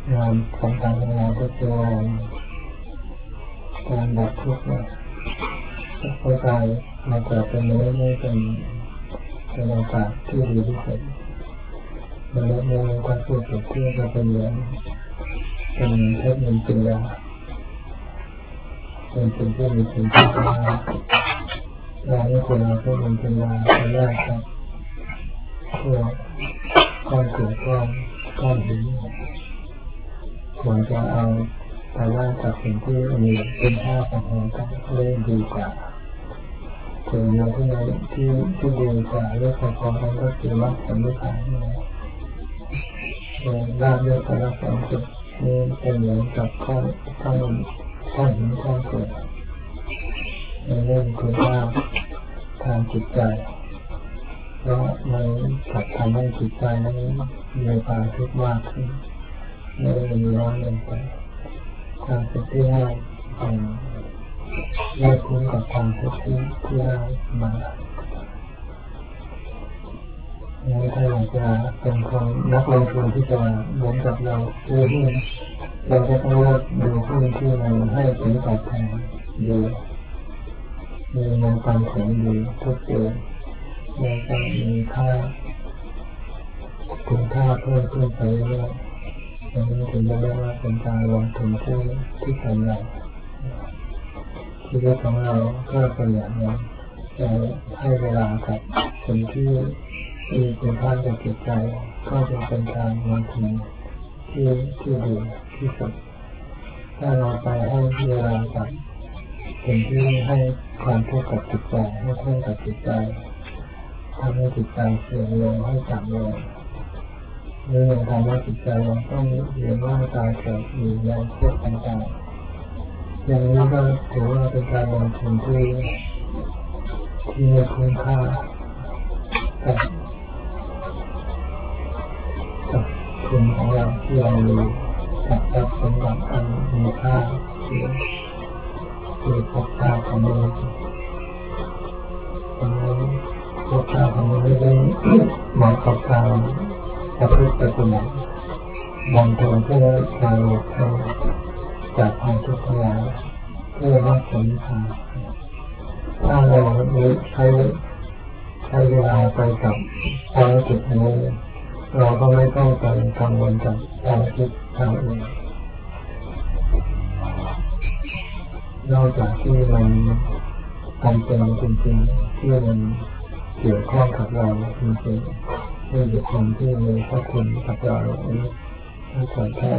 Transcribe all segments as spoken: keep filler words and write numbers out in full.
งานสำคัญของเราก็คือการดับทุกข์นะร่างกายมาเกิดเป็นมนุษย์นี่เป็นเป็นโอกาสที่ดีที่สุดมนุษย์นี่ถ้าพูดถึงที่จะเป็นเหมือนเป็นเทพนินยาเป็นสิ่งที่มีคุณค่าเราไม่ควรเอาเทพนินยาไปแลกกับพวกก้อนเกลือก้อนก้อนหินควรจะเอาแต่ว่ากับสิ่งที่มีคุณค่าของเราก็เลยดีกว่าถึงแม้ที่ที่ที่ดีกว่าเรื่องของนั้นก็คือว่าผลไม่ผ่านนะลาบเลือกแต่ละสองจุดนี่เป็นเหมือนกับข้อข้อข้อหินข้อเกิดในเรื่องคุณค่าทางจิตใจเพราะมันกลับทำให้จิตใจนั้นมีความทุกข์มากขึ้นไม่ได้มีร้อนลงไปความสุขที่ได้ได้คุ้มกับความทุกข์ที่ที่ได้มาอย่างนี้ถ้าอยากจะเป็นคนนักลงทุนที่จะเหมือนกับเราซื้อหุ้นเราจะต้องเลือกดูหุ้นที่มันให้ผลตอบแทนดีมีเงินปันผลดีทุกเดือนแล้วก็มีค่าคุณค่าเพิ่มขึ้นไปเรื่อยๆอย่างนี้ถึงจะเรียกว่าเป็นการลงทุนที่ที่สำเร็จชีวิตของเราก็เป็นอย่างนั้นจะให้เวลากับสิ่งที่มีคุณค่าในจิตใจก็จะเป็นการลงทุนที่ที่ดีที่สุดถ้าเราไปให้เวลากับสิ่งที่ให้ความทุกข์กับจิตใจให้เพิ่มกับจิตใจทำให้จิตใจเสื่อมลงให้ต่ำลงเรื่องทำให้จิตใจเราต้องเรียนว่าตายเกิดอยู่ในภพต่างๆอย่างนี้ก็ถือว่าเป็นการลงทุนที่ที่มีคุณค่ากับกับทุนของเราที่เรามีกับทรัพย์สมบัติอันมีค่าที่คือพบค่าของมนุษย์พวกเราของเราไม่ได้เหมาะกับการประพฤติปฏิบัติบางคนเพื่อการหลุดพ้นจากความทุกข์ทั้งหลายเพื่อรับผลนิพพานถ้าเราใช้ใช้เวลาไปกับภารกิจนี้เราก็ไม่ต้องไปกังวลกับภารกิจทางอื่นนอกจากที่มันจำเป็นจริงๆที่มันเกี่ยวข้องกับเราจริงๆที่บุคคลที่มีพระคุณกับเราถ้าเกิดแค่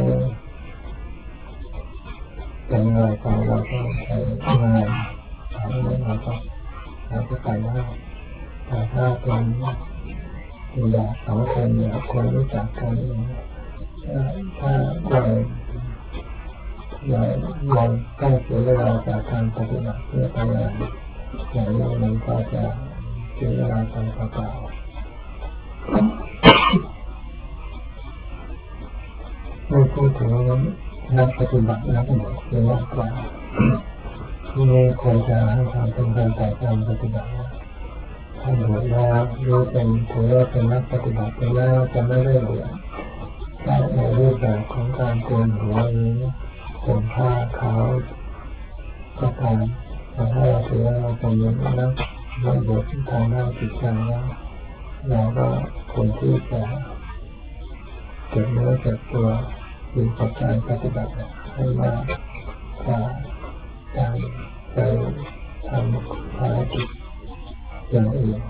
เป็นอะไรไปเราก็ใช้งานทำอะไรเราก็เราก็ไปได้แต่ถ้าเป็นอยากสองคนอยากคนรู้จักกันถ้าเราเราเราต้องเสียเวลาจากการปฏิบัติเพื่อไปงานอย่างนี้มันก็จะเสียเวลาไปเปล่าๆไม่พูดถึงนักปฏิบัตินักบวชเยอะกว่าที่นี่ควรจะให้ความสำคัญต่อการปฏิบัติถ้าบวชแล้วรู้เป็นถือว่าเป็นนักปฏิบัติไปแล้วจะไม่ได้บวชแต่ในรูปแบบของการโกนหัวหรือผมผ้าขาวก็ตามแต่ถ้าเราถือว่าเราเป็นนักนักบวชทางด้านจิตใจแล้วเราก็ควรที่จะเก็บเนื้อเก็บตัวอยู่กับการปฏิบัติให้มากกว่าการไปทำภารกิจอย่างอื่น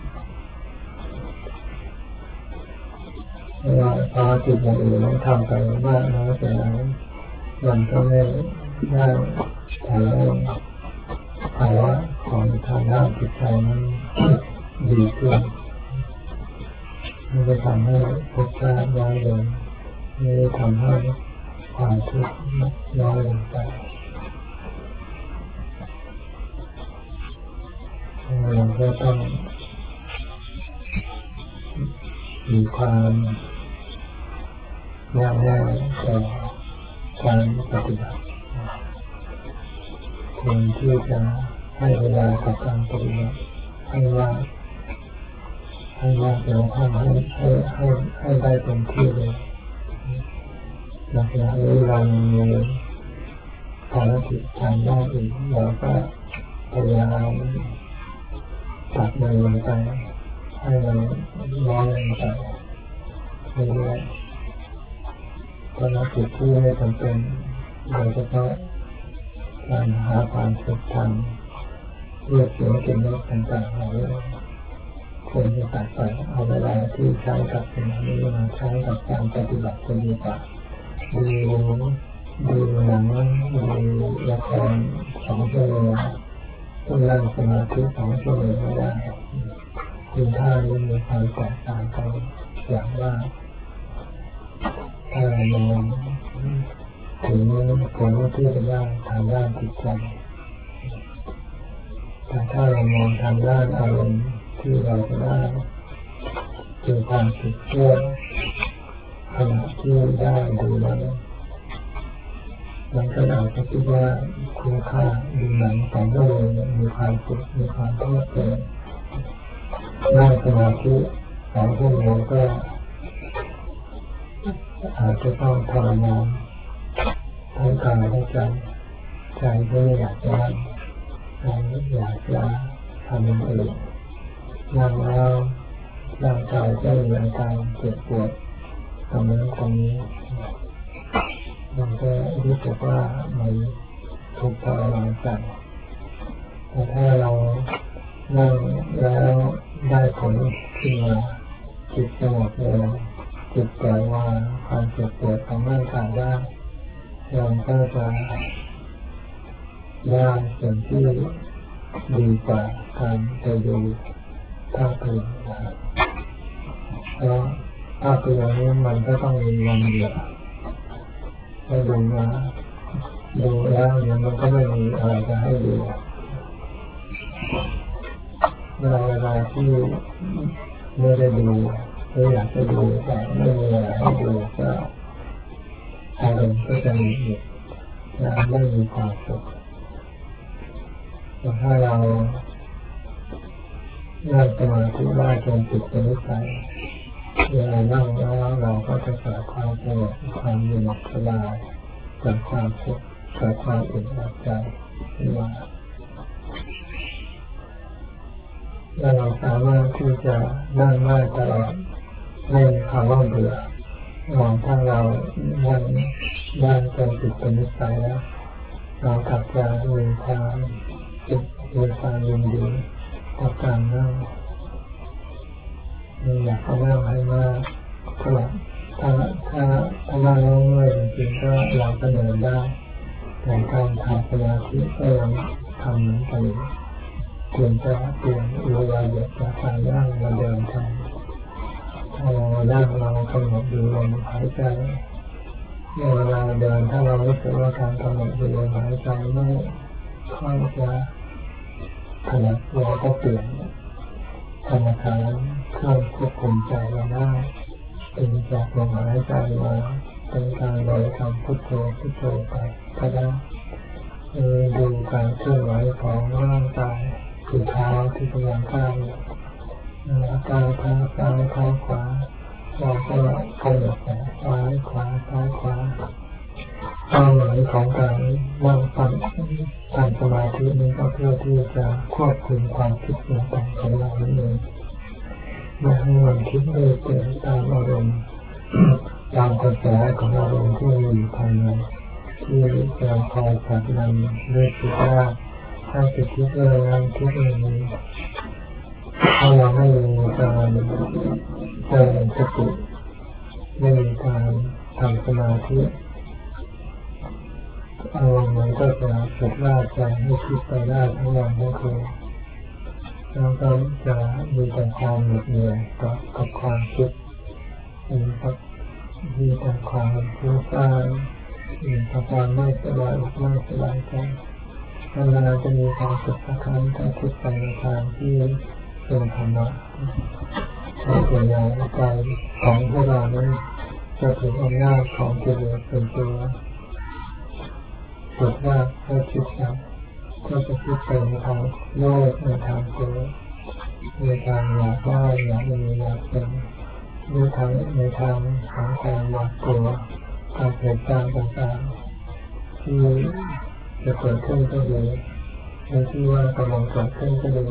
เวลาภารกิจอย่างอื่นต้องทำไปมากน้อยเป็นไรมันก็ไม่ได้ทำให้ภาวะของทางด้านจิตใจนั้นดีขึ้นไม่ได้ทำให้ภพชาติน้อยลงไม่ได้ทำให้ความทุกข์น้อยลงไปเราก็ต้องมีความแน่วแน่ต่อการปฏิบัติควรที่จะให้เวลากับการปฏิบัติให้ว่าให้มากแล้วให้ให้ให้ให้ได้เต็มที่เลยในขณะนี้เรามีภารกิจทางด้านอื่นเราก็พยายามตัดมันลงไปให้มันน้อยลงไปเรื่อยๆภารกิจที่ไม่จำเป็นโดยเฉพาะการหาความสุขทางเรื่องเสียงกลิ่นรสต่างๆเราควรจะตัดไปเอาเวลาที่ใช้กับสิ่งนี้มาใช้กับการปฏิบัติจะดีกว่าดูดูหนังดูละครสองชั่วโมงต้องนั่งสมาธิสองชั่วโมงไม่ได้คุณท่านี้มีความแตกต่างกันอย่างว่าถ้าเรามองถึงผลที่จะได้ทางด้านจิตใจแต่ถ้าเรามองทางด้านอารมณ์ที่เราจะได้คือความสุขชั่วขณะที่ได้ดูนั้นมันก็อาจจะคิดว่าคุณค่าดูหนังสองชั่วโมงมีความสุขมีความเพลิดเพลินนั่งสมาธิสองชั่วโมงก็อาจจะต้องทรมานทั้งกายทั้งใจใจก็ไม่อยากจะนั่งใจอยากจะทำอย่างอื่นนั่งแล้วร่างกายก็มีอาการเจ็บปวดตรงนั้นตรงนี้มันก็รู้สึกว่ามันทุกข์ทรมานใจแต่ถ้าเรานั่งแล้วได้ผลขึ้นมาจิตสงบเลยจิตปล่อยวางความเจ็บปวดของร่างกายได้เราก็จะได้สิ่งที่ดีกว่าการไปดูภาพยนตร์นะครับเพราะภาพยนตร์นี้มันก็ต้องมีวันเดียวให้ดูมาดูแล้วเนี่ยมันก็ไม่มีอะไรจะให้ดูเวลาเวลาที่ไม่ได้ดูหรืออยากจะดูแต่ไม่มีอะไรให้ดูก็อารมณ์ก็จะมีอยู่และไม่มีความสุขแต่ถ้าเรานั่งสมาธิได้จนจิตเป็นนิสัยเวลานั่งแล้วเราก็จะเกิดความสงบความเย็นสบายเกิดความสุขเกิดความอิ่มใจขึ้นมาและเราสามารถที่จะนั่งได้ตลอดไม่มีคำว่าเบื่อหวังถ้าเรานั่งนั่งจนจิตเป็นนิสัยแล้วเรากลับจะมีความจิตมีความยินดีกับการนั่งไม่อยากจะนั่งให้มากเท่าไหร่ถ้าถ้าถ้านั่งแล้วเมื่อยจริงๆก็เราก็เดินได้แต่การทำสมาธิก็ยังทำเหมือนกันเปลี่ยนจะเปลี่ยนเวลาเด็กจากการนั่งมาเดินทางถ้าเรานั่งเรากำหนดดูลมหายใจเวลาเดินถ้าเรารู้สึกว่าการกำหนดดูลมหายใจไม่ค่อยจะถนัดเราก็เปลี่ยนกรรมฐานเครื่องควบคุมใจเราได้เป็นจากลมหายใจมาเป็นการบริกรรมพุทโธพุทโธไปก็ได้ดูการเคลื่อนไหวของร่างกายคือเท้าที่กำลังก้าวก้าวเท้าซ้ายเท้าขวาเราก็กำหนดซ้ายขวาซ้ายขวาเป้าหมายของการนั่งฟังทำสมาธินี้ก็เพื่อที่จะควบคุมความคิดต่างๆของเรานั่นเองไม่ให้มันคิดเรื่อยเปื่อยตามอารมณ์ตามกระแสของอารมณ์ที่มีอยู่ภายในที่จะคอยผลักดันด้วยคิดว่าถ้าจะคิดเรื่องนั้นคิดเรื่องนี้ถ้าเราไม่มีการเจริญสติไม่มีการทำสมาธิอารมณ์มันก็จะฉุดลากใจให้คิดไปได้ทั้งวันทั้งคืนแล้วก็จะมีแต่ความเหนื่อยเหนื่อยกับกับความคิดมีแต่มีแต่ความฟุ้งซ่านมีแต่ความไม่สบายไม่สบายใจนานๆจะมีความสุขสักครั้งถ้าคิดไปในทางที่เป็นธรรมะในส่วนใหญ่ใจของพวกเรานั้นจะถึงอำนาจของกิเลสเป็นตัวสุดว่าถ้าคิดแล้วก็จะคิดไปในทางโลภในทางโกรธในทางอยากได้อยากมีอยากเป็นในทางในทางของความหวาดกลัวการเหตุการณ์ต่างๆที่จะเกิดขึ้นก็ดีในที่ว่ากำลังเกิดขึ้นก็ดี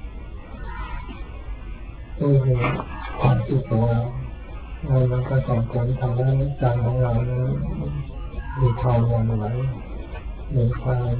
นี่คือความคิดของเราแล้วมันก็ส่งผลทำให้ใจของเรานั้นมีความหวั่นไหวมีความ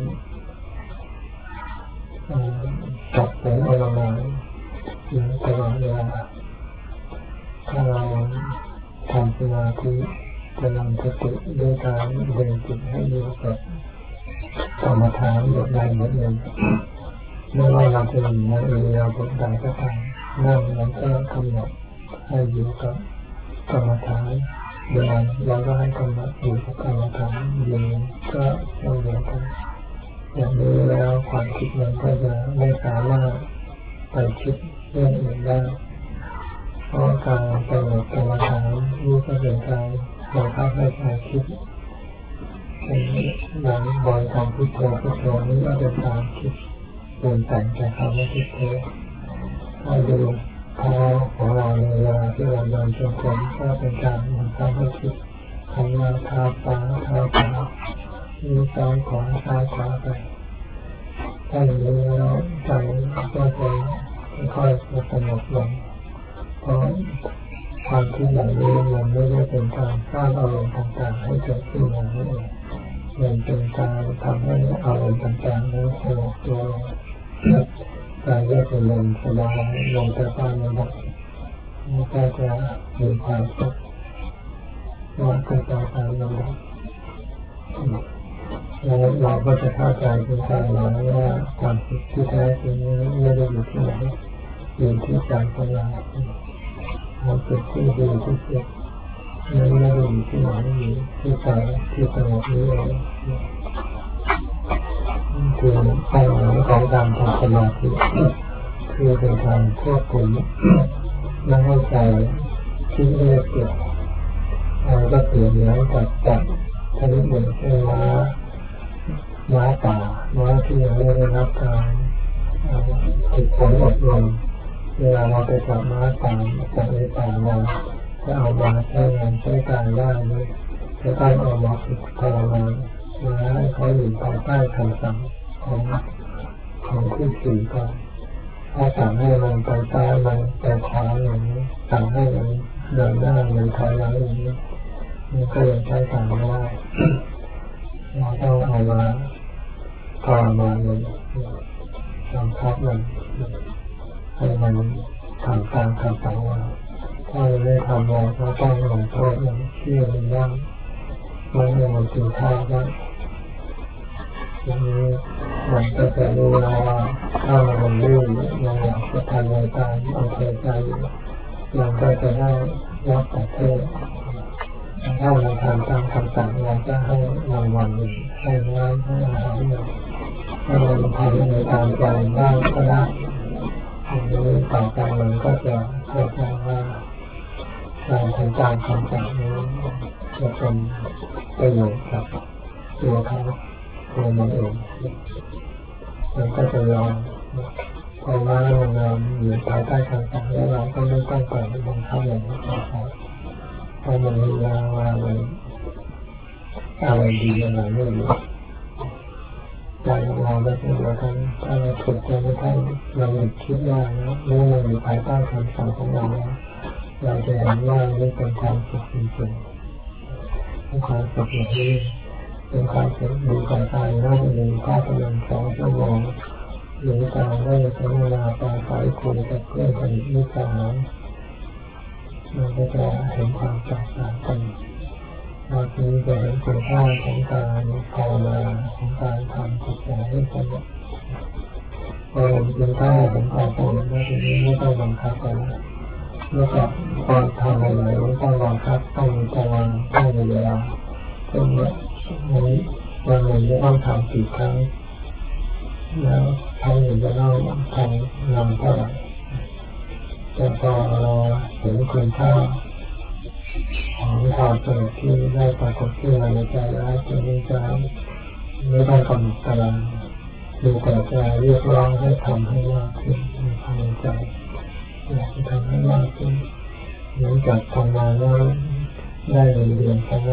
สับสนอารมณ์อยู่ตลอดเวลาถ้าเราทำสมาธิจะนำสติด้วยการเดินจิตให้อยู่กับกรรมฐานบทใดบทหนึ่งไม่ว่าเราจะอยู่ในอิริยาบถใดก็ตามนั่งแล้วก็กำหนดให้อยู่กับกรรมฐานเดินแล้วก็ให้กำหนดอยู่กับกรรมฐานยืนก็เช่นเดียวกันอย่างนี้แล้วความคิดมันก็จะไม่สามารถไปคิดเรื่องอื่นได้เพราะการกำหนดกรรมฐานนี่ก็เป็นการบังคับให้ใจคิดเป็นอย่างบริกรรมพุทโธพุทโธนี่ก็เป็นการคิดปรุงแต่งแต่คำว่าพุทโธให้ดูเท้าของเราในเวลาที่เราเดินจงกรมก็เป็นการบังคับให้คิดคำว่าเท้าซ้ายเท้าขวามีซ้ายขวาซ้ายขวาไปถ้าอย่างนี้แล้วใจก็จะค่อยๆสงบลงเพราะความคิดอย่างนี้มันไม่ได้เป็นการสร้างอารมณ์ต่างๆให้เกิดขึ้นมาเองมันเป็นการทำให้อารมณ์ต่างๆนั้นสงบตัวลงการเรียกเป็นลมสบายลงแต่ตามระดับมันก็จะมีความสุขมากขึ้นตามระดับแล้วเราก็จะเข้าใจเป็นการหมายว่าความสุขที่แท้จริงนี้ไม่ได้อยู่ที่ไหนอยู่ที่ใจของเราความสุขที่ดีที่สุดนั้นไม่ได้อยู่ที่ไหนอยู่ที่ใจที่สงบนี้เองคือเป้าหมายของการทำสมาธิคือเป็นการควบคุมไม่ให้ใจที่เรียกเกิดเราก็เปลี่ยนแล้วกับจับชนิดหนึ่งเป็นม้าม้าป่าม้าที่ยังไม่ได้รับการฝึกฝนอบรมเวลาเราไปจับม้าป่าจากในป่าเราจะเอามาใช้งานใช้การได้เลยจะต้องเอามาฝึกทรมานและให้เขาอยู่ภายใต้คำสั่งของของผู้สื่อก่อนถ้าสั่งให้มันไปซ้ายมันไปขวาอย่างนี้สั่งให้มันเดินหน้ามันถอยหลังอย่างนี้มันก็ยังใช้การไม่ได้เราต้องเอามาทรมานมันบังคับมันให้มันทำตามคำสั่งเราถ้าไม่ทำเราก็ต้องลงโทษมันเชื่อมันบ้างไม่ให้มันกินข้าวบ้างอย่างนี้มันก็จะรู้แล้วว่าถ้ามันดื้อมันอยากจะทำอะไรตามอำเภอใจมันก็จะได้รับแต่เทศถ้ามันทำตามคำสั่งเราจะให้รางวัลให้น้ำให้อาหารมันถ้ามันทำในตามใจได้ก็ได้อย่างนี้ต่อไปมันก็จะเข้าใจว่าการทำตามคำสั่งนี้จะเป็นประโยชน์กับตัวเขาตัวมันเองมันก็จะยอมพอมาเรานอนอยู่ภายใต้คำสั่งแล้วเราก็ไม่ต้องไปบังคับอย่างนี้ต่อไปเพราะมันมีว่าว่ามันอะไรดีอะไรไม่ดีใจของเราไม่เป็นเราทั้งถ้าเราถูกใจไม่ได้เราหยุดคิดว่านะเมื่อเราอยู่ภายใต้คำสั่งของเราเราจะเห็นว่านี่เป็นความสุขจริงๆเป็นความสุขอย่างนี้เป็นความสุขดูการตายนั่งหนึ่งก็ประมาณสองชั่วโมงหรือการได้ใช้เวลาปราศัยคุยกับเพื่อนสนิทมิตรสหายมันก็จะเห็นความแตกต่างกันบางทีจะเห็นคุณค่าของการภาวนาของการทำจิตใจให้สงบพอเห็นคุณค่าของการภาวนาทีนี้ไม่ต้องบังคับกันเมื่อกับตอนทำอะไรไม่ต้องบังคับต้องมีตารางต้องมีเวลาเช่นนี้นี้วันหนึ่งจะต้องทำกี่ครั้งแล้วครั้งหนึ่งจะต้องทำนานเท่าไหร่แต่พอเราเห็นคุณค่าของความสงบที่ได้ปรากฏขึ้นในใจแล้วจะมีใจไม่ต้องกำหนดตารางดูแต่ใจเรียกร้องให้ทำให้มากขึ้นในภายในใจอยากจะทำให้มากขึ้นเหมือนกับทำงานแล้วได้เงินเดือนครั้งแรก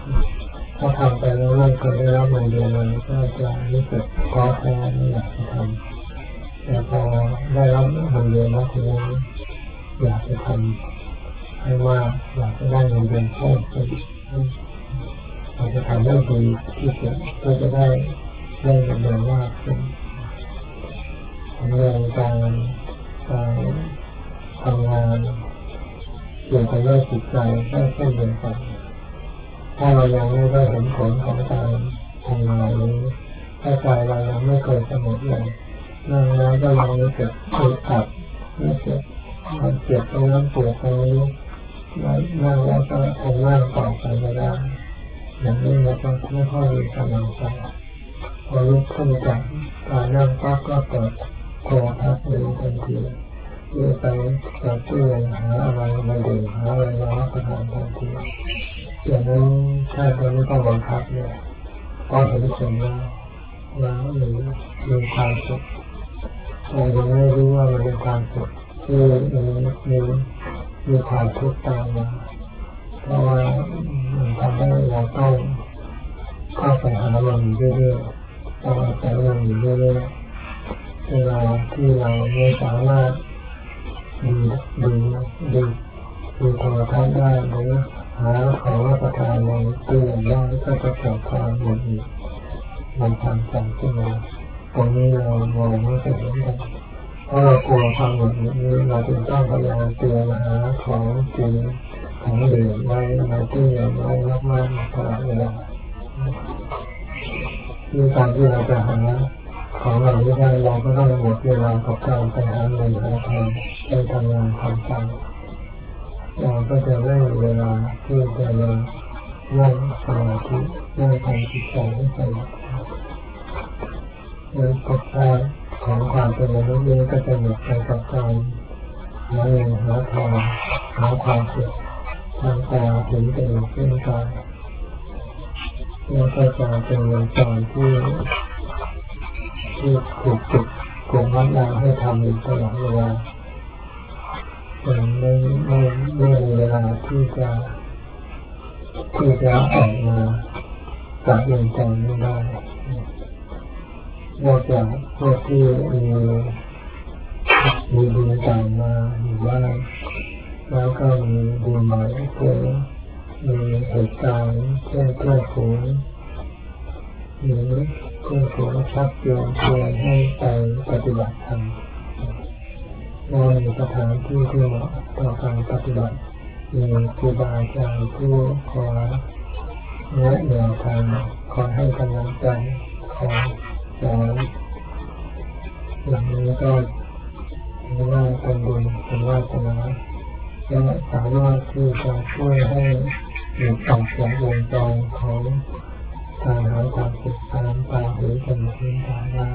ถ้าทำไปแล้วไม่เคยได้รับเงินเดือนเลยก็จะรู้สึกท้อแท้ไม่อยากจะทำแต่พอได้รับเงินเดือนแล้วทีนี้อยากจะทำให้มากอยากจะได้เงินเดือนเพิ่มขึ้นอยากจะทำให้ดีที่สุดเพื่อจะได้ได้เงินเดือนมากขึ้นเรื่องการการทำงานเกี่ยวกับเรื่องจิตใจได้เช่นเดียวกันถ้าเรายังไม่ได้เห็นผลของการทำงานนี้ถ้าใจเรายังไม่เคยสงบเลยนั่งแล้วก็ยังรู้สึกอึดอัดรู้สึกมันเจ็บตรงนั้นปวดตรงนี้นั่งแล้วก็คงนั่งต่อไปไม่ได้อย่างนี้เราก็ไม่ค่อยมีกำลังใจพอลุกขึ้นจากการนั่งปั๊บก็เปิดโทรทัศน์ดูทันทีเพื่อไปเปิดตู้เย็นหาอะไรมาดื่มหาอะไรมารับประทานทันทีอย่างนั้นถ้าเราไม่ต้องบังคับเนี่ยก็เห็นผลแล้วว่ามีมีความสุขแต่ยังไม่รู้ว่ามันเป็นความสุขที่มีมีมีความทุกข์ตามมาเพราะว่ามันทำให้เราต้องเข้าไปหามันเรื่อยๆต้องอาศัยมันอยู่เรื่อยๆเวลาที่เราไม่สามารถดูดูดูดูโทรทัศน์ได้หรือหาของรับประทานในตู้เย็นได้ก็จะเกิดความหงุดหงิดในทางใจขึ้นมาตรงนี้เรามองไม่เห็นกันเพราะเรากลัวความหงุดหงิดนี้เราจึงต้องพยายามเตรียมหาของกินของดื่มไว้ในตู้เย็นไว้มากๆตลอดเวลาด้วยการที่เราจะหาของเหล่านี้ได้เราก็ต้องหมดเวลากับการไปหาเงินหาทองไปทำงานทำการเราก็จะไม่มีเวลาที่จะมานั่งสมาธินั่งทำจิตใจให้สงบในภพชาติของความเป็นมนุษย์นี้ก็จะหมดไปกับการหาเงินหาทองหาความสุขทางตาถึงเป็นเส้นกายแล้วก็จะเป็นวงจรที่ที่ถูกจุดกลุ่มวัดเราให้ทำอยู่ตลอดเวลามันไม่ไม่ไม่มีเวลาที่จะที่จะออกมาจากวงจรนี้ได้นอกจากพวกที่มีมีบุญต่างมาอยู่บ้านแล้วก็มีบุญใหม่เพื่อมีเหตุการณ์เช่นเพื่อนฝูงหรือเพื่อนฝูงชักจูงชวนให้ไปปฏิบัติธรรมเรามีสถานที่ที่เหมาะต่อการปฏิบัติมีครูบาอาจารย์ผู้คอยแนะแนวทางคอยให้กำลังใจคอยสอนอย่างนี้ก็ถือว่าเป็นบุญเป็นวาสนาและสามารถที่จะช่วยให้หลุดออกจากวงจรของการหาความสุขทางตาหูจมูกลิ้นกายได้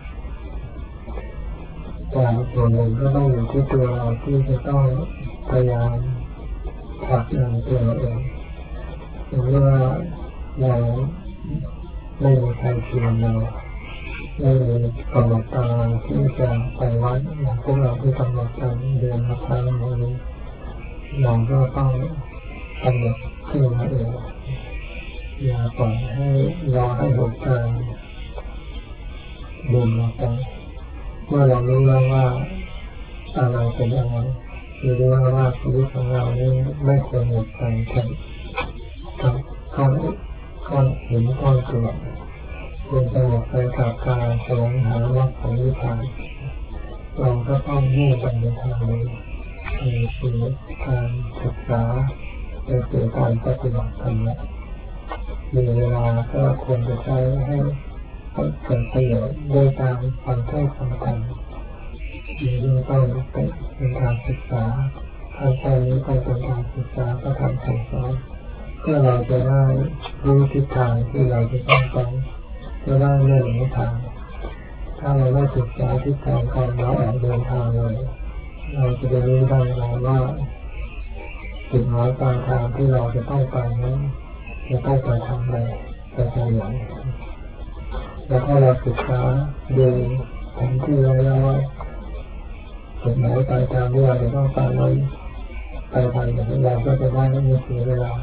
แต่ส่วนหนึ่งก็ต้องอยู่ที่ตัวเราที่จะต้องพยายามผลักดันตัวเองหรือว่าเราไม่มีใครเชียร์เราไม่มีกำหนดตารที่จะไปวัดอย่างพวกเราที่กำหนดการเดือนละครั้งนี้เราก็ต้องกำหนดขึ้นมาเองอย่าปล่อยให้รอให้เหตุการณ์ดึงเราไปเมื่อเรารู้แล้วว่าอะไรเป็นอะไรรู้แล้วว่าชีวิตของเรานี้ไม่ควรหมดไปกับกับก้อนก้อนหินก้อนกรวดควรจะหมดไปกับการแสวงหามรรคผลนิพพานเราก็ต้องมุ่งไปในทางนี้คือการศึกษาในสื่อการปฏิบัติธรรมมีเวลาก็ควรจะใช้ให้เกิดประโยชน์ด้วยการฟังเทศน์ฟังธรรมมีเรื่องต้องเป็นการศึกษาทางใจนี้ก็เป็นการศึกษาก็ทำคำสอนเพื่อเราจะได้รู้ทิศทางที่เราจะต้องไปจะได้ไม่หลงทางถ้าเราไม่ศึกษาทิศทางก่อนเราออกเดินทางเลยเราจะได้รู้ได้ว่าจุดหมายปลายทางที่เราจะต้องไปนั้นจะต้องไปทางใดไปทางไหนแล้วถ้าเราศึกษาดูแผนที่ไว้แล้วว่าจุดหมายปลายทางที่เราจะต้องไปนั้นไปทางไหนเราก็จะได้ไม่เสียเวลา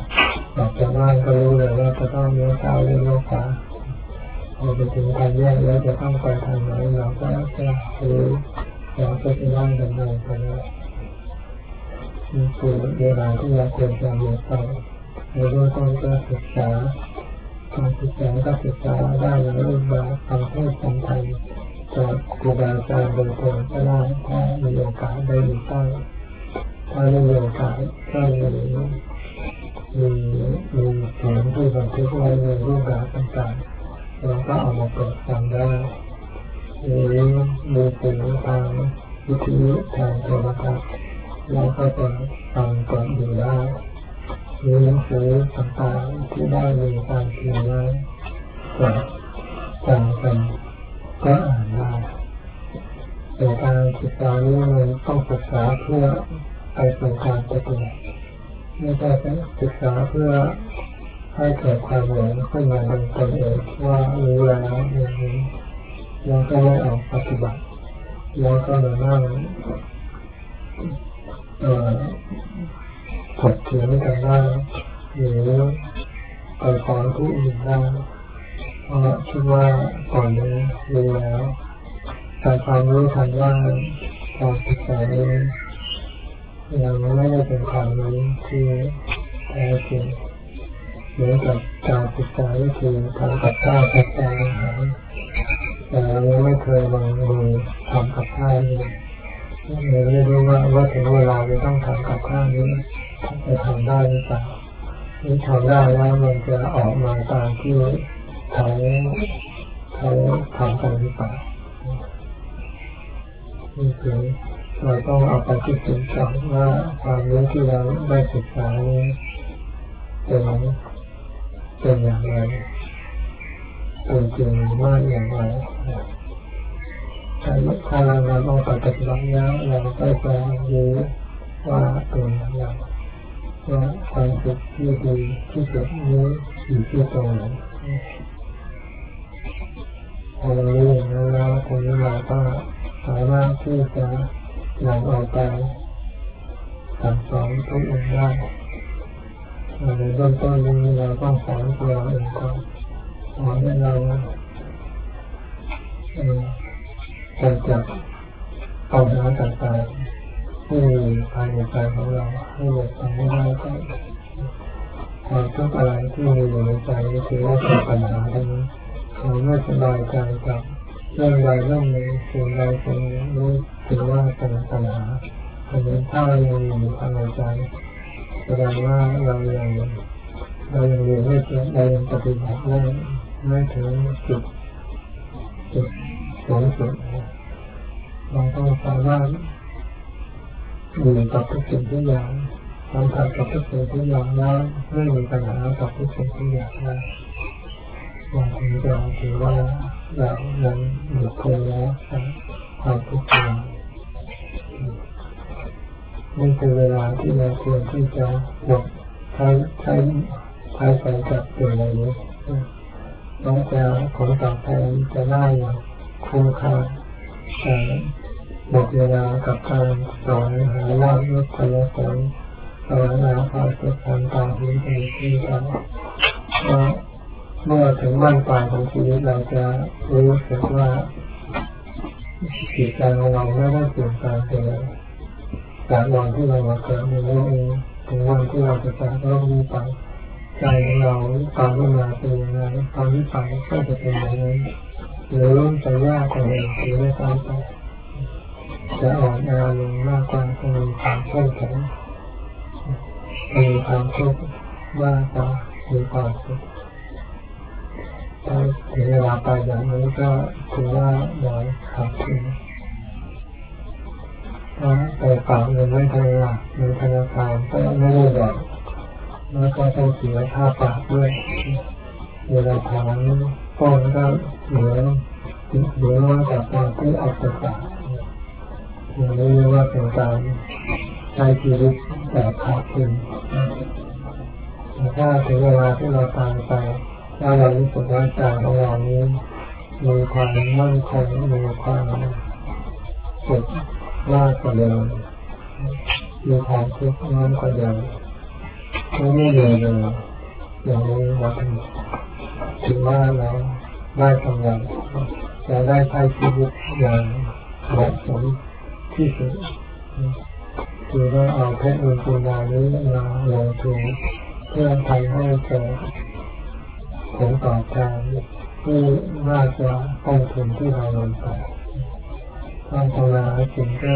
ออกจากบ้านก็รู้เลยว่าจะต้องเลี้ยวซ้ายหรือเลี้ยวขวาพอไปถึงทางแยกแล้วจะต้องไปทางไหนเราก็จะรู้เราก็จะนั่งดำเนินไปเลยนี่คือเวลาที่เราควรจะมีไปในเรื่องต้นก็ศึกษาการศึกษาก็ศึกษาได้ในรูปแบบฟังเทศน์ฟังธรรมจากครูบาอาจารย์โดยตรงก็ได้ถ้ามีโอกาสได้อยู่ใต้ถ้าไม่มีโอกาสก็มีมีมีเสียงที่บันทึกไว้ในรูปแบบต่างๆเราก็เอามาเปิดฟังได้หรือมีเสียงทางวิทยุทางโทรทัศน์เราก็จะฟังก่อนดูได้มีหนังสือต่างๆที่ได้มีการเขียนไว้ก็ฟังกันก็อ่านได้แต่การศึกษานี้มันต้องศึกษาเพื่อไปสู่การปฏิบัติไม่ใช่ศึกษาเพื่อให้เกิดความหลงขึ้นมาในตนเองว่ารู้แล้วอย่างนี้แล้วก็ไม่ออกปฏิบัติแล้วก็มานั่งเอ่อถกเถียงกันได้หรือไปฟ้องผู้อื่นได้เพราะคิดว่าก่อนนี้รู้แล้วแต่ความรู้ทันว่าการศึกษานี้ยังไม่ได้เป็นความรู้ที่แท้จริงเหมือนกับการศึกษาวิธีทำกับข้าวทำอาหารแต่ยังไม่เคยลงมือทำกับข้าวเลยเลยไม่รู้ว่าว่าถึงเวลาจะต้องทำกับข้าวนี้จะทำได้หรือเปล่าหรือทำได้แล้วมันจะออกมาตามที่เขาเขาทำกันหรือเปล่านี่คือเราต้องเอาไปคิดถึงก่อนว่าความรู้ที่เราได้ศึกษานี้เป็นเป็นอย่างไรเป็นจริงหรือไม่อย่างไรถ้าถ้าเราเราต้องปฏิบัติแล้วเราก็จะรู้ว่าเป็นอย่างไรว่าความสุขที่ดีที่สุดนี้อยู่ที่ตรงไหนพอเรารู้อย่างนั้นแล้วคนนี้เราก็สามารถที่จะนำเอาไปสั่งสอนผู้อื่นได้ในเบื้องต้นนี้เราต้องสอนตัวเราเองก่อนสอนให้เรากำจัดปัญหาต่างๆที่มีภายในใจของเราให้หมดไปให้ได้ก่อนความทุกข์อะไรที่มีอยู่ในใจก็คือว่าเป็นปัญหาทั้งนี้เราไม่สบายใจกับเรื่องใดเรื่องหนึ่งสิ่งใดสิ่งหนึ่งรู้ถือว่าเป็นปัญหาแต่ถ้าเรายังอยู่ภายในใจแสดงว่าเรายังเรายังอยู่ไม่ถึงเรายังปฏิบัติไม่ไม่ถึงจุดจุดสูงสุดเราต้องสามารถอยู่กับทุกสิ่งทุกอย่างสัมผัสกับทุกสิ่งทุกอย่างได้ไม่มีปัญหากับทุกสิ่งทุกอย่างได้เราถึงจะถือว่าเรายังหลุดพ้นแล้วจากความทุกข์ใจนี่คือเวลาที่เราควรที่จะหมดใช้ใช้ใช้ไปกับตัวเรานี้น้องจะผลตอบแทนจะได้อย่างคุ้มค่าแต่หมดเวลากับการสอนหาลาภยศสรรเสริญสอนหาความสุขทางตาหูจมูกลิ้นกายว่าเมื่อถึงบ้านปลายของชีวิตเราจะรู้สึกว่าจิตใจของเราไม่ได้เปลี่ยนแปลงไปเลยจากวันที่เรามาเกิดในโลกนี้ถึงวันที่เราจะจากโลกนี้ไปใจของเราตอนที่มาเป็นยังไงตอนที่ไปก็จะเป็นอย่างนั้นหรือจะยากกว่าเดิมหรือไม่ซ้ำไปจะอ่อนแอลงมากกว่าจะมีความเข้มแข็งมีความทุกข์มากกว่ามีความสุขถ้าถึงเวลาไปอย่างนี้ก็ถือว่าเราขาดทุนถ้าไปฝากเงินไว้ธนาคารในธนาคารก็ไม่ได้ดอกแล้วก็ต้องเสียค่าปรับด้วยเวลาถามก้อนก็เหลือเหลือน้อยกว่าตอนที่เอาไปฝากอย่างนี้เรียกว่าเป็นการใช้ชีวิตแบบขาดทุนถ้าถึงเวลาที่เราตายไปถ้าเรารู้สึกว่าใจของเรานี้มีความมั่นคงมีความสุขมากกว่าเดิมมีความทุกข์น้อยกว่าเดิมไม่ได้เลยเลยอย่างนี้เราถือว่าเราได้กำลังเราได้ใช้ชีวิตอย่างเหมาะสมที่สุดคือว่าเอาเทคโนโลยีนี้มาลงทุนเพื่อทำให้เกิดผลตอบแทนที่มากกว่าต้นทุนที่เราลงไปการทำงานจริงก็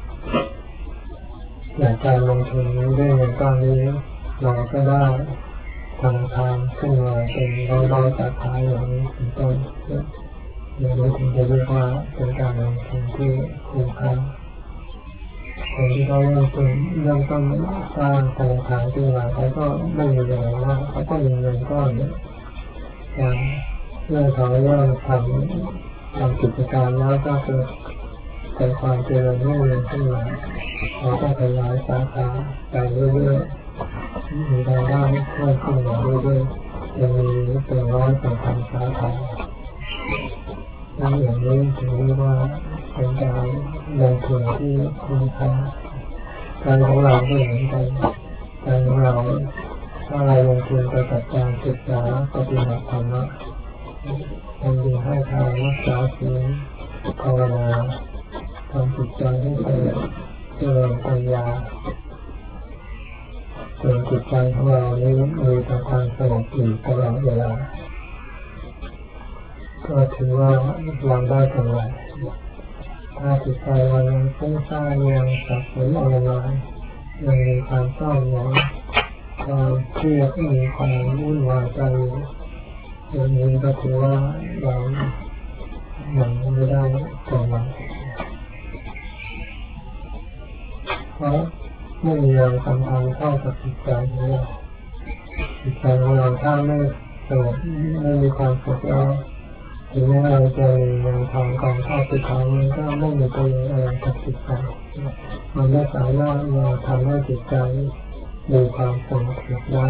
อย่างการลงทุนนี้ได้เงินก้อนนี้เราก็ได้ทำทางขึ้นมาเป็นร้อยๆสาขาอย่างนี้เป็นต้นอย่างนี้ถึงจะเรียกว่าเป็นการลงทุนที่คุ้มค่าคนที่เขาเริ่มต้นเริ่มต้นสร้างธนาคารขึ้นมาเขาก็ไม่มีเงินมากเขาก็มีเงินก้อนนี้อย่างเมื่อเขาเริ่มทำทำกิจการแล้วก็เกิดเกิดความเจริญรุ่งเรืองขึ้นมาเขาก็ขยายสาขาไปเรื่อยๆมีรายได้เพิ่มขึ้นมาเรื่อยๆยังมีเป็นร้อยเป็นพันสาขาอย่างนี้ถือว่าเป็นการลงทุนที่คุ้มค่าการของเราก็เหมือนกันการของเราถ้าเราลงทุนไปกับการศึกษาปฏิบัติธรรมะทำดีให้ทานรักษาศีลภาวนาทำจิตใจให้เกิดเจริญปัญญาจนจิตใจของเรานี้มีแต่ความสงบอยู่ตลอดเวลาก็ถือว่าเราได้กำไรถ้าจิตใจเรายังฟุ้งซ่านยังสับสนอะไรมายังมีความเศร้าหมองความเครียดมีความวุ่นวายใจอย่างนี้ก็ถือว่าเรายังไม่ได้กำไรเพราะไม่มีแรงสัมพันธ์เข้ากับจิตใจของเราจิตใจของเราถ้าไม่สงบไม่มีความสุขแล้วถึงแม้เราจะมีเงินทองกองเข้าไปทำมันก็ไม่มีประโยชน์อะไรกับจิตใจมันไม่สามารถมาทำให้จิตใจมีความสงบได้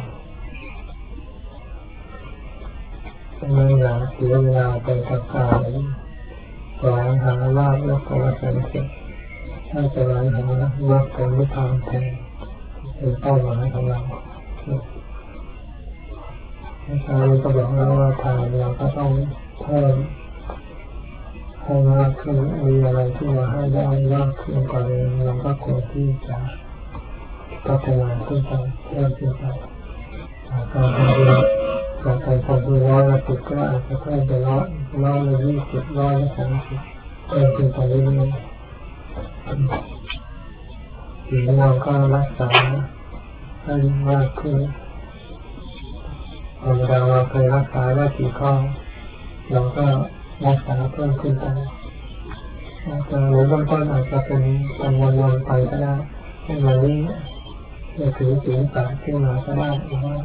ดังนั้นอย่าเสียเวลาไปกับการแสวงหาลาภและผลสำเร็จถ้าแสวงหามรรคผลนิพพานแทนเป็นเป้าหมายของเราอาจารย์ก็บอกแล้วว่าทางเราก็ต้องเพิ่มให้มากขึ้นมีอะไรที่มาให้ได้มากขึ้นกว่าเดิมเราก็ควรที่จะพัฒนาขึ้นไปเพิ่มขึ้นไปการทำบุญจากการทำบุญร้อยละสิบก็อาจจะเพิ่มไปร้อยร้อยละยี่สิบร้อยละสามสิบเพิ่มขึ้นไปเรื่อยๆถึงเราก็รักษาให้มากขึ้นพอเราเราเคยรักษาได้กี่ข้อเราก็รักษาเพิ่มขึ้นไปอาจจะหรือเบื้องต้นอาจจะเป็นจำนวนวันไปก็ได้เช่นวันนี้จะถือศีลแปดขึ้นมาก็ได้หรือว่า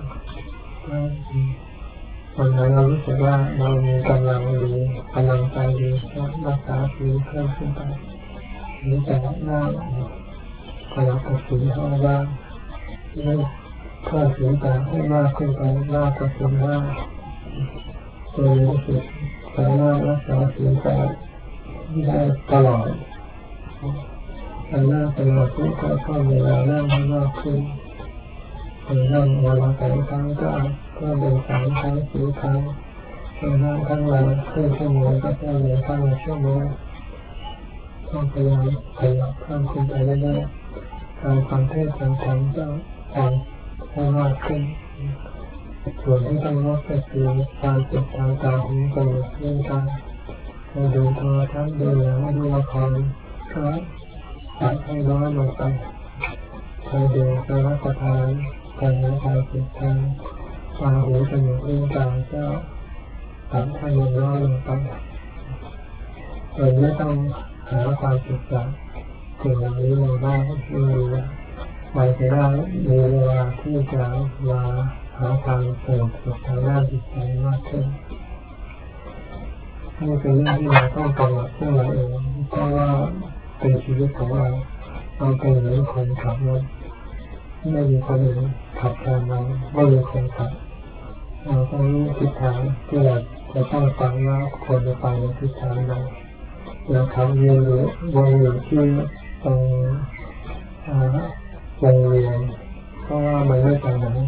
วันไหนเรารู้สึกว่าเรามีกำลังดีกำลังใจดีก็รักษาศีลเพิ่มขึ้นไปหรือจะนั่งพลังกับศีลห้าบ้างเพิ่มศีลแปดให้มากขึ้นไปมากกว่าศีลห้าโดยรู้สึกสามารถรักษาศีลแปดได้ตลอดการนั่งสมาธิก็เพิ่มเวลานั่งให้มากขึ้นการนั่งวันละสองครั้งก็เพิ่มเป็นสามครั้งสี่ครั้งการนั่งครั้งละครึ่งชั่วโมงก็เพิ่มเป็นครั้งละชั่วโมงต้องพยายามขยับเพิ่มขึ้นไปเรื่อยๆการฟังเทศน์ฟังธรรมก็ฟังให้มากขึ้นส่วนที่ต้องลดก็คือการติดทางตาหูจมูกลิ้นกายการดูโทรทัศน์ดูหนังดูละครก็ตัดให้น้อยลงไปการดื่มการรับประทานการหายใจติดทางตาหูจมูกลิ้นกายก็ตัดให้มันน้อยลงไปโดยไม่ต้องหาความสุขจากสิ่งเหล่านี้มาได้ไม่มีไปจะได้มีเวลาที่จะมาหาทางสงบสุขทางด้านจิตใจมากขึ้นนี่เป็นเรื่องที่เราต้องกำหนดขึ้นมาเองเพราะว่าเป็นชีวิตของเราเราเป็นเหมือนคนขับรถไม่มีคนอื่นขับแทนเราไม่มีคนขับเราต้องรู้ทิศทางที่เราจะต้องฟังว่าควรจะไปในทิศทางใดเราขับเรียนอยู่วนอยู่ที่ตรงวงเวียนเพราะว่ามันไม่ไปไหน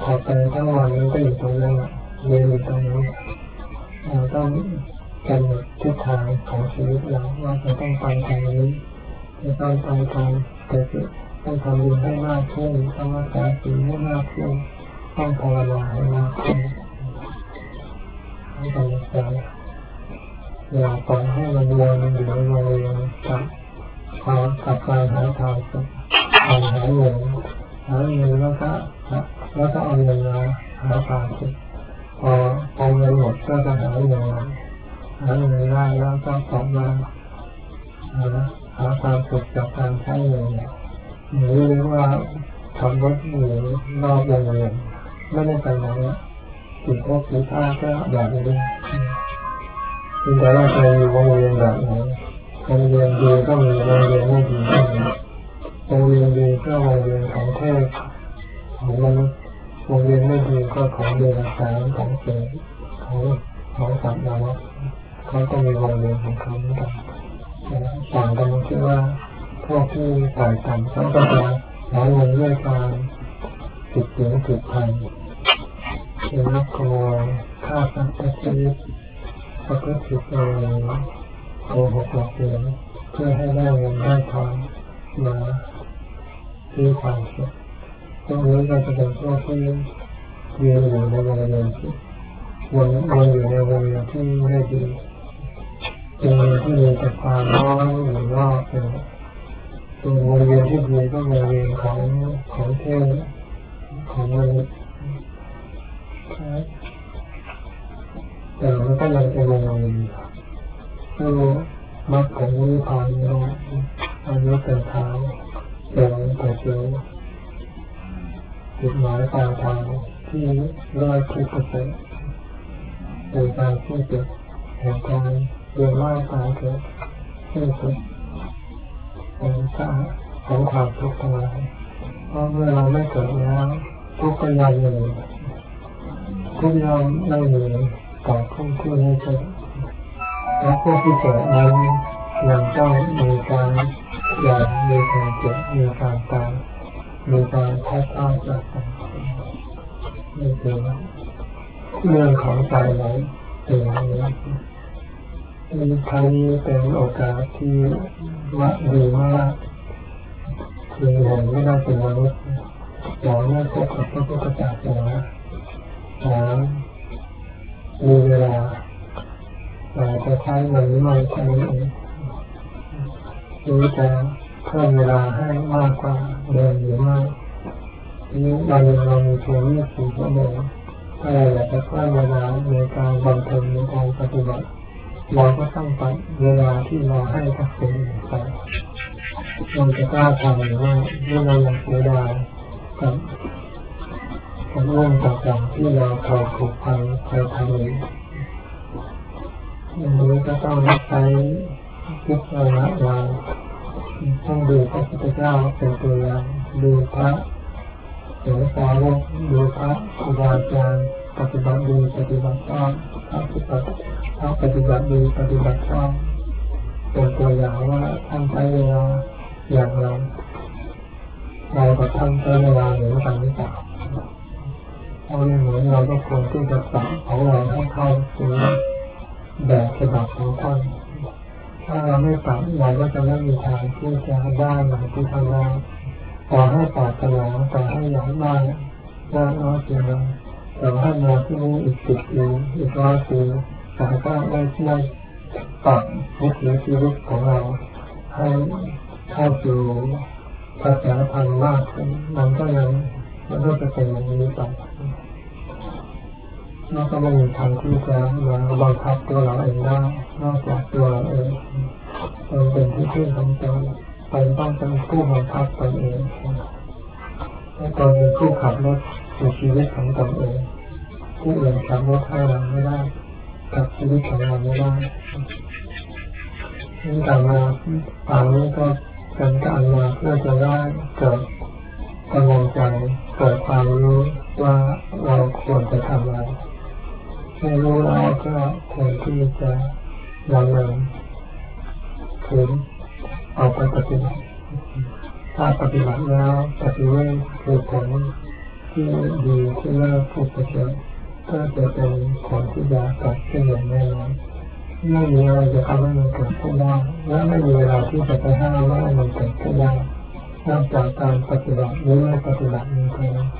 พอไปทั้งวันมันก็อยู่ตรงนั้นเรียนอยู่ตรงนั้นเราต้องกำหนดทิศทางของชีวิตเราว่าจะต้องไปทางนี้จะต้องไปทางแต่ต้องทำดีให้มากขึ้นต้องรักษาศีลให้มากขึ้นต้องภาวนาให้มากขึ้นให้กำลังใจอย่าปล่อยให้มันวนอยู่ในวงเวียนกับความกับการหาทางสุขการหาเงินหาเงินแล้วก็แล้วก็เอาเงินมาหาความสุขพอพอเงินหมดก็จะหาเงินหาเงินได้แล้วก็กลับมาหาหาความสุขจากการใช้เงินหรือเรียกว่าขับรถหนีนอกวงเวียนไม่ได้ไปไหนสิ่งพวกนี้ถ้าก็แบบนี้คือแต่ว่าจะมีวงเวียนแบบไหนวงเวียนดีก็มีวงเวียนไม่ดีก็มีวงเวียนดีก็วงเวียนของเทพของมนุษย์วงเวียนไม่ดีก็ของเดรัจฉานของเปรตของของสัตว์นรกเขาก็มีวงเวียนของเขาเหมือนกันต่างกันที่ว่าพวกที่ต่างกันเขาก็จะหาเงินด้วยการผิดศีลผิดธรรมเป็นนักขโมยฆ่าสัตว์ตัดชีวิตประพฤติผิดประเวณีโกหกหลอกลวงเพื่อให้ได้เงินได้ทองมาซื้อความสุขตรงนี้ก็จะเป็นพวกที่เรียนอยู่ในวงเวียนที่วนวนอยู่ในวงเวียนที่ไม่ดีเป็นวงเวียนที่มีแต่ความร้อนหรือรอบเป็นตัววงเวียนที่ดีก็วงเวียนของของเทพของมนุษย์แต่มันก็ยังเป็นวงเวียนคือมรรคผลนิพพานนี้อันนี้เป็นทางเป็นแต่เพียงจุดหมายปลายทางที่ร้อยที่เปอร์เซ็นต์เป็นการที่สุดแห่งการเรียนรู้ตามเกิดที่สุดเป็นสาของความทุกข์ทั้งหลายเพราะเมื่อเราไม่เกิดแล้วทุกข์ก็ยังมีทุกข์ยังไม่มีต่อผู้ที่ไม่เกิดและผู้ที่เกิดนั้นยังต้องมีการอย่างมีการเจ็บมีการตายมีการพัดพาจากกันนี่คือเรื่องของใจไหนเป็นอย่างนี้มีครั้งนี้เป็นโอกาสที่ว่าดีมากคือเห็นไม่ได้เป็นมนุษย์หวังไม่พบกับพระพุทธศาสนาหวังมีเวลาแต่จะใช้มันไม่ใช่เองหรือจะเพิ่มเวลาให้มากกว่าเดิมหรือไม่นี้เราเรามีเพียงยี่สิบสี่ชั่วโมงถ้าเราอยากจะเพิ่มเวลาในการบำเพ็ญในการปฏิบัติเราก็ต้องตัดเวลาที่เราให้กับสิ่งอื่นไปเราจะกล้าทำหรือไม่เมื่อเราอยากเสียดายกับกับเรื่องต่างๆที่เราเคยผูกพันเคยทำอยู่อันนี้ก็ต้องใช้พิจารณาเราต้องดูพระพุทธเจ้าเป็นตัวอย่างดูพระเถรสาวกดูพระครูบาอาจารย์ปฏิบัติดีปฏิบัติชอบพระปฏิบัติพระปฏิบัติดีปฏิบัติชอบเป็นตัวอย่างว่าท่านใช้เวลาอย่างไรเรากับท่านใช้เวลาเหมือนกันหรือเปล่าเอาอย่างเหมือนเราก็ควรที่จะปรับของเราให้เข้าสู่แบบฉบับของท่านถ้าเราไม่ปรับเราก็จะไม่มีทางที่จะได้อย่างที่ท่านได้ต่อให้ปรารถนาต่อให้อยากได้มากน้อยเพียงไรต่อให้มาที่นี่อีกสิบปีอีกร้อยปีแต่ก็ไม่ได้ปรับวิถีชีวิตของเราให้เข้าสู่ภาษาธรรมมากขึ้นมันก็ยังมันก็จะเป็นอย่างนี้ต่อเราก็ไม่มีทางที่จะมาบังคับตัวเราเองได้นอกจากตัวเราเองมันเป็นที่พึ่งของตนตนต้องเป็นผู้บังคับตนเองและตนเป็นผู้ขับรถในชีวิตของตนเองผู้อื่นขับรถให้เราไม่ได้กับชีวิตของเราไม่ได้นี่ต่อมาตอนนี้ก็เป็นการมาเพื่อจะได้เกิดกำลังใจเกิดความรู้ว่าเราควรจะทำอะไรไม่รู้แล้วก็ควรที่จะดำเนินถึงเอาไปปฏิบัติถ้าปฏิบัติแล้วปฏิเวทคือผลที่ดีที่น่าพูดไปแล้วก็จะเป็นผลที่จะเกิดขึ้นอย่างแน่นอนไม่มีอะไรจะทำให้มันเกิดขึ้นได้และไม่มีเวลาที่จะไปห้ามไม่ให้มันเกิดขึ้นได้นอกจากการปฏิบัติหรือไม่ปฏิบัตินี้เท่านั้น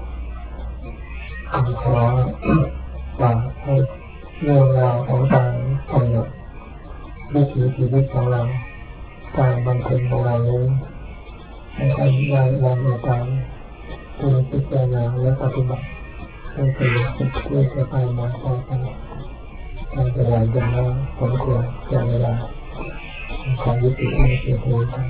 ขอฝากให้เรื่องราวของการกำหนดวิถีชีวิตของเราการบำเพ็ญของเรานี้ให้ท่านได้นำเอาการพิจารณาและปฏิบัติให้เป็นสิ่งที่จะไปมาต่อไปการเวลาจะมาสมควรแก่เวลาขอยุติในเพียงเท่านี้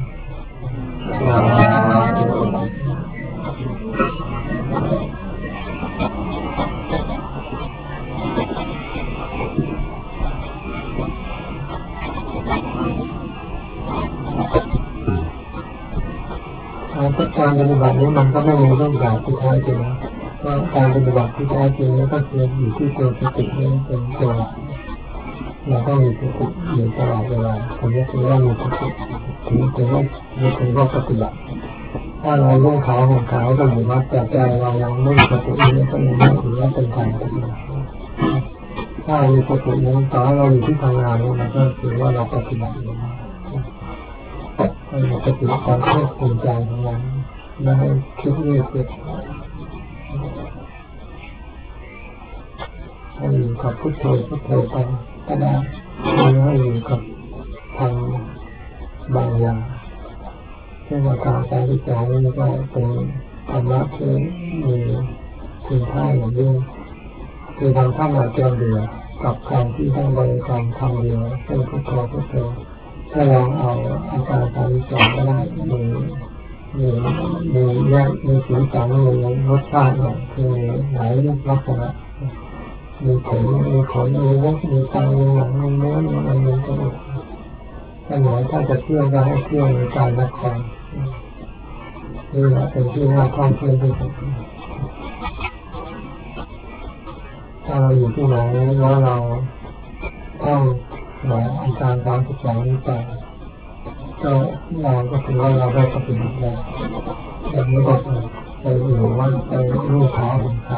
การปฏิบัตินี้มันก็ไม่มีรูปแบบที่แท้จริงเพราะการปฏิบัติที่แท้จริงนี่ก็คืออยู่ที่ตัวสตินี่เป็นตัวเราต้องมีสติอยู่ตลอดเวลาผมจะถือว่ามีสติถึงถึงว่าถึงว่าปฏิบัติถ้าเราเรื่องเขาของเขาก็อยู่ว่าแต่ใจเรายังไม่มีสตินี่ก็ยังไม่ถือว่าเป็นการปฏิบัติถ้ามีสตินี้ต่อเราอยู่ที่ทำงานนี่มันก็ถือว่าเราปฏิบัติอยู่ให้มีสติการควบคุมใจของเราไม่ให้คิดเรื่อยๆให้อยู่กับพุทโธพุทโธไปก็ได้หรือให้อยู่กับทางบางอย่างเช่นอาการใจที่ใจนี่ก็เป็นธรรมะที่มีคุณค่าอย่างยิ่งคือทางท่านอาจจะเบื่อกับการที่ต้องบริกรรมคำเดียวเช่นพุทโธพุทโธถ้าลองเอาอาการใจที่ใจก็ได้มีมีมีแยกมีสีสันมีรสชาติอย่างคือหลายลักษณะมีขนมีขนมีเล็บมีตามีหนังมีเนื้อมีอะไรมีกระดูกถ้าหมายถ้าจะเที่ยวก็ให้เที่ยวในการนครนี่แหละเป็นที่น่าท่องเที่ยวที่สุดถ้าเราอยู่ที่ไหนแล้วเราต้องหาอาการการศึกษานี้ไปก็เราก็ถือว่าเราได้ปฏิบัติแล้วแบบนี้ก็ไปอยู่ว่าไปรูปขาของเขา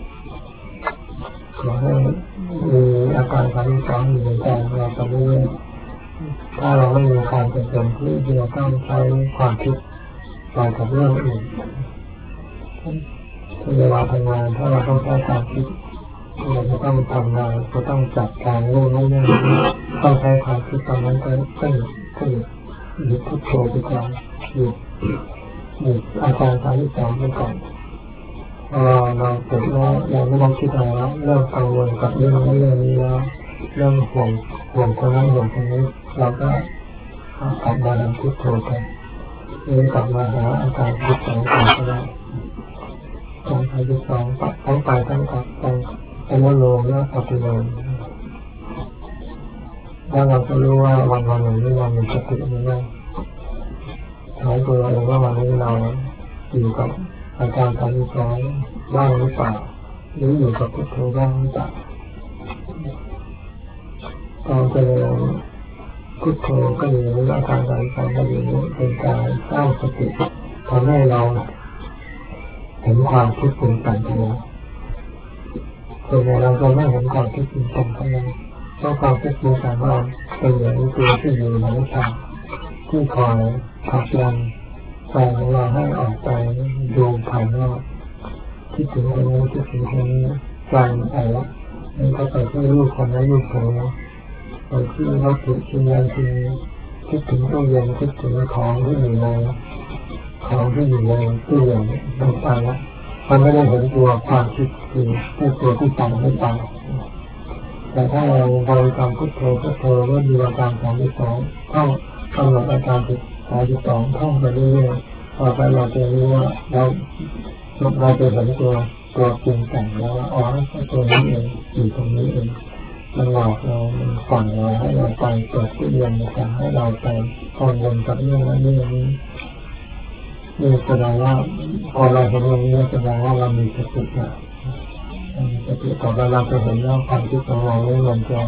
ขอให้มีอาการการศึกษาอยู่ในใจเราไปเรื่อยๆถ้าเราไม่มีความจำเป็นที่จะต้องใช้ความคิดไปกับเรื่องอื่นเวลาทำงานถ้าเราต้องใช้ความคิดเราจะต้องทำงานก็ต้องจัดการเรื่องนั้นเรื่องนี้ต้องใช้ความคิดตอนนั้นก็ก็ก็หยุดพุทโธไปก่อนหยุดหยุดอาการทางที่สองไปก่อนพอเราเสร็จแล้วเราไม่ต้องคิดอะไรแล้วเริ่มกังวลกับเรื่องนั้นเรื่องนี้แล้วเริ่มห่วงห่วงคนนั้นห่วงคนนี้เราก็กลับมาทำพุทโธกันเริ่มกลับมาหาอาการที่สองก็ได้การทางที่สองทั้งไปทั้งกลับทั้งอนุโลมและปฏิโลมแล้วเราจะรู้ว่าวันวันหนึ่งที่เรามีสตินี้ได้ถามตัวเราเองว่าวันนี้เราอยู่กับอาการทางที่สองบ้างหรือเปล่าหรืออยู่กับพุทโธบ้างหรือเปล่าการเจริญพุทโธก็ดีหรืออาการทางที่สองก็ดีเป็นการสร้างสติทำให้เราเห็นความคิดปรุงแต่งของเราส่วนใหญ่เราจะไม่เห็นความคิดปรุงแต่งของเราเพราะความคิดปรุงแต่งเราเป็นอย่างนี้ตัวที่อยู่ในใจที่คอยผลักดันใจของเราให้ออกไปดูภายนอกคิดถึงคนนี้คิดถึงคนนี้ใจไอ้มันก็ไปที่รูปคนนั้นรูปคนนี้ไปที่วัตถุชิ้นนั้นชิ้นนี้คิดถึงตู้เย็นคิดถึงของที่อยู่ในของที่อยู่ในตู้เย็นมันไปแล้วมันไม่ได้เห็นตัวความคิดคือที่ตัวที่ตั้งไม่ตั้งแต่ถ้าเราบริกรรมพุทโธพุทโธว่าดูอาการสามที่สองท่องกำหนดอาการสามที่สองท่องไปเรื่อยๆต่อไปเราจะรู้ว่าเราเราจะเห็นตัวตัวปรุงแต่งแล้วว่าอ๋อตัวนี้เองอยู่ตรงนี้เองมันหลอกเรามันฝังเราให้เราไปเปิดตู้เย็นสั่งให้เราไปกังวลกับเรื่องนั้นเรื่องนี้นี่แสดงว่าพอเราเห็นอย่างนี้แสดงว่าเรามีสตินะสติต่อไปเราจะเห็นว่าความคิดของเราเนี่ยมันจะ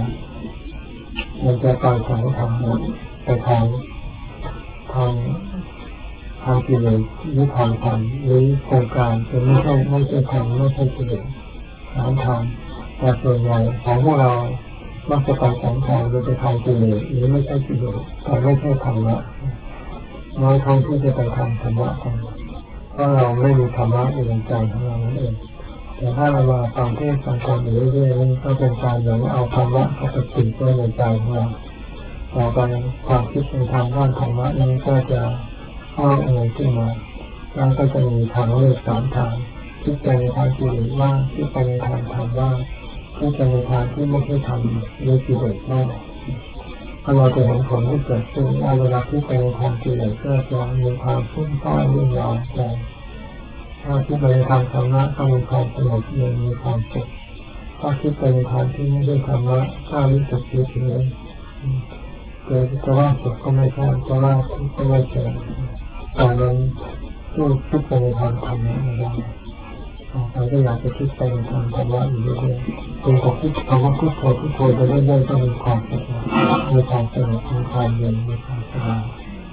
มันจะไปทางทางไปทางทางททางกิเลสหรือทางธรรมหรือโครงการจะไม่ใช่ไม่ใช่ธรรมไม่ใช่กิเลสทางธรรมแต่ส่วนใหญ่ของพวกเรามักจะไปสำคัญโดยไปทางกิเลสหรือไม่ใช่กิเลสแต่ไม่ใช่ธรรมะน้อยครั้งที่จะไปทำธรรมะกันเพราะเราไม่มีธรรมะอยู่ในใจของเราเองแต่ถ้าเรามาฟังเทศน์ฟังธรรมอยู่เรื่อยๆนี่ก็เป็นการเหมือนเอาธรรมะเข้าไปติดไว้ในใจของเราต่อไปความคิดในทางด้านธรรมะนี้ก็จะอ้อเอ่ยขึ้นมาแล้วก็จะมีทางเลือกสามทางคิดไปในทางกิเลสบ้างคิดไปในทางธรรมบ้างคิดไปในทางที่ไม่ใช่ธรรมหรือกิเลสบ้างถ้าเราจะเห็นผลที่เกิดขึ้นเวลาที่ไปในทางกิเลสก็จะมีความฟุ้งซ่านเรื่องราวใจถ้าคิดไปในทางธรรมะก็มีความสงบเย็นมีความสุขถ้าคิดไปในทางที่ไม่ใช่ธรรมะก็รู้สึกเฉยๆเกิดจะว่าสุขก็ไม่ใช่จะว่าทุกข์ก็ไม่ใช่แต่มันสู้คิดไปในทางธรรมะไม่ได้เราก็อยากจะคิดไปในทางธรรมะอยู่เรื่อยๆเป็นกับคิดคำว่าพุทโธพุทโธไปเรื่อยๆก็มีความสุขมีความสงบมีความเย็นมีความสบาย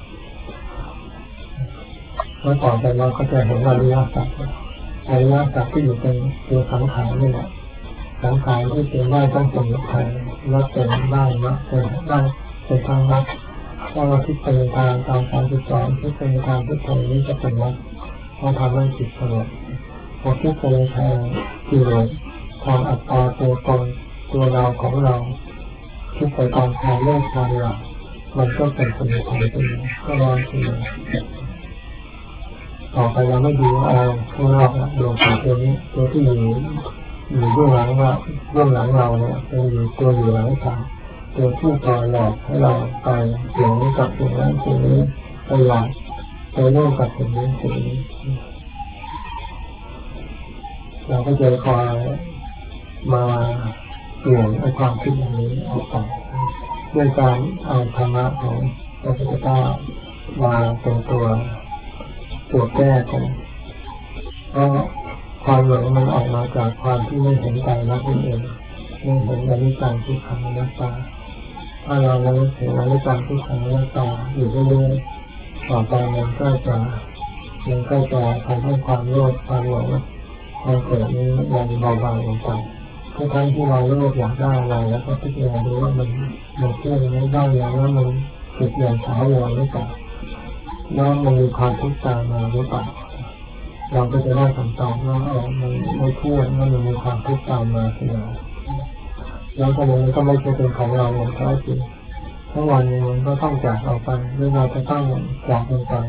แล้วต่อไปเราก็จะเห็นอริยสัจอริยสัจที่อยู่เป็นตัวสังขารนี่แหละสังขารที่เป็นได้ต้องสมุทัยแล้วเป็นได้มรรคเป็นได้เป็นทางมรรคถ้าเราคิดไปในทางตามการศึกษาคิดไปในทางพุทโธนี้จะเป็นมรรคเพราะทำให้จิตสงบพอคิดไปในทางกิเลสทางอัตตาตัวตนตัวเราของเราคิดไปตามความโลภความอยากมันก็เป็นสมุทัยขึ้นมาก็ร้อนขึ้นมาต่อไปเราไม่ดูอะไรข้างนอกนะดวงจิตตัวนี้ตัวที่อยู่อยู่เบื้องหลังว่าเบื้องหลังเราเนี่ยเป็นอยู่ตัวอยู่หลังทางตัวที่คอยหลอกให้เราไปสิ่งนี้กับสิ่งนั้นสิ่งนี้ไปหลอกไปโลภกับสิ่งนี้สิ่งนี้เราก็จะคอยมาเปลี่ยนไอ้ความคิดอย่างนี้ออกไปด้วยการเอาธรรมะของพระพุทธเจ้ามาเป็นตัวตัวแก้กันเพราะความหลงมันออกมาจากความที่ไม่เห็นใจรักนั่นเองไม่เห็นอนิจจังทุกขังอนัตตาถ้าเราไม่เห็นอนิจจังทุกขังอนัตตาอยู่เรื่อยๆต่อไปมันก็จะมันก็จะทำให้ความโลภความหลงความเกิดนี้มันเบาบางลงไปทุกครั้งที่เราโลภอยากได้อะไรแล้วก็พิจารณาดูว่ามันมันเที่ยงไม่ได้อย่างนั้นมันติดอย่างถาวรหรือเปล่าแล้วมันมีความทุกข์ตามมาหรือเปล่าเราก็จะได้คำตอบว่าเออมันไม่เที่ยงมันมีความทุกข์ตามมาเสมอแล้วก็มันก็ไม่ใช่เป็นของเราอย่างแท้จริงทั้งวันนี้มันก็ต้องจากเราไปหรือเราจะต้องจากมันไป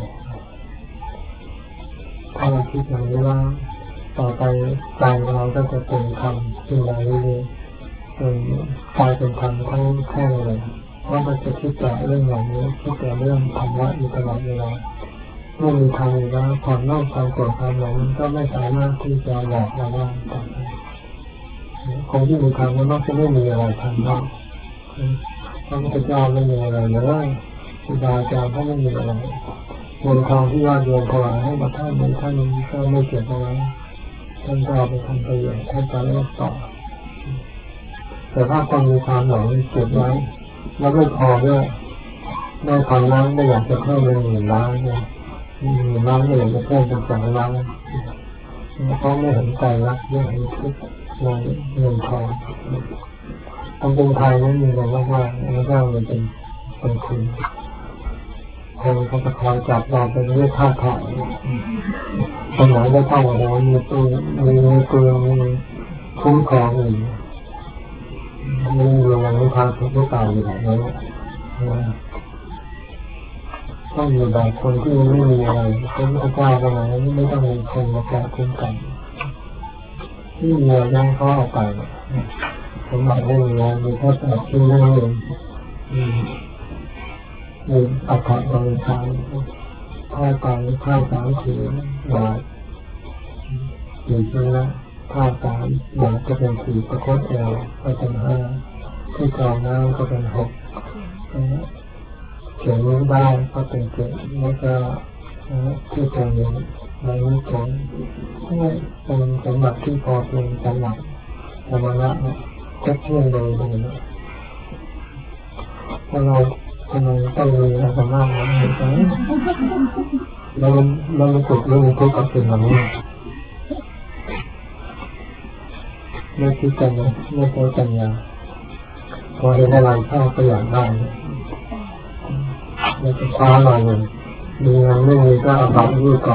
ถ้าเราคิดอย่างนี้ว่าต่อไปใจเราก็จะเป็นธรรมขึ้นมาเรื่อยๆจนกลายเป็นธรรมทั้งแท่งเลยว่ามันจะคิดแต่เรื่องอย่างนี้คิดแต่เรื่องธรรมะอยู่ตลอดเวลาเมื่อมีธรรมอยู่แล้วความโลภความโกรธความหลงมันก็ไม่สามารถที่จะหลอกเราได้ต่อไปคนที่มีธรรมมันมักจะไม่มีอะไรทำได้พระพุทธเจ้าไม่มีอะไรเลยครูบาอาจารย์ก็ไม่มีอะไรเงินทองที่ญาติโยมถวายให้กับท่านนี้ท่านก็ไม่เก็บเอาไว้ท่านก็เอาไปทำประโยชน์ท่านก็เลิกต่อแต่ถ้าคนมีความหลงเก็บไว้แล้วไม่พอด้วยได้พันล้านไม่อยากจะเพิ่มเป็นหมื่นล้านเนี่ยหมื่นล้านไม่อยากจะเพิ่มเป็นแสนล้านเพราะไม่เห็นใจรักไม่เห็นทุกข์ในเงินทองทำเป็นไทยนั้นมีเงินมากๆแล้วก็มันเป็นเป็นคุณคนเขาจะคอยจับเราเป็นเรื่องท่าทางคนไหนได้เท่ากับเรามีปืนมีมีปืนมีคุ้มครองอยู่มีเรื่องมีความสุขที่ตายอยู่แบบนี้ต้องอยู่แบบคนที่ไม่มีอะไรเป็นพระเจ้ากันไหนไม่ต้องมีคนมาแก้คุ้มกันที่มีอะไรยังเขาเอาไปสมบัติไม่มีอะไรมีแค่แต่ที่นั่นเองมีอัฐบริษัทผ้าไตรผ้าสามสีบาทสี่ชิ้นละผ้าสามบาทก็เป็นสี่ประคตเอวก็เป็นห้าที่กรองน้ำก็เป็นหกเขียนนิ้วได้ก็เป็นเจ็ดแล้วก็ที่ตรงนี้ในนิ้วโป้งเป็นสมบัติที่พอเพียงสำหรับธรรมะครบถ้วนเลยนะถ้าเราทำไมต้องมีอะไรกันมากนะเราเราไม่สุขเราไม่ทุกข์กับสิ่งเหล่านี้ไม่คิดกันนะไม่ใช้ปัญญาพอเห็นอะไรชอบก็อยากได้เราจะคว้าหน่อยหนึ่งมีเงินไม่มีก็เอาบัตรยืดก่อน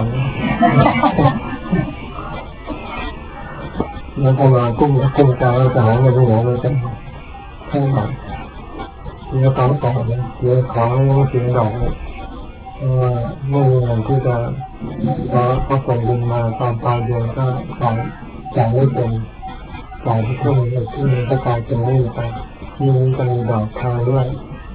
แล้วพอมากุ้งกุ้งใจเราจะหาเงินที่ไหนเราจะแค่ไหนเงินต้องต่อเลยเงินของไม่ถึงดอกเลยเพราะว่าไม่มีเงินที่จะแล้วพอส่งเงินมาตอนปลายเดือนก็จ่ายจ่ายไม่เป็นจ่ายที่ครึ่งอีกครึ่งนึงก็จ่ายเป็นหนี้ไปนี่มันจะมีดอกทางด้วย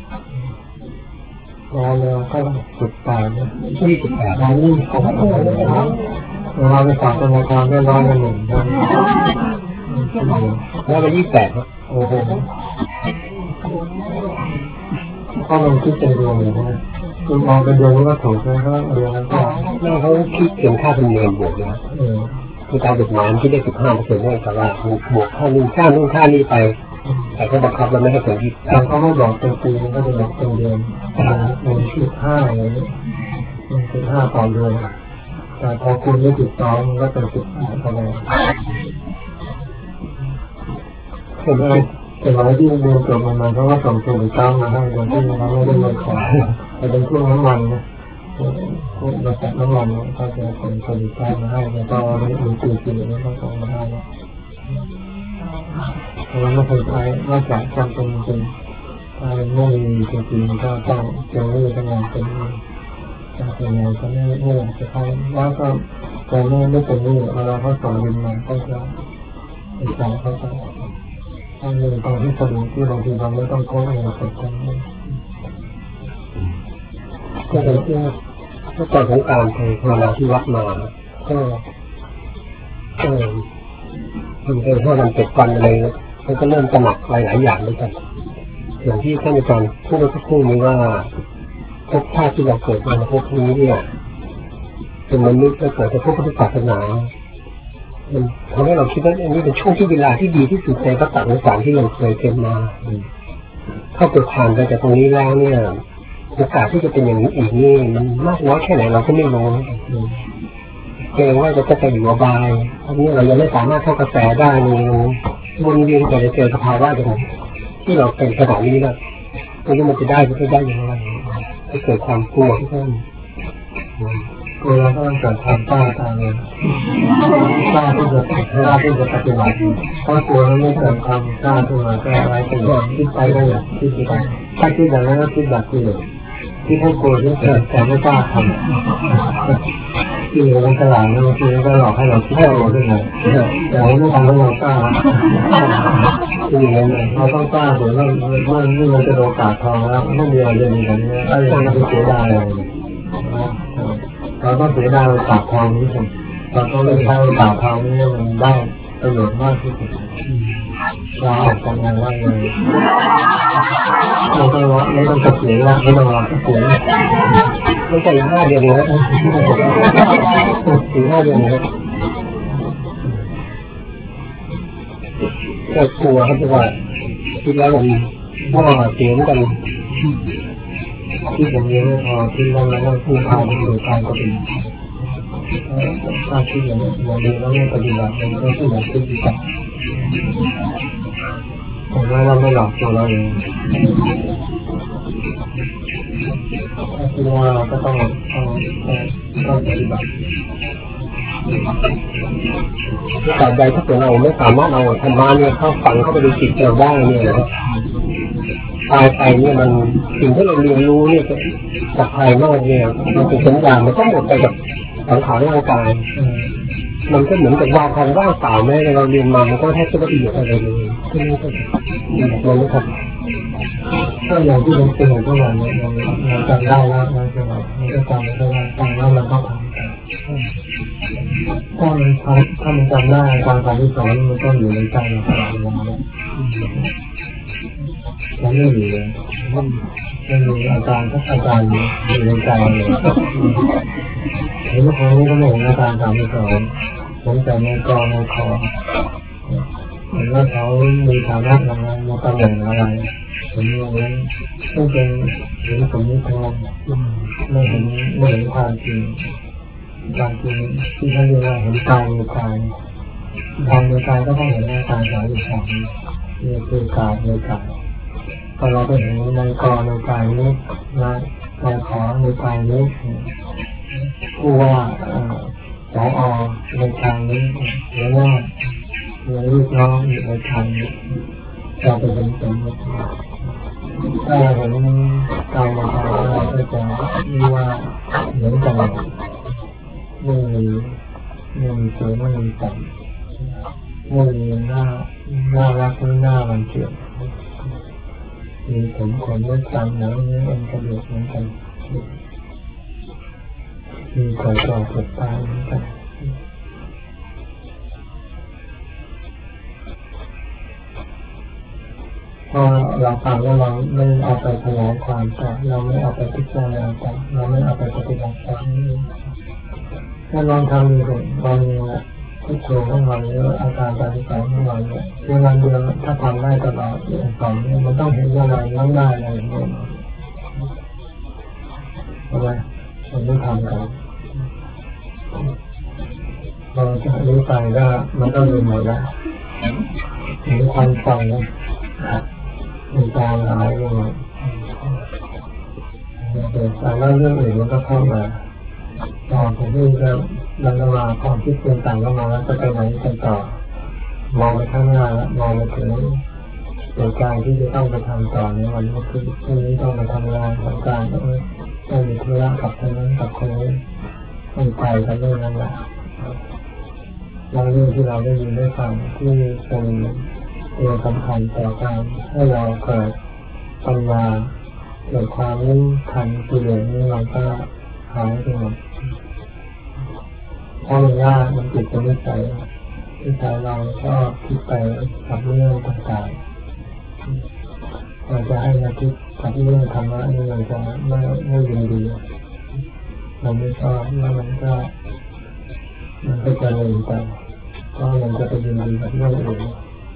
รอเรือก็สิบแปดเนี่ยยี่สิบแปดร้อยยี่สิบแปดเราไปฝากธนาคารได้ร้อยละหนึ่งนะแล้วไปยี่สิบแปดโอ้โหก็มันคิดเป็นเดือนเลยนะคุณมองเป็นเดือนก็ถูกนะเพราะเดือนนั้นก็แล้วเขาคิดเพียงค่าธรรมเนียมบวกนะคือตามกฎหมายที่ได้สิบห้าเปอร์เซ็นต์ได้แต่ว่าบวกค่านู่นค่านู่นค่านี้ไปแต่เขาบังคับเราไม่ให้เป็นที่แต่เขาไม่บอกเป็นปีมันก็จะบอกเป็นเดือนเป็นสิบห้าอย่างนี้เป็นสิบห้าต่อเดือนแต่พอคุณไม่ติดต่อมันก็เป็นสิบห้าต่อเดือนเห็นไหมแต่เราที่เรียนจบมาเพราะว่าส่งตัวไปตามมาให้โดยที่เราไม่ได้มาขอแต่เป็นพวกน้ำมันนะพวกบริษัทน้ำมันเขาจะส่งตัวไปตามมาให้แล้วก็มีตีสีนี่เขาส่งมาให้เพราะว่าไม่เคยใช้นอกจากจำเป็นจริงถ้าไม่มีจริงๆก็ต้องเจอเรื่องทำงานเป็นการทำงานก็ไม่ไม่อยากจะใช้แล้วก็แต่ไม่ไม่เป็นนี่เวลาเขาส่งเงินมาก็จะติดใจเขาจะถ้าเงินตอนที่สะดวกที่บางทีเราไม่ต้องโค้งอะไรเสร็จกันก็เลยที่เมื่อก่อนของการไปภาวนาที่วัดมาก็ก็ทำไปห้าวันเจ็ดวันอะไรมันก็เริ่มตระหนักหลายๆอย่างด้วยกันอย่างที่ท่านอาจารย์พูดเมื่อสักครู่นี้ว่าภพชาติที่เราเกิดมาในภพนี้เนี่ยเป็นมนุษย์และเกิดในภพพุทธศาสนามันทำให้เราคิดว่าอันนี้เป็นช่วงที่เวลาที่ดีที่สุดในพระตักสงสารที่เราเคยเป็นมาถ้าเกิดผ่านไปจากตรงนี้แล้วเนี่ยโอกาสที่จะเป็นอย่างนี้อีกนี่มันมากน้อยแค่ไหนเราก็ไม่รู้เกรงว่าจะไปอยู่อบายเพราะนี้เรายังไม่สามารถเข้ากระแสได้ในวนเวียนแต่จะเจอสภาวะอย่างที่เราเป็นขนาดนี้แล้วไม่รู้มันจะได้หรือไม่ได้อย่างไรจะเกิดความกลัวขึ้นกลัวแล้วก็ต้องเกิดความกล้าตามเลยกล้าที่จะกล้าที่จะปฏิบัติเพราะกลัวแล้วไม่เกิดความกล้าขึ้นมาก็อะไรประโยชน์คิดไปได้อย่างคิดไปถ้าคิดอย่างนั้นก็คิดแบบที่เลยที่ให้กลัวที่เกิดแต่ไม่กล้าทำที่มันฉลาดบางทีมันก็หลอกให้เราคิดให้เราด้วยนะแต่ไม่ทำให้เรากล้าที่อย่างนั้นเราต้องกล้าเดี๋ยวเราเมื่อนี่มันจะโอกาสทองแล้วไม่มีอะไรเลยอย่างนี้ไอ้ยังไม่เสียดายเลยเราต้องเสียดายโอกาสทองนี้สิเราต้องใช้โอกาสทองนี้มันได้ประโยชน์มากที่สุดเราออกจากงานว่าเลยไม่ต้องรอไม่ต้องเสียละไม่ต้องรอเสียไม่ใช่ห้าเดือนนะถึงห้าเดือนนะก็กลัวครับว่าคิดแล้วมันว่าเสียงกันที่ผมเรียนพอที่เราเราพูดทางสู่การปฏิบัติถ้าคิดอย่างนี้เราเรียนแล้วไม่ปฏิบัติมันก็ที่เหมือนที่ดีกว่าผมว่าเราไม่หลอกตัวเราเองถ้าคิดว่าเราก็ต้องต้องต้องปฏิบัติต่อไปถ้าเกิดเราไม่สามารถเอาธรรมะเนี่ยเข้าฝังเข้าไปในจิตเราได้เนี่ยนะตายไปเนี่ยมันสิ่งที่เราเรียนรู้เนี่ยจากภายนอกเนี่ยมันเป็นสัญญามันต้องหมดไปกับสังขารร่างกายมันก็เหมือนกับว่าทางว่างเปล่าแม้เราเรียนมามันก็แทบจะไม่ได้อยู่อะไรเลยที่นี่ก็มันไม่ครับก็อย่างที่ผมเป็นอย่างทุกวันเนี่ยเราเราจำได้แล้วเราจะแบบมันก็จำไม่ได้จำแล้วเราก็ทำถ้ามันทำถ้ามันจำได้การการที่สอนมันต้องอยู่ในใจเราตลอดเวลามันไม่อยู่เลยมันมีอาการทักอาการอยู่ในใจเลยเห็นเมื่อครั้งนี้ก็ไม่เห็นอาการตามที่สอนผมแต่ในกองในคอเห็นว่าเขามีฐานะอะไรมีตำแหน่งอะไรเห็นอย่างนั้นไม่เป็นเห็นสมมติทองไม่เห็นไม่เห็นความจริงความจริงที่เขาเรียกว่าเห็นกายในกายกายในกายก็ต้องเห็นหน้าตาสายสองนี่คือกายในกายพอเราไปเห็นในกอในกายนี้นะในขอในกายนี้ผู้ว่าสออในทางนี้หรือว่าในลูกน้องอยู่ในทางนี้เราไปเป็นสมมติถ้าเราเห็นกายในกายเราก็จะเรียกว่าเหมือนกันไม่มีไม่มีสูงไม่มีต่ำไม่มีหน้าหน้ารักหรือหน้ารังเกียจมีผมขนเล็บฟันหนังเนื้อเอ็นกระดูกเหมือนกันมีคอยต่อเกิดตายเหมือนกันพอเราฟังแล้วเราไม่เอาไปขยายความต่อเราไม่เอาไปพิจารณาต่อเราไม่เอาไปปฏิบัติต่อนี่ถ้าลองทำดูก่อนวันนี้นะพุทโธทั้งวันหรืออาการปฏิบัติทั้งวันเนี่ยเวลาเดือนถ้าทำได้ตลอดอย่างต่อเนื่องมันต้องเห็นอะไรน้ำได้อะไรอย่างเงี้ยทำไมมันไม่ทำกันเราจะรู้ไปก็มันก็ลืมหมดแล้วมีความฟังนะมีการหายไปหมดแต่ว่าเรื่องอื่นมันก็เข้ามาตอนผมนี่ก็ดันมาความคิดเป็นต่างก็มาแล้วจะไปไหนกันต่อมองไปข้างหน้าแล้วมองไปถึงตัวการที่จะต้องไปทำต่อในวันนี้คือพรุ่งนี้ต้องไปทำงานทำการต้องมีธุระกับคนนั้นกับคนนี้ต้องไปกันเรื่องนั้นแหละบางเรื่องที่เราได้ยินได้ฟังที่เป็นตัวสำคัญต่อการให้เราเกิดปัญญาเกิดความรู้ทันกิเลสนี้เราก็หายไปหมดเพราะมันยากมันติดเป็นนิสัยนิสัยเราชอบคิดไปกับเรื่องต่างๆเราจะให้เราคิดกับเรื่องธรรมะนี่เราจะไม่ไม่ยินดีเราไม่ชอบแล้วมันก็มันก็จะเลยไปก็มันจะไปยินดีกับเรื่องอื่น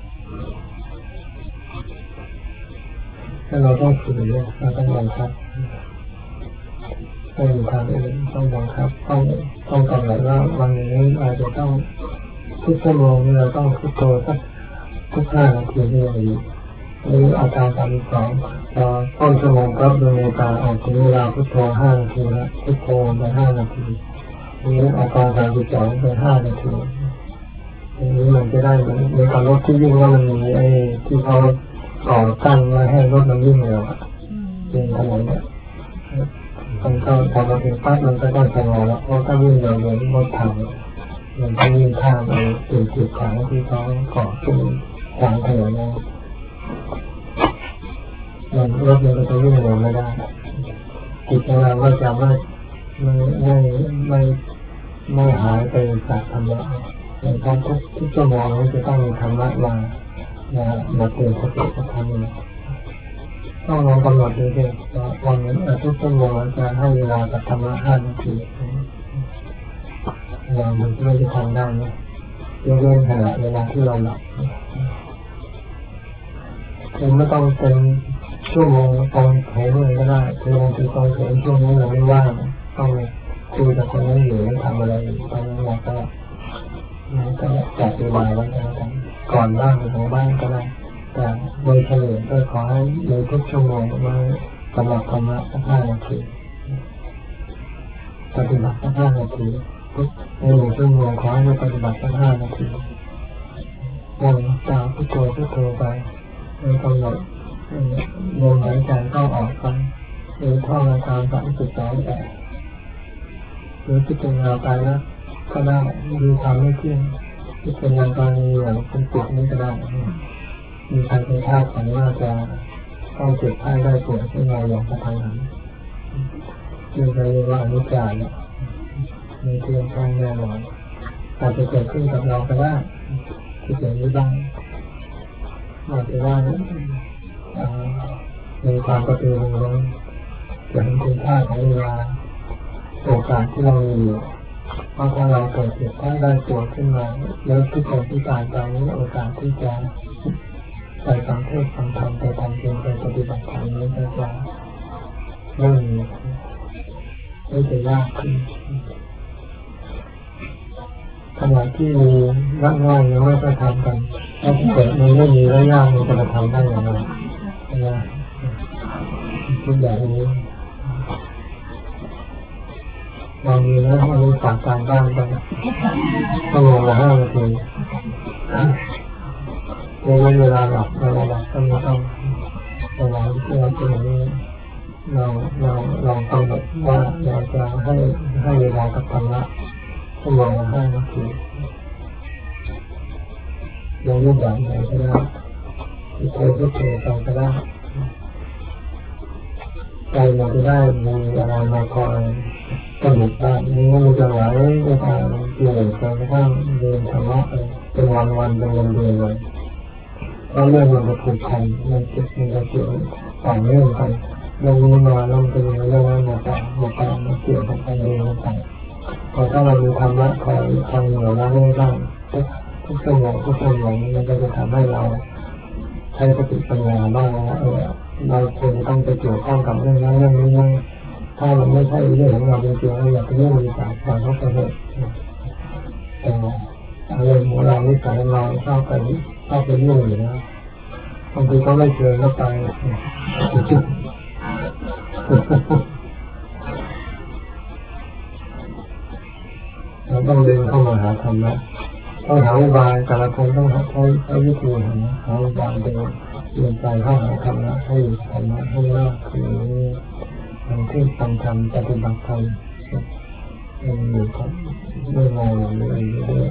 ถ้าเราต้องฝืนเนี่ยเราต้องบังคับไม่มีทางอื่นต้องบังคับต้องต้องกำหนดว่าวันนี้อาจจะต้องทุกชั่วโมงเราต้องพุทโธสักทุกห้านาทีนี่เองหรืออาการสามสิบสองพอต้นชั่วโมงก็ดูในตาออกถึงเวลาพุทโธห้านาทีแล้วพุทโธไปห้านาทีนี้อาการสามสิบสองไปห้านาทีอันนี้มันจะได้เหมือนในการรถที่วิ่งว่ามันมีไอ้ที่เขาก่อตั้งไว้ให้รถมันวิ่งเร็วเป็นถนนเนี่ยมันเข้าพอมาถึงปั๊บมันก็ต้องชะลอแล้วเพราะถ้าวิ่งเร็วๆรถถังมันจะวิ่งข้ามไปจุดจุดขวางที่เขาก่อขึ้นขวางถนนนะมันรถมันก็จะวิ่งเร็วไม่ได้จิตของเราก็จะไม่ไม่ไม่ไม่ไม่หายไปจากธรรมะในการทุกทุกชั่วโมงนี้จะต้องมีธรรมะมามามาเตือนสติสักครั้งนึงต้องลองกำหนดดูสิว่าวันนี้ทุกชั่วโมงจะให้เวลากับธรรมะห้านาทีเรามันไม่จะทำได้นะยกเว้นขณะเวลาที่เราหลับคือไม่ต้องเป็นชั่วโมงตอนเผยเลยก็ได้คือบางทีตอนเผยช่วงนี้เราไม่ว่างต้องคุยกับคนนั้นอยู่แล้วทำอะไรตอนนั้นเราก็มันก็จัดเวลาไว้กันก่อนบ้างหรือหลังบ้างก็ได้แต่โดยเฉลี่ยก็ขอให้ในทุกชั่วโมงมาสำหรับธรรมะสักห้านาทีปฏิบัติสักห้านาทีในหนึ่งชั่วโมงขอให้เราปฏิบัติสักห้านาทีวนตามพุทโธพุทโธไปโดยกำหนดลมหายใจเข้าออกไปหรือท่องอาการสามสิบสองแต่หรือพิจารณาไปแล้วก็ได้ดูความไม่เที่ยงพิจารณาตอนนี้อย่างเป็นจิตนี้ก็ได้มีการเป็นธาตุของว่าจะต้องเจ็บไข้ได้ป่วยที่เราอย่างกระทันหันมีใครเรียกว่าอนิจจาเนี่ยมีเพียงแค่แน่นอนอาจจะเกิดขึ้นกับเราก็ได้ที่เป็นนี้บ้างอาจจะว่ามีความกระตือรือร้นจะเห็นคุณค่าของเวลาโอกาสที่เรามีอยู่เพราะถ้าเราเกิดเจ็บถ้าได้ตัวขึ้นมาแล้วทุกคนที่ตายไปนี้โอกาสที่จะไปฟังเทศน์ฟังธรรมไปทำจริงไปปฏิบัติธรรมนี้ก็จะไม่มีไม่จะยากขึ้นขณะที่มีร่างง่ายยังไม่ไปทำกันถ้าเกิดมันไม่มีร่างยากมันจะมาทำได้อย่างไรนะคิดแบบนี้เรามีแล้วเรามีฝากการบ้านไปต้องลงละห้านาทีในเวลาหลับเวลาหลับก็ไม่ต้องเวลาที่เราเป็นอย่างนี้เราเราลองกำหนดว่าเราจะให้ให้เวลากับธรรมะชั่วโมงละห้านาทีเรารูปแบบไหนก็ได้ที่เคยที่เคยไปก็ได้ใจเราจะได้มีอะไรมาคอยกำหนดได้นี่มันจะไหลไปทางเกี่ยวกับกระทั่งเรียนธรรมะเป็นวันวันเป็นวันเดือนเลยเพราะเรื่องมันจะผูกพันมันจะมันจะเกี่ยวต่อเนื่องกันเรื่องนี้มาแล้วมันจะมีเรื่องนั้นมาต่อมาต่อมาเกี่ยวกับการเรียนต่างพอถ้าเรามีธรรมะคอยทำเหนือแล้วไม่ได้ทุกชั่วโมงทุกชั่วโมงมันก็จะทำให้เราใช้สติปัญญาบ้างว่าเออเราควรต้องไปเกี่ยวข้องกับเรื่องนั้นเรื่องนี้นะถ้ามันไม่ใช่เรื่องของเราจริงๆเราอยากจะเรื่องมีสารฟังเข้าไปเลยแต่อารมณ์ของเรานิสัยเราเข้าไปเข้าไปเรื่องอยู่นะบางทีก็ไม่เจอก็ไปเราต้องเดินเข้ามาหาธรรมะต้องหาอุบายแต่ละคนต้องใช้ใช้วิธีหาหาอุบายเดินเดินใจเข้าหาธรรมะให้ธรรมะให้มากคือทำที่ฟังธรรมปฏิบัติธรรมมันอยู่กับเรื่องงานอย่างนี้เรื่อย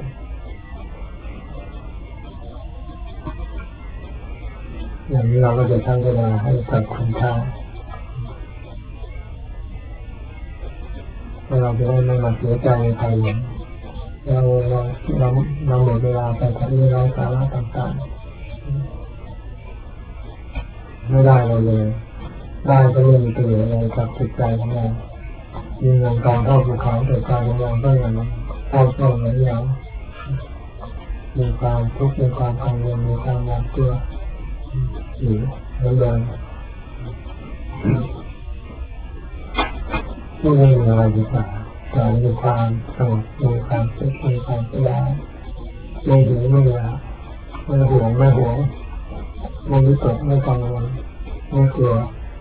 ๆอย่างนี้เราก็จะตั้งเวลาให้กับคุณค่าเราจะได้ไม่มาเสียใจในภายหลังเราเราเราเราหมดเวลาไปกับเรื่องไร้สาระต่างๆไม่ได้เราเลยได้ก็ไม่มีประโยชน์อะไรกับจิตใจของเรามีเงินการเข้าภูเขาแต่การของเราก็ยังเข้าเส้าเหมือนอย่างมีความทุกข์มีความกังวลมีความหวาดกลัวอยู่เหมือนเดิมที่ไม่มีอะไรดีกว่าแต่มีความสงบมีความสุขมีความสบายไม่หิวไม่อยากไม่ห่วงไม่หวงไม่วิตกไม่กังวลไม่กลัว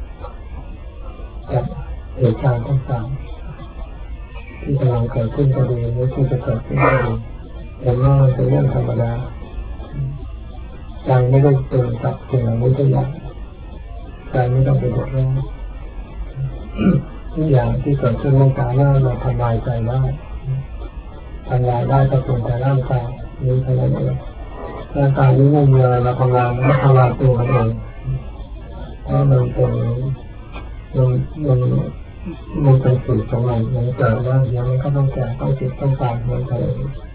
กับเหตุการณ์ต่างๆที่กำลังเกิดขึ้นก็ดีหรือที่จะเกิดขึ้นก็ดีแต่ว่ามันเป็นเรื่องธรรมดาใจไม่ได้ตื่นกับสิ่งเหล่านี้ทุกอย่างใจไม่ต้องไปเดือดร้อนทุกอย่างที่เกิดขึ้นในกายเราเราทำลายใจได้ทำลายได้ก็เป็นแต่ร่างกายนี้เท่านั้นเองร่างกายนี้ไม่มีอะไรมาทำลายมันทำลายตัวมันเองเพราะมันเป็นมันมันมันเป็นสูตรของมันมันเกิดแล้วเดี๋ยวมันก็ต้องแก่ต้องเจ็บต้องตายเหมือนกัน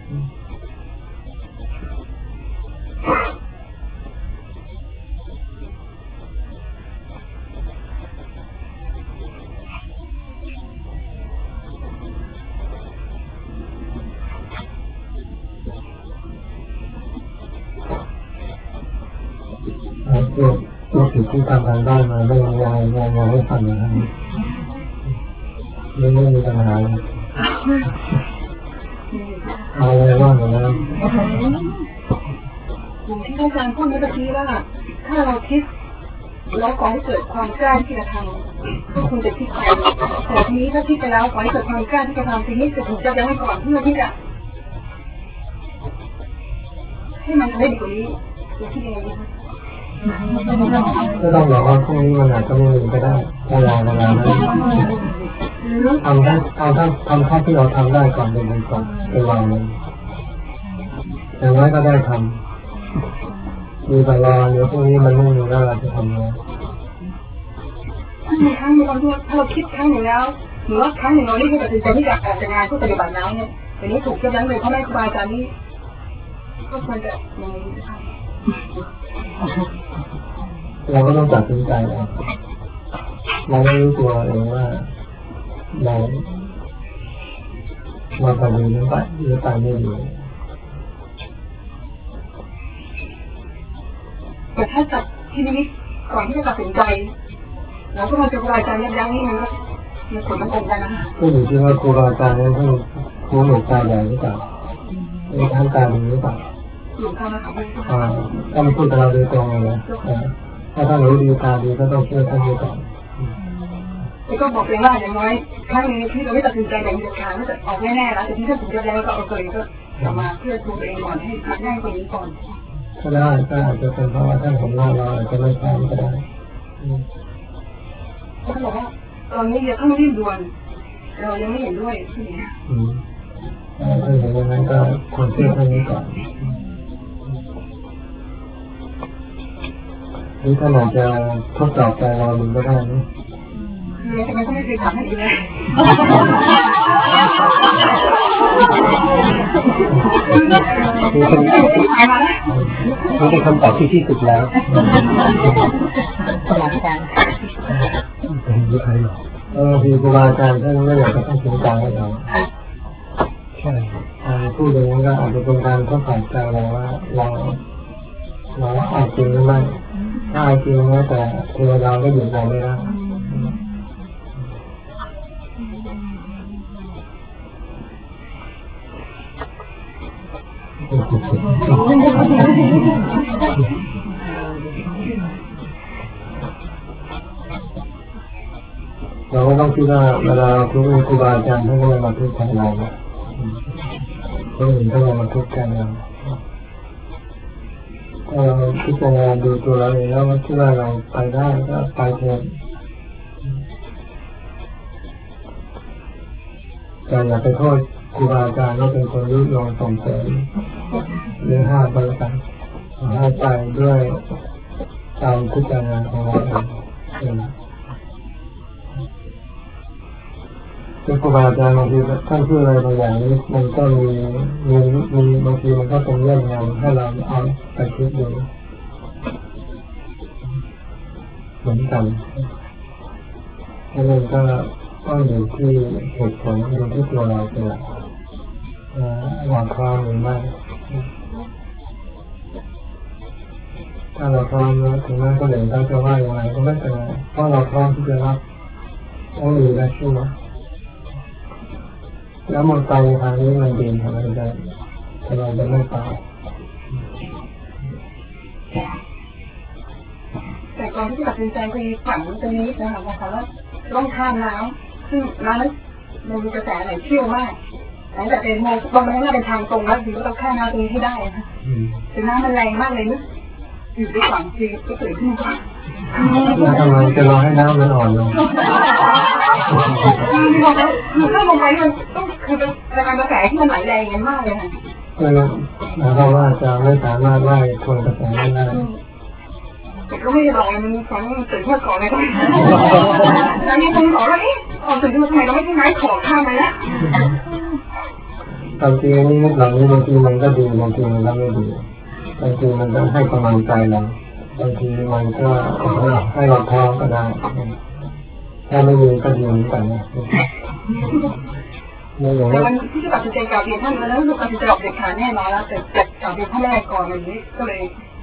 ลูกศิษย์ที่ทำทางด้านมาได้ยังไงยังไงให้ฟังนะครับไม่ไม่มีปัญหาเอาอะไรบ้างนะอย่างที่อาจารย์พูดเมื่อกี้ว่าถ้าเราคิดแล้วก่อให้เกิดความกล้าที่จะทำก็คุณจะคิดไปแต่ทีนี้ถ้าคิดไปแล้วก่อให้เกิดความกล้าที่จะทำทีนี้จะถูกจะยังไม่ก่อนเพื่อที่จะให้มันได้ดีกว่านี้จะคิดยังไงดีคะก็ต้องบอกว่าพรุ่งนี้มันอาจจะไม่มีก็ได้เวลาเวลานั้นทำท่าทำท่าทำท่าที่เราทำได้ก่อนเป็นก่อนเป็นวันนึงอย่างน้อยก็ได้ทำมีแต่รอเดี๋ยวพรุ่งนี้มันไม่มีแล้วเราจะทำไงถ้ามีครั้งนึงเราถ้าเราคิดครั้งหนึ่งแล้วหรือว่าครั้งหนึ่งเราได้ตัดสินใจที่จะออกจากงานเพื่อปฏิบัติแล้วเนี่ยแต่นี้ถูกยับยั้งเลยเพราะแม่ครูบาอาจารย์นี่ก็ควรจะยังไงดีคะเราก็ต้องตัดสินใจแล้วเราไม่รู้ตัวเองว่าเราเราไปดีหรือไปหรือไปไม่ดีแต่ถ้าจับที่นี้ก่อนที่จะตัดสินใจแล้วก็มาเจอครูอาจารย์ยับยั้งนี่มันก็มันผลมันตรงกันนะก็อยู่ที่ว่าครูอาจารย์นั้นท่านครูหนูตาใหญ่หรือเปล่ามีท่านตาดีหรือเปล่าหลวงพ่อมาถามอ่าถ้ามันพูดกับเราโดยตรงเลยนะถ้าท่านรู้ดีตาดีก็ต้องเชื่อท่านด้วยกันแล้วก็บอกเลยว่าอย่างน้อยครั้งนี้ที่เราไม่ตัดสินใจอย่างเด็ดขาดไม่จะออกแน่ๆแล้วแต่ที่ท่านถึงจะแล้วก็เอาตัวเองก็กลับมาเพื่อตัวเองก่อนให้พักแน่กว่านี้ก่อนก็ได้ก็อาจจะเป็นเพราะว่าท่านของเราเราอาจจะไม่พร้อมก็ได้ท่านบอกว่าตอนนี้อย่าเพิ่งรีบด่วนเรายังไม่เห็นด้วยที่นี่อืมถ้าเห็นอย่างนั้นก็ควรเชื่อท่านนี้ก่อนหรือท่านอาจจะทดสอบใจเราหนึ่งก็ได้นะคือทำไมก็ไม่เคยถามให้ดีเลยนี่เป็นคำตอบที่ที่สุดแล้วครูอาจารย์เป็นยุคใครหรอเออพี่ครูอาจารย์ท่านไม่อยากจะต้องถึงกลางให้เราใช่พูดอย่างนี้ก็อาจจะเป็นการทดสอบใจเราว่าเราเราเอาจริงหรือไม่ถ้าเอาจริงนะแต่ตัวเราก็อยู่ใจไม่ได้เราก็ต้องคิดว่าเวลาครูครูบาอาจารย์ท่านก็มาทุกข์ใจเราคนอื่นก็มาทุกข์ใจเราถ้าเราพิจารณาดูตัวเราเองแล้วคิดว่าเราไปได้ก็ไปเถอะแต่อย่าไปโทษครูบาอาจารย์ว่าเป็นคนยุยงส่งเสริมหรือห้ามไปกันห้ามใจด้วยตามพิจารณาของเราเองคือครูบาอาจารย์บางทีท่านพูดอะไรบางอย่างนี้มันก็มีมีมีบางทีมันก็เป็นเรื่องงานให้เราเอาไปคิดดูเหมือนกันแล้วมันก็ต้องอยู่ที่เหตุผลอยู่ที่ตัวเราเป็นหลักหวังความหรือไม่ถ้าเราพร้อมแล้วถึงแม้คนอื่นเขาจะว่าอย่างไรก็ไม่เป็นไรเพราะเราพร้อมที่จะรับต้องมีได้ใช่ไหมแล้วมันไปทางนี้มันดีทำไมได้ถ้าเราจะไม่ไปแต่ก่อนที่จะตัดสินใจคือฝันตรงนี้นะคะบอกว่าต้องข้ามน้ำซึ่งน้ำนั้นมันมีกระแสไหลเชี่ยวมากแต่เป็นโมตรงนั้นน่าเป็นทางตรงแล้วถึงก็ต้องข้ามน้ำตรงนี้ให้ได้ค่ะแต่น้ำมันแรงมากเลยนะอยู่ด้วยความจริงก็เกิดขึ้นค่ะแล้วทำไมจะรอให้น้ำมันอ่อนลงคือถ้าลงไปมันต้องคือเป็นการกระแสที่มันไหลแรงเงี้ยมากเลยค่ะแล้วเราว่าจะไม่สามารถไล่ทวนกระแสได้แต่ก็ไม่ได้ลองมันมีความมันตื่นเต้นก่อนเลยก็แล้วมีคนบอกว่าเอ๊ะออกตื่นขึ้นมาทำไมเราไม่ใช่ไม้ขอข้ามไปนะบางทีนี่นึกหลังนี้บางทีมันก็ดีบางทีมันก็ไม่ดีบางทีมันก็ให้กำลังใจเราบางทีมันก็ให้เราท้อก็ได้ถ้าไม่ดีก็ดีเหมือนกันนะแต่มันที่จะตัดสินใจกับเรียนท่านแล้วคือตัดสินใจออกเด็ดขาดแน่นอนแล้วแต่แต่กับเรียนท่านแรกก่อนอย่างนี้ก็เลย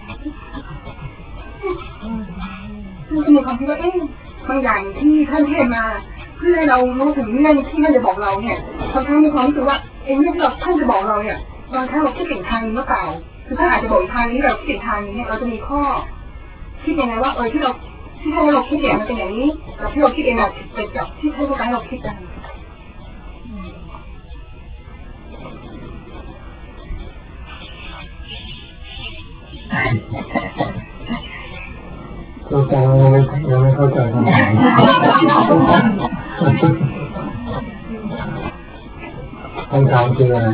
คือมีความคิดว่าเอ๊ะบางอย่างที่ท่านเทศมาเพื่อให้เรารู้ถึงเรื่องที่ท่านจะบอกเราเนี่ยบางครั้งมีความรู้สึกว่าเองเรื่องที่เราท่านจะบอกเราเนี่ยบางครั้งเราคิดถึงทางนี้หรือเปล่าคือท่านอาจจะบอกทางนี้เราคิดถึงทางนี้เราจะมีข้อคิดยังไงว่าเออที่เราที่ท่านเราคิดเนี่ยมันเป็นอย่างนี้กับที่เราคิดเองอะเป็นกับที่ท่านต้องการเราคิดกันตัวกลางยังไม่ยังไม่เข้าใจคำถามคำถามคืออะไร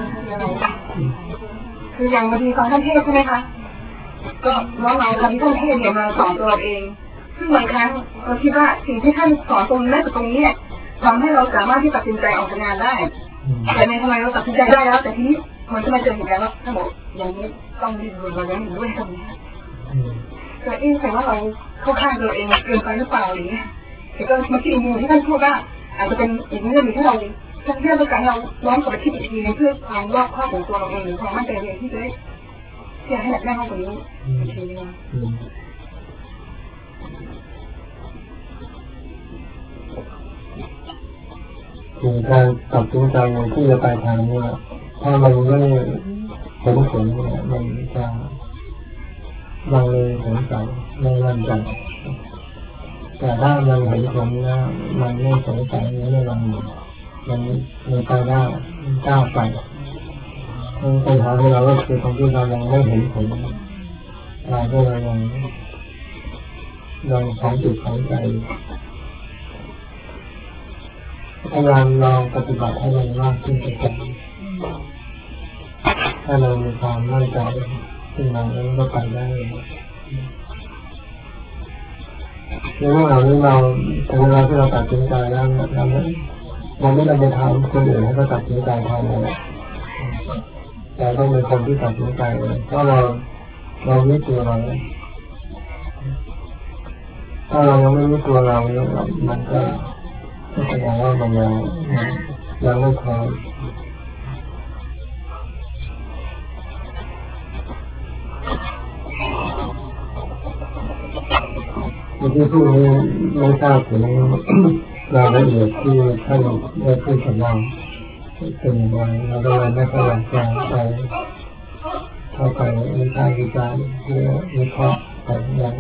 คืออย่างบางทีฟังท่านเทศใช่ไหมคะก็น้องเราทำที่ท่านเทศเนี่ยมาสอนตัวเราเองซึ่งบางครั้งเราคิดว่าสิ่งที่ท่านสอนตรงนี้ตรงนี้เนี่ยทำให้เราสามารถที่ตัดสินใจออกจากงานได้แต่ในทำไมเราตัดสินใจได้แล้วแต่ทีนี้มันก็มาเจอเหตุการณ์ว่าท่านบอกอย่างนี้ต้องรีบด่วนเราอย่างนี้ด้วยตรงนี้แต่เอ๊ะแต่ว่าเราเข้าข้างตัวเองเกินไปหรือเปล่าหรือแต่ก็มาคิดอีกมุมที่ท่านพูดว่าอาจจะเป็นอีกเรื่องหนึ่งที่เราทั้งเรื่องด้วยกันเราย้อนกลับไปคิดอีกทีนึงเพื่อความรอบคอบของตัวเราเองหรือความมั่นใจเองที่จะได้ที่จะให้หนักแน่นมากกว่านี้อีกทีนึงถึงการตัดสินใจที่จะไปทางนี้ถ้ามันไม่เห็นผลเนี่ยมันจะลังเลสงสัยไม่มั่นใจแต่ถ้ามันเห็นผลแล้วมันไม่สงสัยไม่ลังเลมันมีไปได้ก้าวไปปัญหาของเราก็คือตรงที่เรายังไม่เห็นผลเราก็เลยยังยังของจิตของใจพยายามลองปฏิบัติให้มันมากขึ้นไปก่อนถ้าเรามีความมั่นใจขึ้นมาแล้วก็ไปได้ในเรื่องเหล่านี้เราแต่เวลาที่เราตัดสินใจแล้วเราไม่เราไม่ได้ไปทำคนอื่นให้เขาตัดสินใจแทนเราแต่ต้องเป็นคนที่ตัดสินใจเลยเพราะเราเราไม่ตัวเราถ้าเรายังไม่รู้ตัวเราเนี่ยมันก็ก็แสดงว่ามันยังยังไม่พอเมื่อกี้พูดนี้ไม่ทราบถึงรายละเอียดที่ท่านได้พูดกับเราเป็นอย่างไรเราก็เลยไม่ค่อยอยากจะไปเข้าไปวิจารณ์วิจารณ์หรือวิเคราะห์แต่อย่าง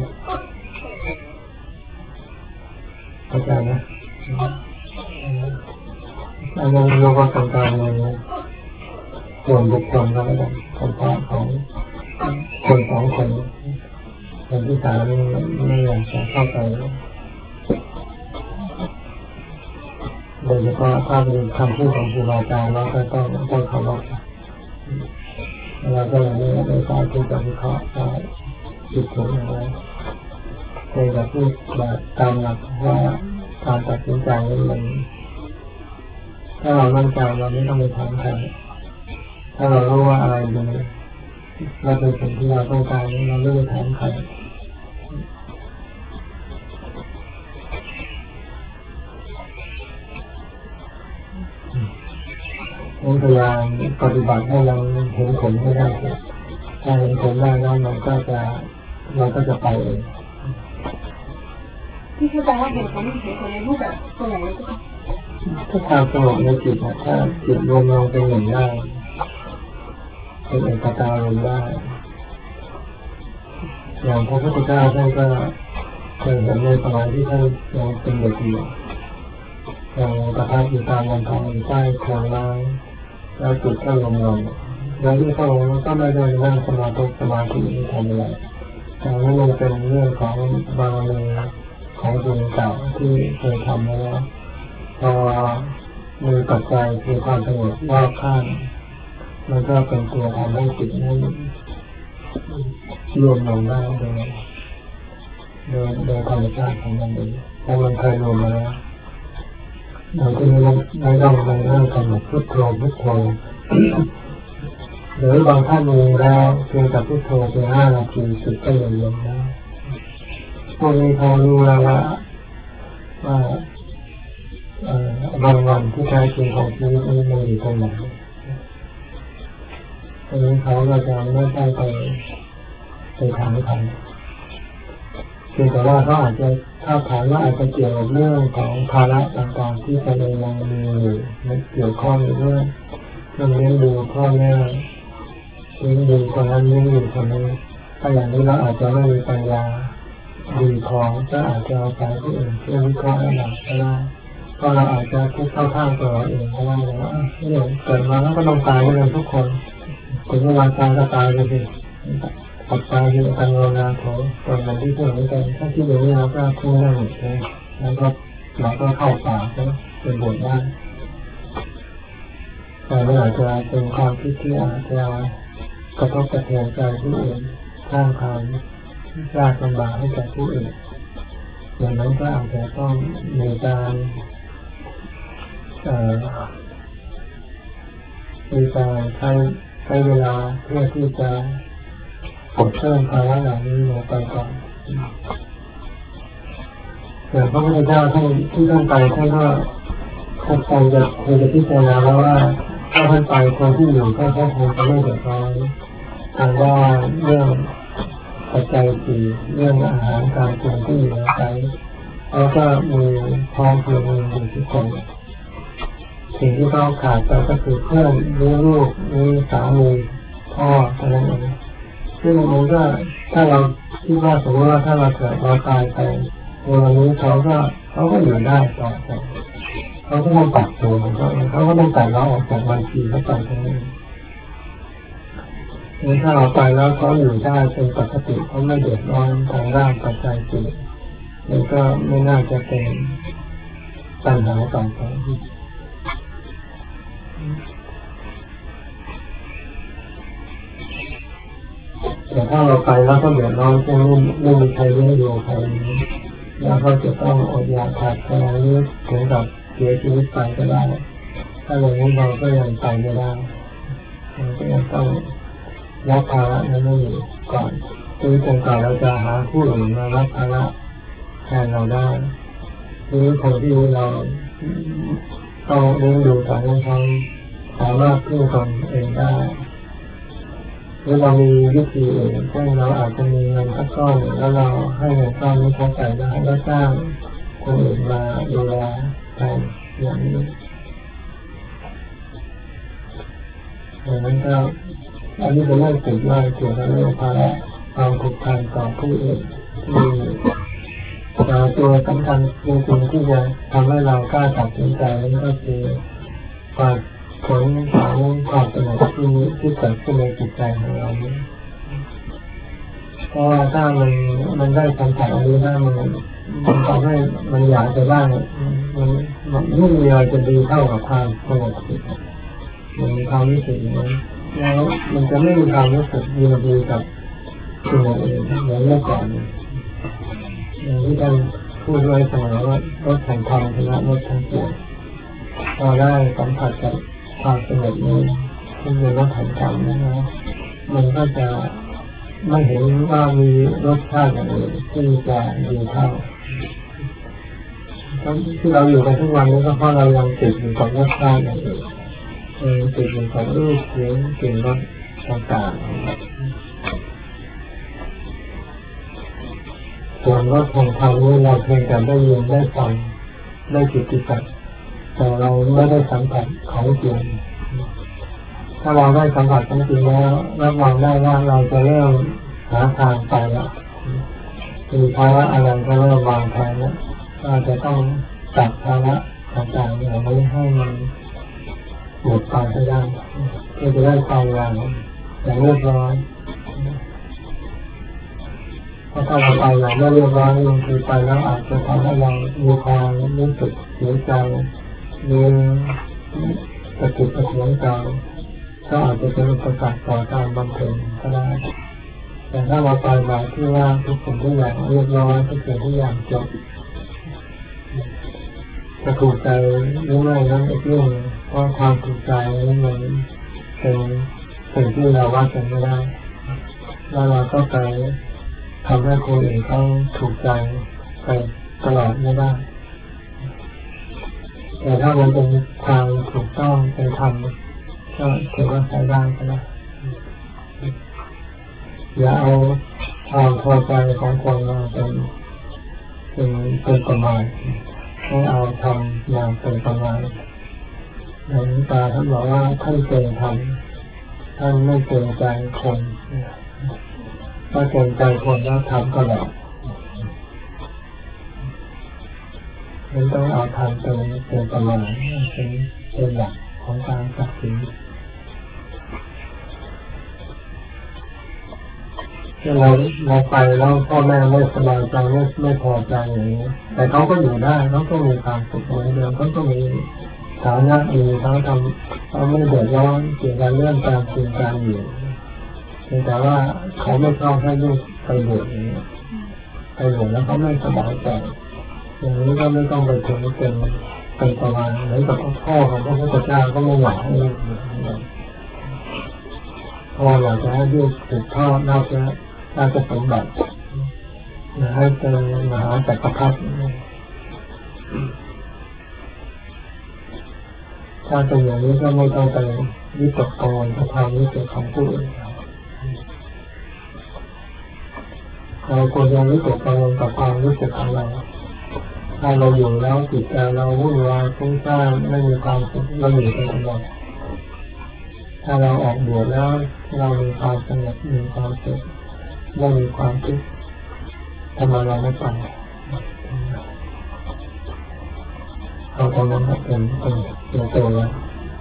เข้าใจนะอันนั้นเราก็ทำการในส่วนบุคคลก็ได้คำพูดของคนสองคนคนที่สามไม่อยากจะเข้าไปโดยเฉพาะถ้าเป็นคำพูดของครูบาอาจารย์เราก็ต้องต้องเคารพเราก็เลยไม่ได้ใช้ที่จะวิเคราะห์ว่าจิตถึงอะไรเคยจะพูดแบบตามหลักว่าการตัดสินใจนี่มันถ้าเรามั่นใจเราไม่ต้องไปถามใครถ้าเรารู้ว่าอะไรดีเราเป็นสิ่งที่เราต้องการเราไม่ไปถามใครพยายามปฏิบัติให้เราเห็นผลให้ได้ถ้าเห็นผลได้แล้วมันก็จะเราก็จะไปเองที่เขาบอกว่าเห็นผลเห็นผลในรูปแบบตัวไหนถ้าความสงบในจิตนะถ้าจิตรวมลงเป็นหนึ่งได้เป็นเอกตารวมได้อย่างพระพุทธเจ้าท่านก็เคยเห็นในสมัยที่ท่านยังเป็นเด็กอยู่อย่างประทับอยู่ตามลำธารอยู่ใต้โคนไม้แล้วจิตก็ลงลงแล้วที่เขาลงก็ไม่ได้นั่งสมาธิสมาธิไม่ทำอะไรแต่นั่นมันเป็นเรื่องของบารมีของบุญเก่าที่เคยทำมาแล้วพอมีปัจจัยคือความสงบรอบข้างมันก็เป็นตัวทำให้จิตนั้นรวมลงได้โดยโดยโดยธรรมชาติของมันเองเพราะมันเคยรวมมาแล้วเราที่ไม่ต้องไปนั่งกำหนดพุทโธพุทโธหรือบางท่านมีแล้วเพียงแต่พุทโธเพียงห้านาทีจิตก็รวมลงแล้วพวกนี้เขารู้แล้วว่าว่าบางวันที่แท้จริงของชีวิตนี้มันอยู่ตรงไหนตรงนี้เขาก็จะไม่ได้ไปไปถามใครเพียงแต่ว่าเขาอาจจะถ้าถามว่าอาจจะเกี่ยวกับเรื่องของภาระต่างๆที่ตัวเองยังมีอยู่มันเกี่ยวข้องอยู่ด้วยเรื่องเลี้ยงดูพ่อแม่เลี้ยงดูคนนั้นเลี้ยงดูคนนี้ถ้าอย่างนี้เราอาจจะไม่มีปัญญาดีพอก็อาจจะเอาไปที่อื่นเพื่อวิเคราะห์ให้หนักก็ได้ก็เราอาจจะคิดเข้าข้างตัวเราเองก็ได้ว่าเนี่ยเกิดมาแล้วก็ต้องตายกันทุกคนถึงเวลาตายก็ตายไปสิปัจจัยคือการโรนาโถตอนนั้นที่เพื่อนไม่ได้ถ้าที่อย่างนี้เราก็ทุ่งนั่งอยู่ใช่แล้วก็เราก็เข้าป่าก็เป็นบทได้แต่ไม่อาจจะเป็นความคิดที่อาจจะกระทบกระเทือนใจผู้อื่นสร้างความยากลำบากให้แก่ผู้อื่นอย่างนั้นก็อาจจะต้องมีการมีการใช้ใช้เวลาเพื่อที่จะปลดเพิ่มภาระเหล่านี้ลงไปก่อนแต่พระพุทธเจ้าท่านที่ท่านไปท่านก็ถ้าใครจะคงจะพิจารณาแล้วว่าถ้าท่านไปคนที่อยู่ก็คงจะไม่เดือดร้อนทางด้านเรื่องปัจจัยสี่เรื่องอาหารการกินที่อยู่อาศัยแล้วก็มีพร้อมเพียงอยู่ทุกคนสิ่งที่ต้องขาดไปก็คือเพื่อนมีลูกมีสามีพ่อเท่านั้นเองซึ่งมันก็ถ้าเราคิดว่าสมมติว่าถ้าเราเกิดเราตายไปในวันนี้เขาก็เขาก็อยู่ได้ต่อไปเขาก็ต้องตัดตัวของเขาเขาก็ต้องตัดเราออกจากบัญชีเขาไปทั้งนั้นถ้าเราไปแล้วเขาอยู่ได้เป็นปกติเขาไม่เดือดร้อนทางด้านปัจจัยสี่มันก็ไม่น่าจะเป็นปัญหาต่อไปแต่ถ้าเราไปแล้วก็เดือดร้อนจะไม่ไม่มีใครเลี้ยงดูใครแล้วก็จะต้องอดอยากขาดแคลนหรือถึงกับเสียชีวิตไปก็ได้ถ้าอย่างนี้เราก็ยังไปไม่ได้เราก็ยังต้องรับภาระนั้นไม่อยู่ก่อนคือจนกว่าเราจะหาผู้อื่นมารับภาระแทนเราได้หรือคนที่เราต้องเลี้ยงดูตอนนี้เขาสามารถพึ่งตนเองได้หรือเรามีวิธีอื่นเช่นเราอาจจะมีเงินสักก้อนแล้วเราให้เงินก้อนนี้เขาใส่ได้แล้วจ้างคนอื่นมาดูแลแทนอย่างนี้ดังนั้นก็อันนี้เป็นเรื่องติดว่าเกี่ยวกับเรื่องภาระความผูกพันต่อผู้อื่นที่ตัวสำคัญจริงๆที่จะทำให้เรากล้าตัดสินใจนั่นก็คือความผลของความสงบที่ที่เกิดขึ้นในจิตใจของเรานี้เพราะว่าถ้ามันมันได้สัมผัสอันนี้ได้มันมันทำให้มันอยากจะได้มันมันไม่มีอะไรจะดีเท่ากับความสงบจิตมันมีความรู้สึกอย่างนั้นแล้วมันจะไม่มีความรู้สึกยินดีกับสิ่งอื่นเหมือนเมื่อก่อนอย่างที่ท่านพูดไว้เสมอว่ารถแห่งธรรมชนะรถทั้งปวงพอได้สัมผัสกับความสงบนี้ที่เป็นรสแห่งธรรมนะครับมันก็จะไม่เห็นว่ามีรสชาติอย่างอื่นที่จะดีเท่าที่เราอยู่กันทุกวันนี้ก็เพราะเรายังติดอยู่กับรสชาติอย่างอื่นติดอยู่กับรูปเสียงกลิ่นรสต่างๆส่วนรสของธรรมนี้เราเพียงแต่ได้ยินได้ฟังได้จิตติสัตแต่เราไม่ได้สัมผัสของจริงถ้าเราได้สัมผัสของจริงแล้วรับรองได้ว่าเราจะเริ่มหาทางไปแล้วคือภาระอะไรก็เริ่มวางแผนแล้วเราจะต้องตัดภาระต่างๆอย่างนี้ให้มันหมดไปให้ได้เพื่อจะได้ความวางอย่างเรียบร้อยเพราะถ้าเราไปอย่างไม่เรียบร้อยบางทีไปแล้วอาจจะทำให้เรามีความรู้สึกเสียใจมีสติปัญญาใจก็อาจจะเป็นอุปสรรคต่อการบำเพ็ญก็ได้แต่ถ้าเราไปแบบที่ว่าทุกสิ่งทุกอย่างเรียบร้อยทุกสิ่งทุกอย่างจบจะถูกใจหรือไม่นั้นอีกเรื่องเพราะความถูกใจนั้นมันเป็นสิ่งที่เราวัดกันไม่ได้แล้วเราก็ไปทำให้คนอื่นเขาถูกใจไปตลอดไม่ได้แต่ถ้ามันเป็นทางถูกต้องเป็นธรรมก็ถือว่าใช้ได้ก็ได้อย่าเอาความพอใจของคนมาเป็นเป็นเป็นประมาณให้เอาทำอย่างเป็นประมาณหลวงตาท่านบอกว่าท่านเก่งทำท่านไม่เก่งใจคนถ้าเก่งใจคนแล้วทำก็หลอกมันต้องเอาทำเป็นเป็นประมาณเป็นเป็นหลักของการตัดสินเราเราไปแล้วพ่อแม่ไม่สบายใจไม่ไม่พอใจอย่างนี้แต่เขาก็อยู่ได้เขาก็มีความสุขเหมือนเดิมเขาก็มีฐานะดีเขาทำเขาไม่เดือดร้อนเกี่ยวกับเรื่องการกินการอยู่แต่ว่าเขาไม่ชอบให้ลูกไปบวชอย่างนี้ไปบวชแล้วเขาไม่สบายใจอย่างนี้ก็ไม่ต้องไปถึงเป็นเป็นประมาณเหมือนกับพ่อของพระพุทธเจ้าก็ไม่อยากให้ลูกพ่ออยากจะให้ลูกสืบทอดน่าจะน่าจะสมบัติให้เป็นมหาจักรพรรดิถ้าเป็นอย่างนี้ก็ไม่ต้องไปวิตกกังวลกับความรู้สึกของผู้อื่นเราควรจะวิตกกังวลกับความรู้สึกของเราถ้าเราอยู่แล้วจิตใจเราวุ่นวายฟุ้งซ่านไม่มีความสุขเราอยู่เป็นคนเดียวถ้าเราออกบวชแล้วเรามีความสงบมีความสุขไม่มีความทุกข์ทำไมเราไม่ไปเอาตรงนั้นเป็นเป็นเป็นตัวแล้ว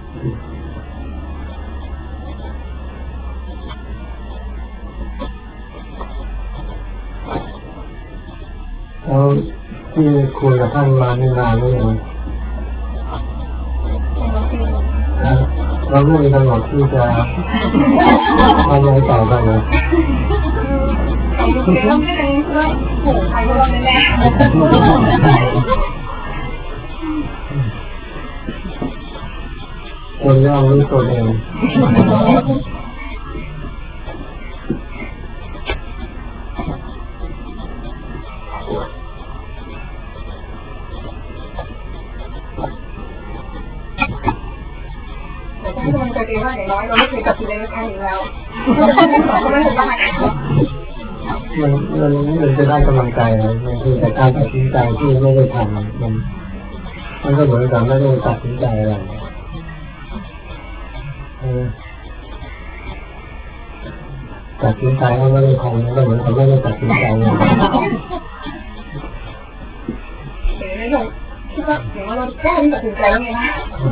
แล้วที่คุยกับท่านมานี่นานหรือยังเราไม่มีกำหนดที่จะทำอะไรต่อไปเลยคนย่อมรู้ตัวเองมันจะดีว่าอย่างน้อยเราไม่เคยตัดสินใจใครอยู่แล้วก็ไม่ได้มันมันมันจะได้กำลังใจนะมันคือแต่การตัดสินใจที่ไม่ได้ทำมันมันก็เหมือนกับไม่ได้ตัดสินใจอะไรตัดสินใจว่าไม่ได้ทำมันก็เหมือนกับไม่ได้ตัดสินใจเลยคิดว่าอย่างว่าเราแค่ที่ตัดสินใจแล้วไงนะ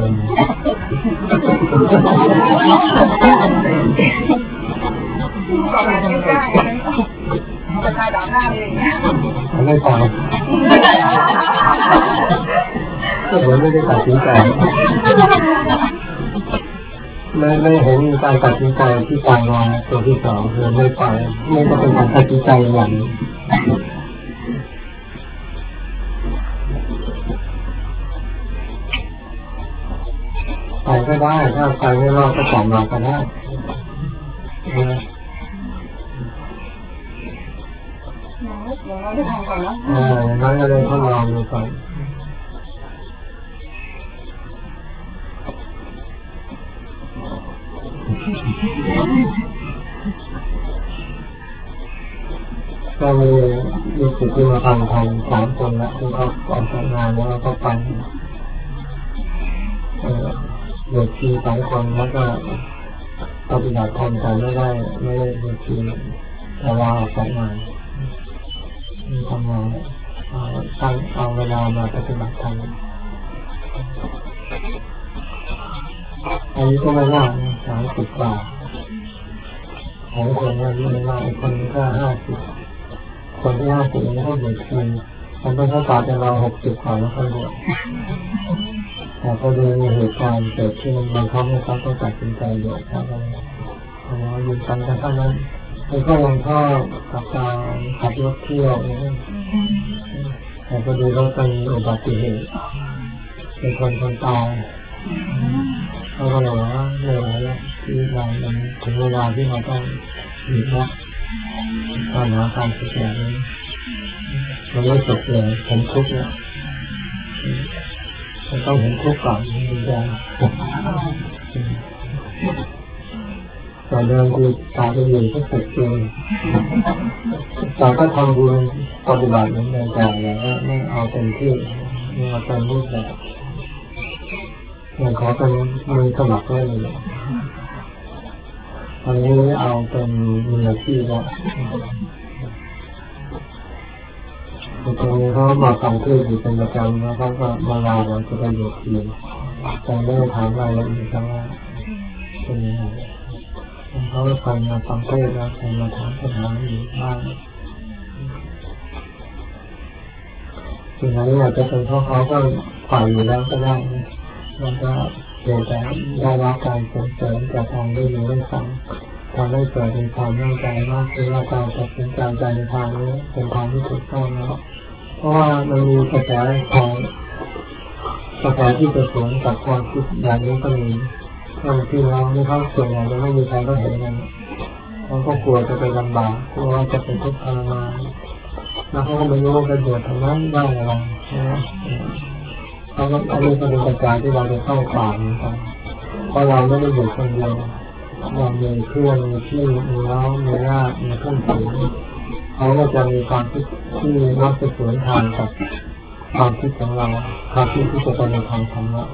ก็ไม่ได้จะตายด่าหน้าเลยอย่างเงี้ยไม่ตายก็เหมือนไม่ได้ตัดสินใจไม่ไม่เห็นการตัดสินใจที่ตายมาตัวที่สองคือไม่ไปไม่ก็เป็นการตัดสินใจอย่างไปก็ได้ถ้าไปไม่รอดก็กลับมาก็ได้อย่างน้อยได้ทำก่อนนะอ่าอย่างน้อยก็เลยทดลองดูก่อนก็มีมีสิทธิ์ที่มาทำทำสามคนแล้วที่เขาออกจากงานแล้วก็ไปเด็กทีสองคนแล้วก็ปฏิบัติธรรมแต่ไม่ได้ไม่ได้เด็กทีแต่ว่าออกจากงานทำงานตั้งเอาเวลามาปฏิบัติธรรมอายุก็ไม่มากสามสิบกว่าของคนนี้ไม่มากอีกคนก็ห้าสิบคนที่ห้าสิบนี้ก็เด็กทีมันเป็นข้อสอบจะรอหกสิบกว่าแล้วค่อยบวชแต่พอดีมีเหตุการณ์เกิดขึ้นบางครั้งเขาก็ตัดสินใจบวชครับเพราะว่าอยู่กันกันเท่านั้นมันก็ยังชอบกับการขับรถเที่ยวแต่พอดีรถเป็นอุบัติเหตุเป็นคนคนตายเขาก็เลยว่าเหนื่อยแล้วที่เราถึงเวลาที่เราต้องหยุดนะปัญหาการศึกษานี้มันไม่จบเลยผมทุกข์เนี่ยมันต้องเห็นทุกข์ก่อนถึงจะแต่เดิมคือตาจะอยู่ก็สุดเกินแต่ก็ทำบุญปฏิบัติเหมือนกันแต่แล้วไม่เอาเต็มที่ไม่เอาเต็มรูปแบบอย่างขอเป็นมือสมัครได้เลยตอนนี้เอาเป็นมืออาชีพแล้วตรงนี้เขามาฟังเทศอยู่เป็นประจำแล้วเขาก็มาลาเราจะไปอยู่ทีแต่ไม่ได้ถามรายละเอียดทั้งว่าเป็นยังไงเขาไปฟังมาฟังเทศแล้วใครมาถามปัญหาอยู่บ้างสิ่งนั้นอยากจะเป็นเพราะเขาก็ฝ่ายอยู่แล้วก็ได้มันก็เกิดแต่ได้รับการส่งเสริมจากทางได้ยินได้ฟังทำให้เกิดเป็นความมั่นใจว่าคือว่าการตัดสินใจใจในทางนี้เป็นทางที่ถูกต้องแล้วเพราะว่ามันมีกระแสของกระแสที่จะสวนกับความคิดอย่างนี้ก็มีบางทีเราไม่เข้าส่วนใหญ่เราไม่มีใครก็เห็นกันเขาก็กลัวจะไปลำบากกลัวจะเป็นทุกข์ทรมานแล้วเขาก็ไม่รู้ว่าจะเดือดทำไมได้อะไรใช่ไหมเพราะอันนี้ก็เป็นปัจจัยที่เราจะต้องฝ่ามันไปเพราะเราไม่ได้อยู่คนเดียวเรามีเพื่อนมีพี่มีน้องมีญาติมีเพื่อนฝูงเขาก็จะมีความคิดที่มักจะสวนทางกับความคิดของเราความคิดที่จะไปในทางธรรมะ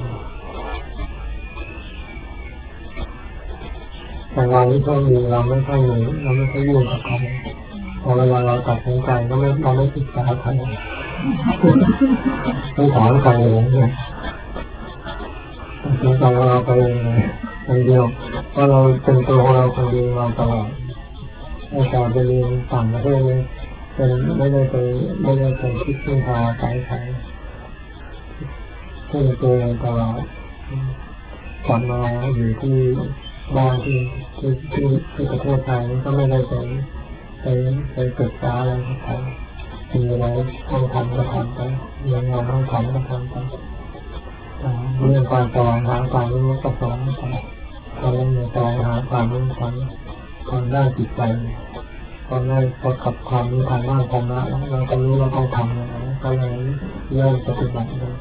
แต่เราที่ต้องมีเราไม่ค่อยมีเราไม่ค่อยยุ่งกับเขาพอเวลาเราตัดสินใจก็ไม่เราไม่ศึกษาใครไม่ถามใครเลยเนี่ยตัดสินใจเราไปเองเลยคนเดียวเพราะเราเป็นตัวของเราคนเดียวเราตลอดไม่ต่อไปเรียนต่างประเทศเลยเป็นไม่ได้ไปไม่ได้ไปคิดพึ่งพาใครใครที่ตัวเองตลอดกลับมาอยู่ที่บ้านที่ที่ที่ที่ประเทศไทยก็ไม่ได้ไปไปไปปรึกษาอะไรกับใครมีอะไรต้องทำก็ทำไปมีงานต้องทำก็ทำไปเรื่องการสอนหาความรู้ก็สอนไปตอนนี้มีการหาความรู้ทางทางด้านจิตใจตอนนี้พอขับความรู้ทางด้านธรรมะแล้วเราก็รู้เราต้องทำอะไรก็เลยเริ่มปฏิบัติเลย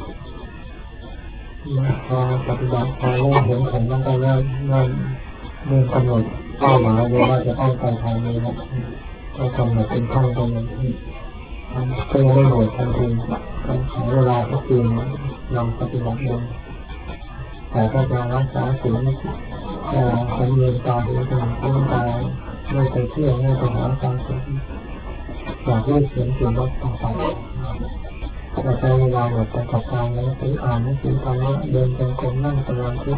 พอปฏิบัติพอเริ่มเห็นผลแล้วก็เริ่มเริ่มเริ่มกำหนดเป้าหมายเลยว่าจะต้องไปทางนี้นะก็กำหนดเป็นขั้นตอนนี้ก็ยังไม่หมดทันทีก็ขอเวลาสักปีลองปฏิบัติดูแต่ก็จะรักษาศีลจะสำเร็จตาหูจมูกลิ้นกายไม่ไปเที่ยวไม่ไปหาความสุขอยากได้เสียงเสียงรสต่างๆเราใช้เวลาหมดไปกับการแล้วไปอ่านหนังสือธรรมะเดินจงกรมนั่งสมาธิ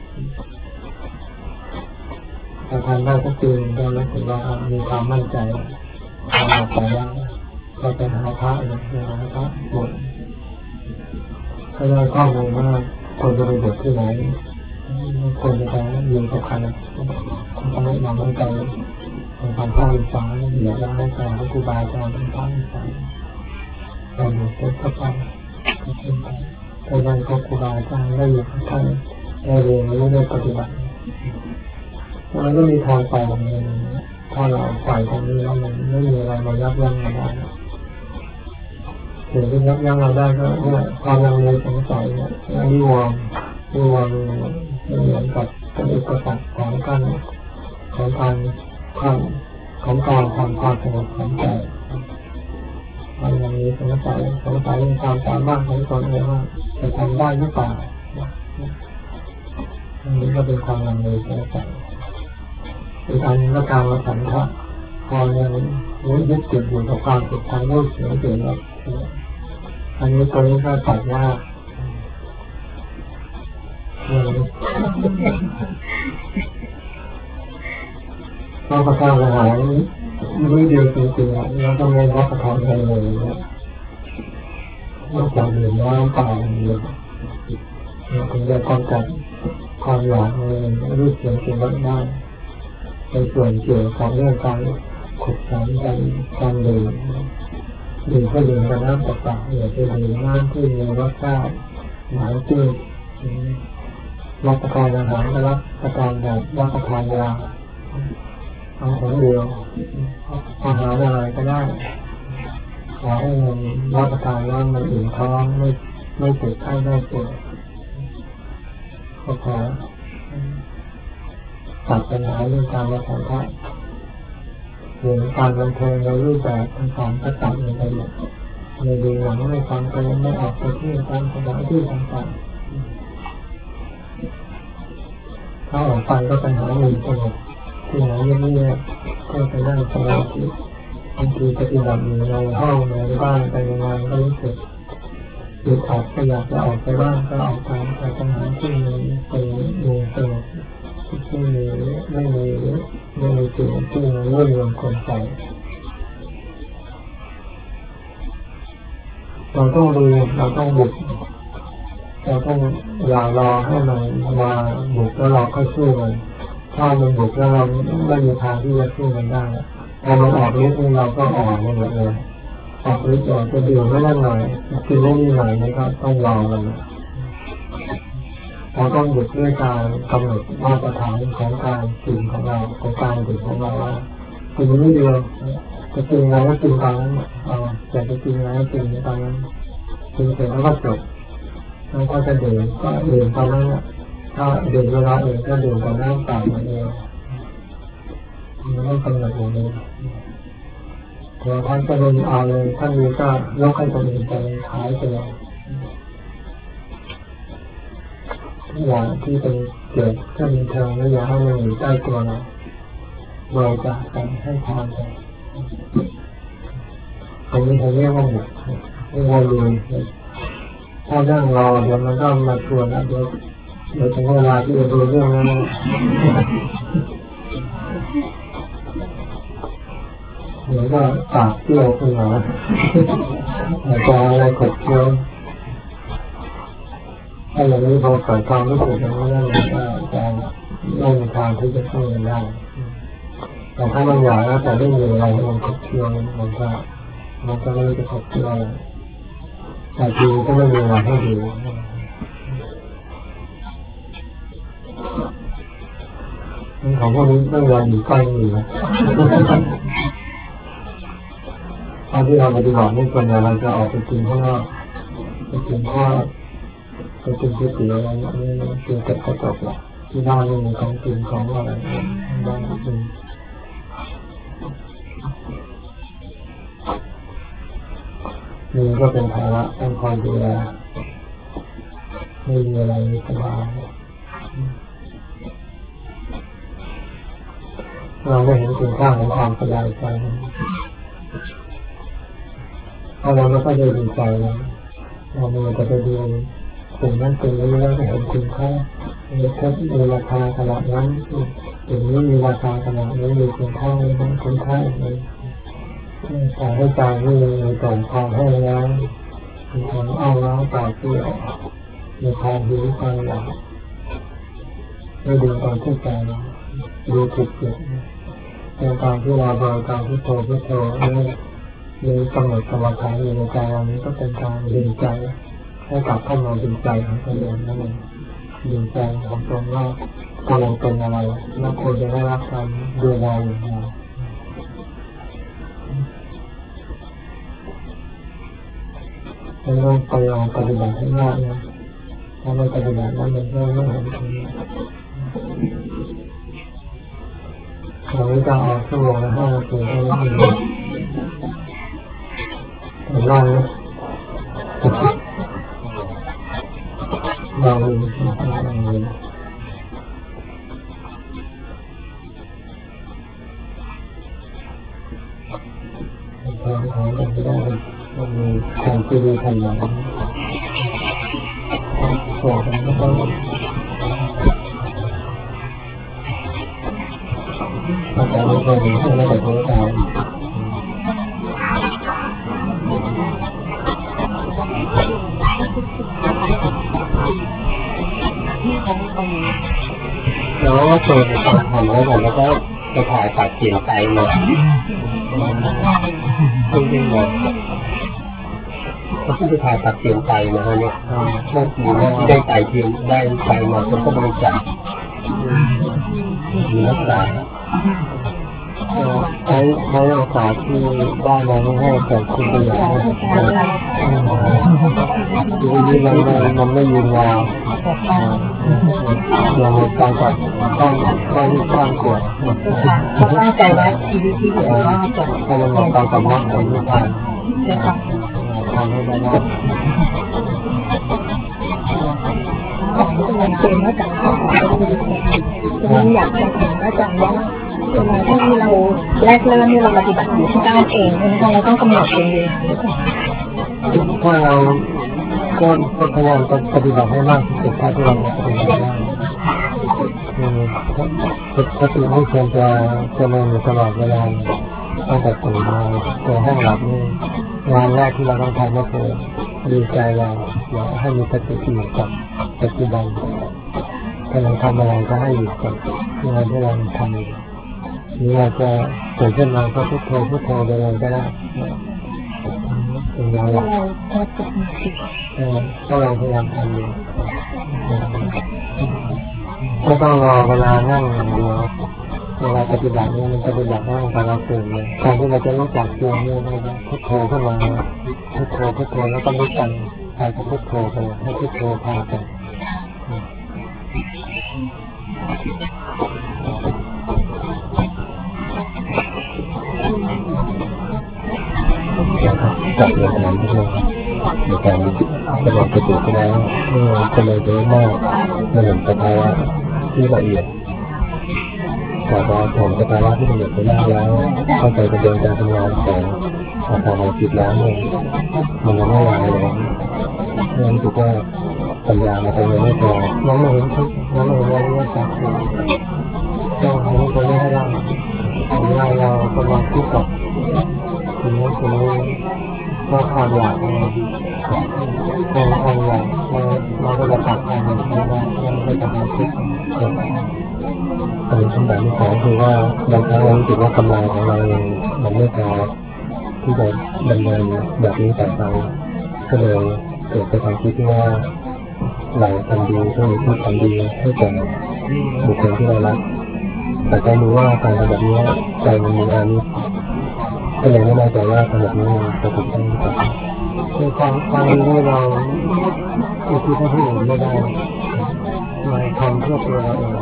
ถ้าทำได้สักปีก็รู้สึกว่ามีความมั่นใจทำออกไปได้ก็ไปหาพระเลยไปหาพระบวชก็ได้ข้อมูลว่าควรจะไปบวชที่ไหนควรจะไปอยู่กับใครต้องให้เรามั่นใจในความภาควิจารณ์เดี๋ยวเราให้ใจให้ครูบาอาจารย์เป็นภาควิจารณ์เราอยู่เพื่อเข้าไปแต่ยังก็ครูบาอาจารย์ได้อยู่กับท่านได้เรียนรู้ได้ปฏิบัติมันก็มีทางไปแบบนี้ถ้าเราฝ่ายตรงนี้แล้วมันไม่มีอะไรมายับยั้งเราได้สิ่งที่ยับยั้งเราได้ก็เนี่ยความลังเลสงสัยเนี่ยนิวรณ์นิวรณ์เหมือนกับเป็นอุปสรรคของการของการความของการทำความสงบของใจความลังเลสงสัยสงสัยในความสามารถของตนเองว่าจะทำได้หรือเปล่าอันนี้ก็เป็นความลังเลสงสัยอีกอันนึงก็การมาสันทะพอยังยึดติดอยู่กับความสุขทางรูปเสียงเสียงรสอันนี้ตัวนี้ก็ตัดยากเราประทานอาหารมื้อเดียวจริงๆแล้วก็ไม่รับประทานอะไรเลยนอกจากดื่มน้ำเปล่าอย่างเดียวเราถึงจะป้องกันความอยากในรูปเสียงเสียงรสได้ในส่วนเกี่ยวกับเรื่องการขุดสารการการดื่มดื่มก็ดื่มกับน้ำเปล่าๆอย่าไปดื่มน้ำที่มีรสชาติหวานจืดรับประทานอาหารก็รับประทานแบบรับประทานยาเอาของเดียวอาหารอะไรก็ได้ขอให้มันรับประทานแล้วมันอิ่มท้องไม่ไม่เจ็บไข้ไม่ป่วยก็พอตัดปัญหาเรื่องการรับประทานหรือการบันเทิงในรูปแบบต่างๆก็ตัดไปหมดในดูหนังในฟังเพลงไม่ออกไปเที่ยวตามสถานที่ต่างๆถ้าออกไปก็ไปหาหนึ่งสงบที่ไหนเงียบๆก็ไปนั่งสมาธิบางทีปฏิบัติอยู่ในห้องในบ้านไปงานก็รู้สึกหยุดออกก็อยากจะออกไปบ้านก็ออกไปไปสถานที่นี้ไปดูสงบไม่มีไม่มีไม่มีสิ่งที่มันวุ่นวายคนใจเราต้องดูเราต้องบุกเราต้องอย่ารอให้มันมาบุกแล้วเราค่อยสู้มันถ้ามันบุกแล้วเราไม่มีทางที่จะสู้มันได้พอมันออกฤทธิ์เราก็อ่อนหมดเลยออกฤทธิ์ออกจะดื่มไม่ได้หน่อยกินไม่ได้หน่อยนี่ก็ต้องรอมันเราต้องหยุดด้วยการกำหนดมาตรฐานของการกินของเราของการดื่มของเราว่ากินไม่เดียวจะกินอะไรก็กินตอนนั้นอยากจะกินอะไรก็กินตอนนั้นกินเสร็จแล้วก็จบแล้วก็จะดื่มก็ดื่มตอนนั้นถ้าดื่มเวลาอื่นก็ดื่มกับน้ำเปล่าเหมือนเดิมมันไม่กำหนดอย่างนี้พอท่านก็เลยเอาเลยท่านนี้ก็ยกให้คนอื่นไปขายไปเลยทุกอย่างที่เป็นเกิดขึ้นในเทอมไม่อยากให้มันอยู่ใกล้ตัวเราบริจาคกันให้ทานกันอันนี้เขาเรียกว่าหมดไม่ว่าเลยถ้านั่งรอเดี๋ยวมันก็มาชวนนะเดี๋ยวเดี๋ยวถึงเวลาที่จะดูเรื่องนั้นเดี๋ยวก็ปากเปรี้ยวขึ้นมาอาจจะอะไรกดเคี้ยวถ้าอย่างนี้พอเกิดความรู้สึกอย่างนี้แล้วมันก็จะไม่มีทางที่จะสู้กันได้แต่ถ้ามันอยากแล้วแต่ได้มีอะไรมันกดเคี้ยวมันก็มันก็ไม่จะกดเคี้ยวแต่ทีก็ไม่มีอะไรให้ดูของพวกนี้ต้องรออยู่ใกล้อยู่นะตอนที่เราปฏิบัตินี่คนเราจะออกไปกินข้างนอกไปกินข้าวไปกินก๋วยเตี๋ยวอะไรนี่กินกับกระจกแหละที่บ้านนี่มีของกินของอะไรบ้างกินนี่ก็เป็นภาระต้องคอยดูแลไม่มีอะไรสบายเราไม่เห็นคุณค่าของความสบายใจถ้าเราไม่ค่อยได้ดีใจนะเราไม่จะไปดูสิ่งนั้นสิ่งนี้แล้วก็เห็นคุณค่ามีแค่มีราคาขนาดนั้นสิ่งนี้มีราคาขนาดนี้มีคุณค่ามีคุณค่าเลยแต่ให้ใจนี่มีต่อความให้แล้วมีความเอาแล้วต่อเพื่อมีความหิวความอยากไม่ดูตอนที่ใจดูจิตจิตในการที่เราบริการพุทโธพุทโธนี่มีกำหนดกรรมฐานอยู่ในใจเรานี้ก็เป็นการดึงใจให้กลับเข้ามาดึงใจของตัวเองนั่นเองดึงใจของตนว่าตัวเองเป็นอะไรแล้วควรจะได้รับการดูแลอย่างไรเราไปลองปฏิบัติให้มากนะถ้าไม่ปฏิบัติแล้วมันก็ไม่เห็นผลเราไม่ต้องเอาชั่วโมงละห้านาทีให้ได้เห็นร่างนะลองดูลองดูทางของกันไม่ได้มันมีทางที่ดีทางอย่างส่วนกันก็ต้องอาจารย์ไม่เคยมีให้ไม่แต่ตัวเราแล้วก็ตัวทำแล้วแล้วก็ไปถ่ายตัดเปลี่ยนใจหมดจริงๆหมดก็ที่ไปถ่ายตัดเปลี่ยนใจนะฮะเนี่ยได้ปีได้ใจเพียงได้ใจมาจนก็บริจาคมีรักษาใช้ใช้รักษาที่บ้านเราให้เกิดคุณประโยชน์ทีนี้มันมันไม่ยืนยาวอย่างการจัดต้องต้องต้องกดตั้งใจไว้ชีวิตที่เหลือว่าจะให้เราต้องการสำนักของที่บ้านทำให้ได้นะของตัวเองเป็นว่าจังหวะเราอยากจะถามว่าจังว่าเวลาที่เราแรกเริ่มที่เราปฏิบัติอยู่ที่บ้านเองใช่ไหมคะเราต้องกำหนดเองเลยถ้าเราก็พยายามจะปฏิบัติให้มากที่สุดเท่าที่เราจะปฏิบัติได้สติไม่ควรจะจะเริญอยู่ตลอดเวลาตั้งแต่ตื่นมาตัวห้องหลับนี่งานแรกที่เราต้องทำก็คือดูใจเราอย่าให้มีสติอยู่กับปัจจุบันถ้าเราทำอะไรก็ให้อยู่กับงานที่เราทำอยู่นี่เราจะเกิดขึ้นมาก็พุทโธพุทโธไปเลยก็ได้เป็นเราหลักก็เราพยายามทำอยู่ไม่ต้องรอเวลานั่งอย่างเดียวเวลาปฏิบัตินี่มันปฏิบัตินั่งตอนเราตื่นเลยการที่เราจะรู้จักตัวนี่นะพุทโธขึ้นมาพุทโธพุทโธแล้วก็รู้กันใครจะพุทโธไปให้พุทโธพาไปจับเรื่องนั้นด้วยในการกำหนดสติขึ้นแล้วเมื่อจะเลยเยอะมากมันเห็นสภาวะที่ละเอียดแต่พอผมสภาวะที่ละเอียดไปมากแล้วเข้าใจกระบวนการทำงานของอาการของจิตแล้วเนี่ยมันยังไม่วางเลยเนื่องจากว่าปัญญามันยังไม่พอยังไม่เห็นทุกยังไม่เห็นว่าเรื่องสักดิ์ต้องเห็นตัวนี้ให้ได้เวลาเรากำลังคิดกับสิ่งนี้สิ่งนี้ก็ความอยากเราเป็นความอยากเราเราก็จะตัดความอยากนี้ได้เราก็จะมาคิดอันนี้คำถามที่สองคือว่าบางครั้งเรารู้สึกว่ากำลังของเราเองมันไม่พอที่จะดำเนินแบบนี้ต่อไปก็เลยเกิดเป็นความคิดที่ว่าเราทำดีต้องมีที่ทำดีให้แก่บุคคลที่เรารักแต่ก็รู้ว่าการทำแบบนี้ใจมันมีอานิสก็เลยไม่แน่ใจว่าทำแบบนี้จะถูกต้องหรือเปล่าคือความความดีที่เราอุทิศให้ผู้อื่นไม่ได้เราทำเพื่อตัวเราเอง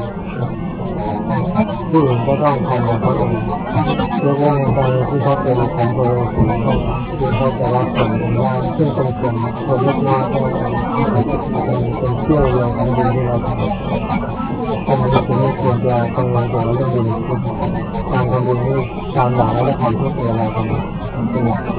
ผู้อื่นก็ต้องทำแบบเขาเองยกเว้นในกรณีที่เขาเป็นของตัวเองที่เขาจะรับผลได้ซึ่งเป็นส่วนคนเล็กน้อยก็เป็นเชื่อเรื่องของดีที่เราทำถ้ามันจะไม่ควรจะกังวลเกี่ยวกับเรื่องดีการทำดีนี่ตามหลักแล้วทำเพื่อตัวเราทำเป็นหลัก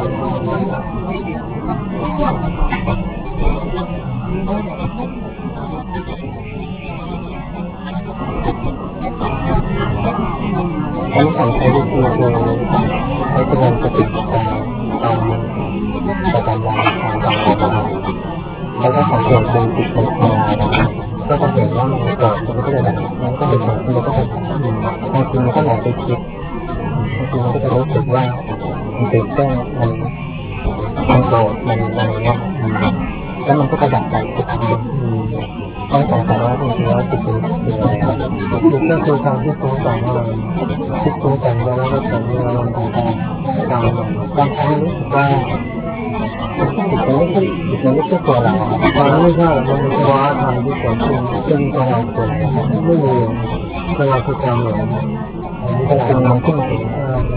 อันนี้ใช้วิธีคือใช้กำลังสติตามประจำวันทางการทำงานแล้วก็สังเกตดูจิตในเวลาก็จะเห็นว่ามันเกิดมันก็จะแบบมันก็เป็นผลมันก็เป็นบางทีมันก็หลงไปคิดบางทีมันก็จะรู้สึกว่ามันตื่นเต้นมันมันโกรธมันอะไรเงี้ยแล้วมันก็กระดับใจทุกครั้งต้องสงสัยว่าจริงๆแล้วจิตเป็นเป็นอะไรครับจิตก็คือการที่ปรุงแต่งอะไรที่ปรุงแต่งไปแล้วก็เกิดมีอารมณ์ต่างๆตามมาบางครั้งรู้สึกว่าจิตมันไม่ใช่จิตมันไม่ใช่ตัวเรามันไม่ใช่มันเป็นตัวธรรมที่เกิดขึ้นซึ่งตัวเราเกิดไม่มีตัวเราคือความหลงมันเป็นมันขึ้นเอง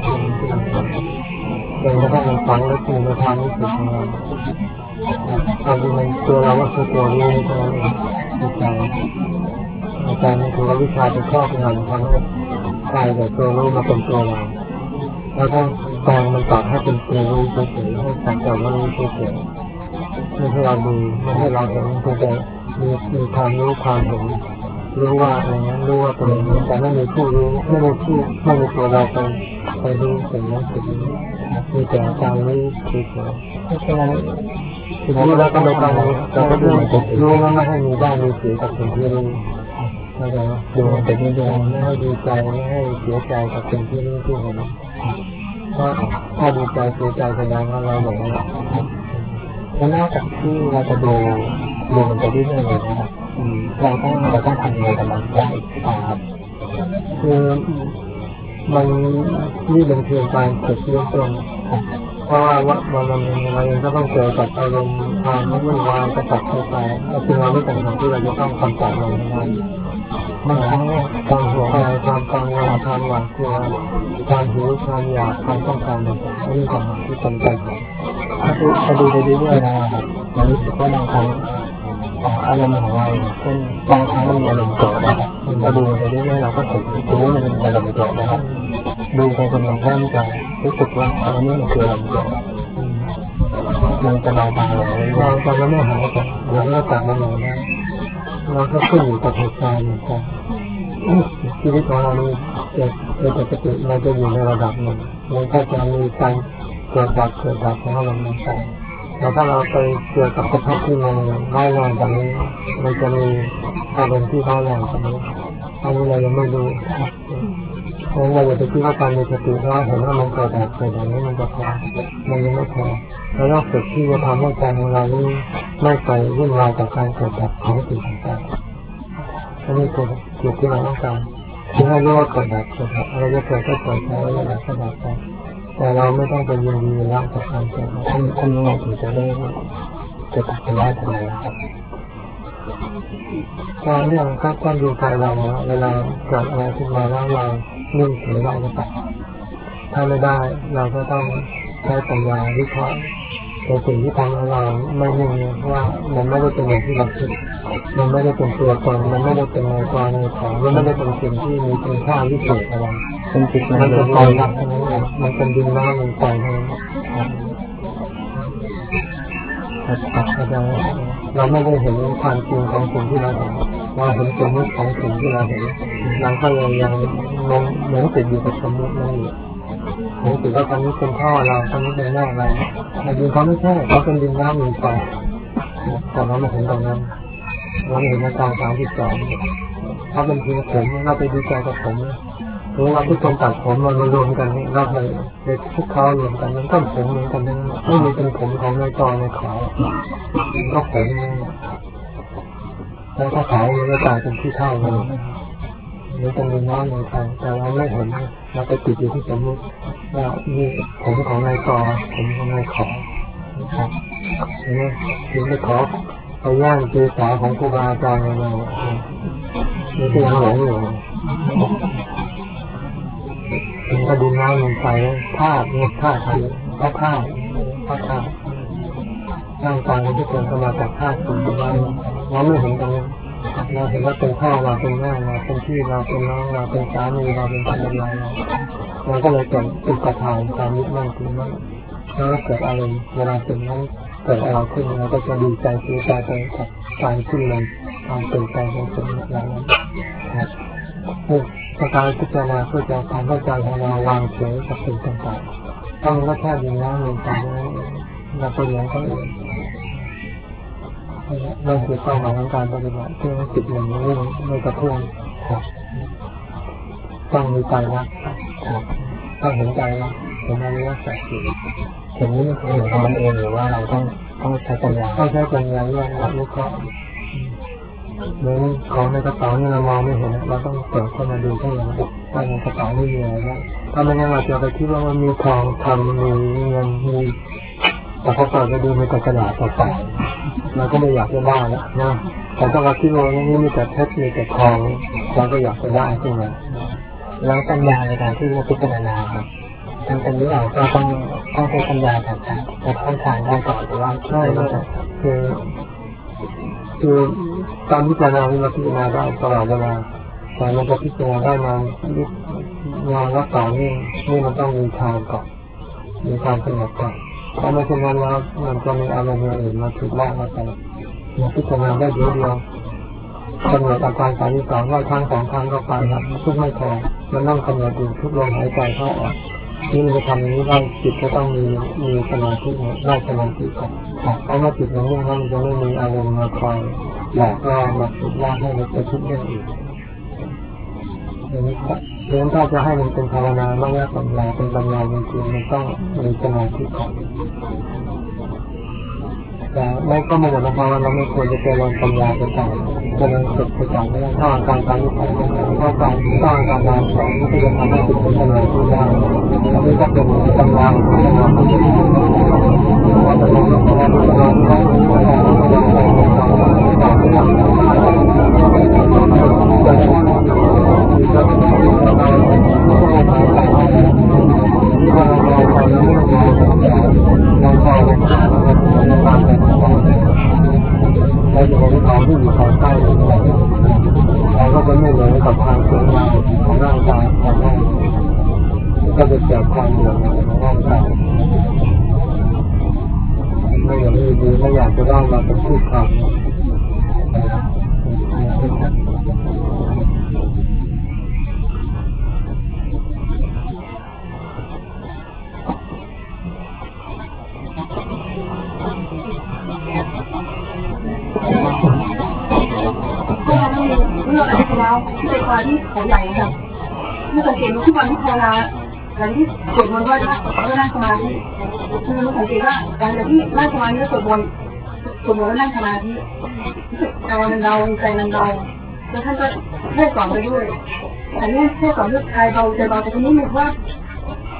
จนกระทั่งมันฝังแล้วคือมันทำให้จิตของเราความจริงมันตัวเราก็คือตัวรู้ตัวเราเองจิตใจใจมันคือวิชาเป็นครอบงำทำให้กายแต่ตัวรู้มาเป็นตัวเราแล้วก็แปลงมันตัดให้เป็นตัวรู้เฉยๆให้สักแต่ว่ารู้เฉยๆไม่ให้เราดูไม่ให้เราเห็นเพียงแต่มีมีความรู้ความเห็นรู้ว่าอะไรนั้นรู้ว่าเป็นอย่างนี้แต่ไม่มีผู้รู้ไม่มีผู้ไม่มีตัวเราไปไปรู้สิ่งนั้นสิ่งนี้มีแต่การรู้เฉยๆไม่ใช่นั้นทีนี้เราก็ไม่ต้องเราก็ดูรู้ว่าไม่ให้มีได้มีเสียกับสิ่งที่รู้เข้าใจไหมดูแต่ไม่ดูไม่ให้ดีใจไม่ให้เสียใจกับสิ่งที่รู้ที่เห็นเพราะถ้าดีใจเสียใจแสดงว่าเราหลงแล้วนอกจากที่เราจะดูดูมันไปเรื่อยๆเลยนะครับเราต้องเราต้องทำยังไงกับมันได้ครับคือมันนี่เป็นเพียงการฝึกเริ่มต้นเพราะว่าวันวันหนึ่งเราเองก็ต้องเจอกับอารมณ์ความวุ่นวายกระสับกระส่ายและสิ่งเหล่านี้ต่างๆที่เราจะต้องกำจัดมันให้ได้บางครั้งความห่วงใยความกังวลความหวาดกลัวความหิวความอยากความต้องการต่างๆนี่ต่างๆที่เป็นใจถ้าดูถ้าดูไปเรื่อยๆนะครับเรารู้สึกว่าบางครั้งอารมณ์ของเราเช่นบางครั้งมันมีอารมณ์โกรธนะครับเราดูไปเรื่อยๆเราก็ถึงรู้ว่ามันเป็นอารมณ์โกรธนะครับดูไปจนเราเริ่มจะรู้สึกว่าอันนี้มันคืออารมณ์โกรธมันจะเบาบางลงเราตอนนั้นไม่หายไปเราก็กลับมาใหม่ได้เราก็ขึ้นอยู่กับเหตุการณ์เหมือนกันชีวิตของเรานี่จะเป็นปกติเราจะอยู่ในระดับหนึ่งมันก็จะมีการเกิดดับเกิดดับของอารมณ์ต่างๆแต่ถ้าเราไปเกี่ยวกับสภาพที่มันร้ายแรงแบบนี้มันจะมีอารมณ์ที่ร้ายแรงแบบนี้อันนี้เรายังไม่รู้เพราะเราอยากจะคิดว่าการมีสติเราเห็นว่ามันเกิดดับเกิดอย่างนี้มันจะพอมันยังไม่พอเราต้องฝึกที่จะทำให้ใจของเรานี้ไม่ไปวุ่นวายกับการเกิดดับของสิ่งต่างๆอันนี้คือจุดที่เราต้องการคือให้รู้ว่าเกิดดับเกิดดับอะไรจะเกิดก็เกิดไปอะไรก็ดับไปแต่เราไม่ต้องไปยินดีรักกับการเกิดดับทำยังไงถึงจะได้จะตัดไปได้ทำไมครับการเรื่องก็ต้องดูใจเราเวลาเกิดอะไรขึ้นมาแล้วเรานิ่งหรือเราจะตัดถ้าไม่ได้เราก็ต้องใช้ปัญญาวิเคราะห์ในสิ่งที่ทำให้เราไม่นิ่งเพราะว่ามันไม่ได้เป็นอย่างที่เราคิดมันไม่ได้เป็นตัวตนมันไม่ได้เป็นในตัวในของมันไม่ได้เป็นสิ่งที่มีคุณค่าวิเศษอะไรเป็นจิตมันเป็นความรักเท่านั้นเองมันเป็นดินน้ำลมไฟเท่านั้นเราไม่ได้เห็นความจริงของสิ่งที่เราเห็นเราเห็นสมมติของสิ่งที่เราเห็นเราก็ยังยังมองเหมือนติดอยู่กับสมมตินั่นอยู่เหมือนติดว่าตอนนี้เป็นพ่อเราตอนนี้เป็นแม่เราแต่จริงเขาไม่ใช่เขาเป็นดินน้ำลมไฟแต่เราไม่เห็นตรงนั้นเราไม่เห็นอาการสามสิบสองเขาเป็นเพียงผมเราไปดีใจกับผมหรือเราที่คนตัดผมมันมารวมกันนี่เราเลยเด็กพวกเขารวมกันมันก็ผมเหมือนกันนั่นไม่มีเป็นผมของในจอในขาก็ผมนี่แล้วถ้าขายมันก็กลายเป็นที่เท่าเลยหรือจะมีน้อยในใครแต่เราไม่เห็นเราไปติดอยู่ที่สมมติว่ามีผมของในจอผมของในขานะครับนี่ถึงไปขอไปย่างเจสาของครูบาอาจารย์เรานี่ก็ยังหลงอยู่ถึงกระดินน้ำลงไปธาตุเนี่ยธาตุคือพระธาตุพระธาตุร่างกายที่เกิดขึ้นมาจากธาตุสี่ประการเราไม่เห็นตรงนี้เราเห็นว่าเป็นพ่อเราเป็นแม่เราเป็นพี่เราเป็นน้องเราเป็นสามีเราเป็นภรรยาเราเราก็เลยเกิดอุปทานความยึดมั่นถือมั่นแล้วเกิดอารมณ์เวลาสิ่งนั้นเกิดอะไรขึ้นเราก็จะดีใจเสียใจไปกับการขึ้นลงการเปลี่ยนแปลงของสิ่งนั้นนะครับการพิจารณาเพื่อจะความเข้าใจของเราวางเฉยกับสิ่งต่างๆต้องก็แค่ดินน้ำลมไฟนั้นเราไปเลี้ยงเขาเองนั่นคือเป้าหมายของการปฏิบัติเพื่อให้จิตมันนิ่งไม่กระเพื่อมต้องมีใจรักต้องเห็นใจรักเห็นอริยสัจสี่เห็นนี่คือเห็นของมันเองหรือว่าเราต้องต้องใช้ปัญญาต้องใช้ปัญญาแยกหลักวิเคราะห์เหมือนของในกระเป๋านี่เรามองไม่เห็นเราต้องเปิดเข้ามาดูข้างในว่าในกระเป๋าไม่มีอะไรบ้างถ้าไม่งั้นเราจะไปคิดว่ามันมีทองคำมีเงินมีแต่พอเปิดไปดูมีแต่กระดาษเปล่าๆเราก็ไม่อยากจะได้แล้วนะแต่ถ้าเราคิดว่านี่มีแต่เพชรมีแต่ทองเราก็อยากจะได้ขึ้นมาแล้วปัญญาในการที่เราพิจารณาครับมันเป็นที่เราก็ต้องต้องใช้ปัญญาจากการจะเข้าทางได้ก่อนหรือว่าใช่คือคือการพิจารณาที่เราพิจารณาได้ตลอดเวลาแต่เราจะพิจารณาได้นานงานรักษานี่นี่มันต้องมีทางก่อนมีทางสงบก่อนถ้าไม่เช่นนั้นแล้วมันจะมีอารมณ์อื่นมาถูกลากมาไปเราพิจารณาได้เดียวเดียวกำหนดอาการสามที่สองร้อยครั้งสองครั้งก็ไปครับทุกไม่พอมันต้องกำหนดดูทุกลมหายใจเข้าออกที่มันจะทำอย่างนี้ได้จิตก็ต้องมีมีสมาธิได้สมาธิก่อนเพราะว่าจิตอย่างนี้มันจะไม่มีอารมณ์มาคอยหลอกล่อมาถูกลากให้เราไปคิดเรื่องอื่นอย่างนี้ครับเรื่องถ้าจะให้มันเป็นภาวนาไม่ว่าปัญญาเป็นปัญญาจริงๆมันต้องมีสมาธิก่อนแต่ไม่ก็ไม่ได้หมายความว่าเราไม่ควรจะเจริญปัญญาไปก่อนเจริญสุดไปก่อนไม่ต้องต้องการการวิจัยต้องการต้องการการสอนที่จะทำให้จิตเป็นสมาธิได้อันนี้ก็เป็นปัญญาของเราที่เราจะต้องทำให้จิตเราต้องเราจะเป็นของที่อยู่ภายใต้เราก็จะไม่เหมือนกับทางสวยงามของร่างกายของเราก็จะเกิดความเหนื่อยของร่างกายไม่อยากมีดีไม่อยากจะได้เราเป็นผู้ทำเรื่องอะไรไปแล้วที่เป็นความที่เขาใหญ่ครับเมื่อสังเกตทุกวันที่ภาวนาหลังที่สวดมนต์ว่าจะแล้วนั่งสมาธิคือสังเกตว่าหลังจากที่นั่งสมาธิแล้วสวดมนต์สวดมนต์แล้วนั่งสมาธิรู้สึกเรามันเราใจมันเราแล้วท่านก็เทศสอนไปด้วยแต่เนี่ยเทศสอนด้วยใจเบาใจเบาแต่ทีนี้นึกว่า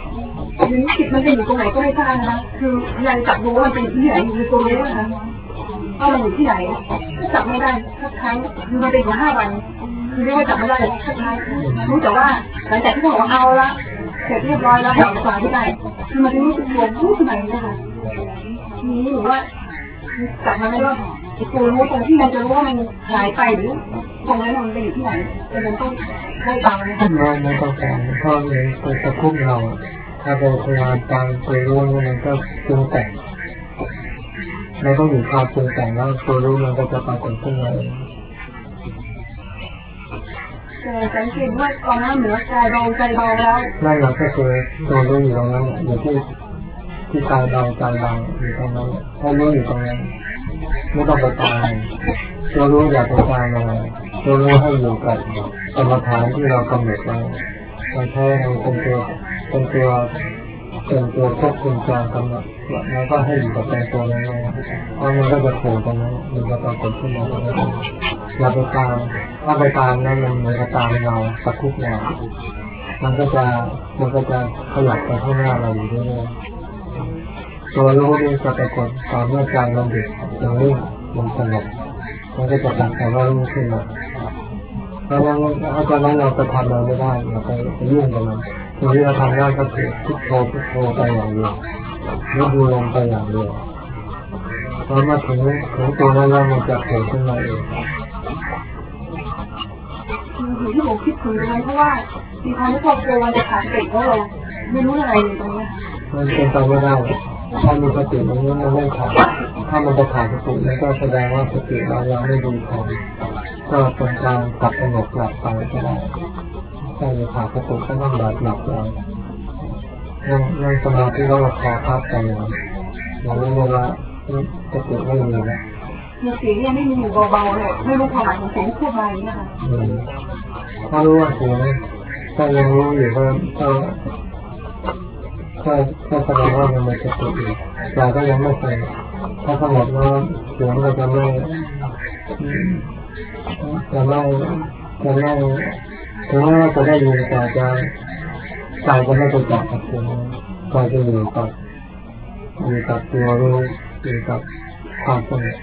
จิตมันจะอยู่ตรงไหนก็ไม่ทราบนะคะคือพยายามจับดูว่ามันเป็นที่ไหนอยู่ตรงนี้นะคะว่ามันอยู่ที่ไหนก็จับไม่ได้สักครั้งคือมันเป็นอยู่ห้าวันคือเรียกว่าจับไม่ได้สักครั้งรู้แต่ว่าหลังจากที่เขาเอาละเสร็จเรียบร้อยแล้วจับสายที่ได้คือมันจะรู้สึกตัวรู้ขึ้นมาเลยค่ะนี่หรือว่าจับมาไม่ได้ตัวรู้ตรงที่มันจะรู้ว่ามันหายไปหรือตรงนั้นมันไปอยู่ที่ไหนแต่มันต้องไล่ตามนะคะไม่ไม่ต้องการเพราะเลยไปตะคุ่มเราถ้าเราพยายามตามตัวรู้มันก็ปรุงแต่งเราต้องอยู่ความปรุงแต่งแล้วตัวรู้มันก็จะปรากฏขึ้นมาเองแต่สังเกตว่าตอนนั้นเหนือใจเบาใจเบาแล้วนั่นเราก็คือตัวรู้อยู่ตรงนั้นอยู่ที่ที่กายเบาใจเบาอยู่ตรงนั้นถ้ารู้อยู่ตรงนั้นไม่ต้องไปตามตัวรู้อยากไปตามอะไรตัวรู้ให้อยู่กับกรรมฐานที่เรากำหนดไว้เราใช้เป็นตัวเป็นตัวเป็นตัวควบคุมการกำหนดแล้วก็ให้อยู่กับตัวนั้นเพราะมันก็จะโผล่ตรงนั้นมันก็ปรากฏขึ้นมาตรงนั้นเราไปตามถ้าไปตามนั้นมันเหมือนกับตามเราตะคุบเรามันก็จะมันก็จะขยับไปข้างหน้าเราอยู่เรื่อยๆตัวรู้นี่จะปรากฏตอนเมื่อใจมันหยุดมันนิ่งมันสงบมันก็จะตัดแต่ว่ารู้ขึ้นมาเพราะงั้นเพราะฉะนั้นเราไปทำเราไม่ได้เราไปยุ่งกับมันสิ่งที่เราทำได้ก็คือพุทโธพุทโธไปอย่างเดียวแล้วดูลมไปอย่างเดียวพอมาถึงถึงตัวนั้นแล้วมันจะโผล่ขึ้นมาเองคือที่ผมคิดถึงเลยเพราะว่ามีความรู้สึกว่ามันจะขาดเด็กแล้วเราไม่รู้อะไรอยู่ตรงนี้มันเป็นไปไม่ได้ถ้ามีสติมันมันไม่ขาดถ้ามันจะขาดสติมันก็แสดงว่าสติเรายังไม่ดีพอก็เป็นการตัดสงบหลับไปก็ได้ถ้ามีขาดสติก็ต้องหลับหลับเลยนั่งนั่งสมาธิแล้วเราคอพับไปเลยเราไม่รู้ว่าสติไม่มีแล้วเสียงยังไม่มีอยู่เบาๆเลยไม่รู้ความหมายของเสียงพูดอะไรนะคะถ้ารู้ว่าเสียงถ้ายังรู้อยู่ก็ก็ก็ก็แสดงว่ามันมีสติอยู่แต่ก็ยังไม่เคยถ้าสงบแล้วเสียงก็จะไม่จะไม่จะไม่ถึงแม้ว่าจะได้ยินแต่จะใจก็ไม่ไปจับกับเสียงก็จะอยู่กับอยู่กับตัวรู้อยู่กับความสงบ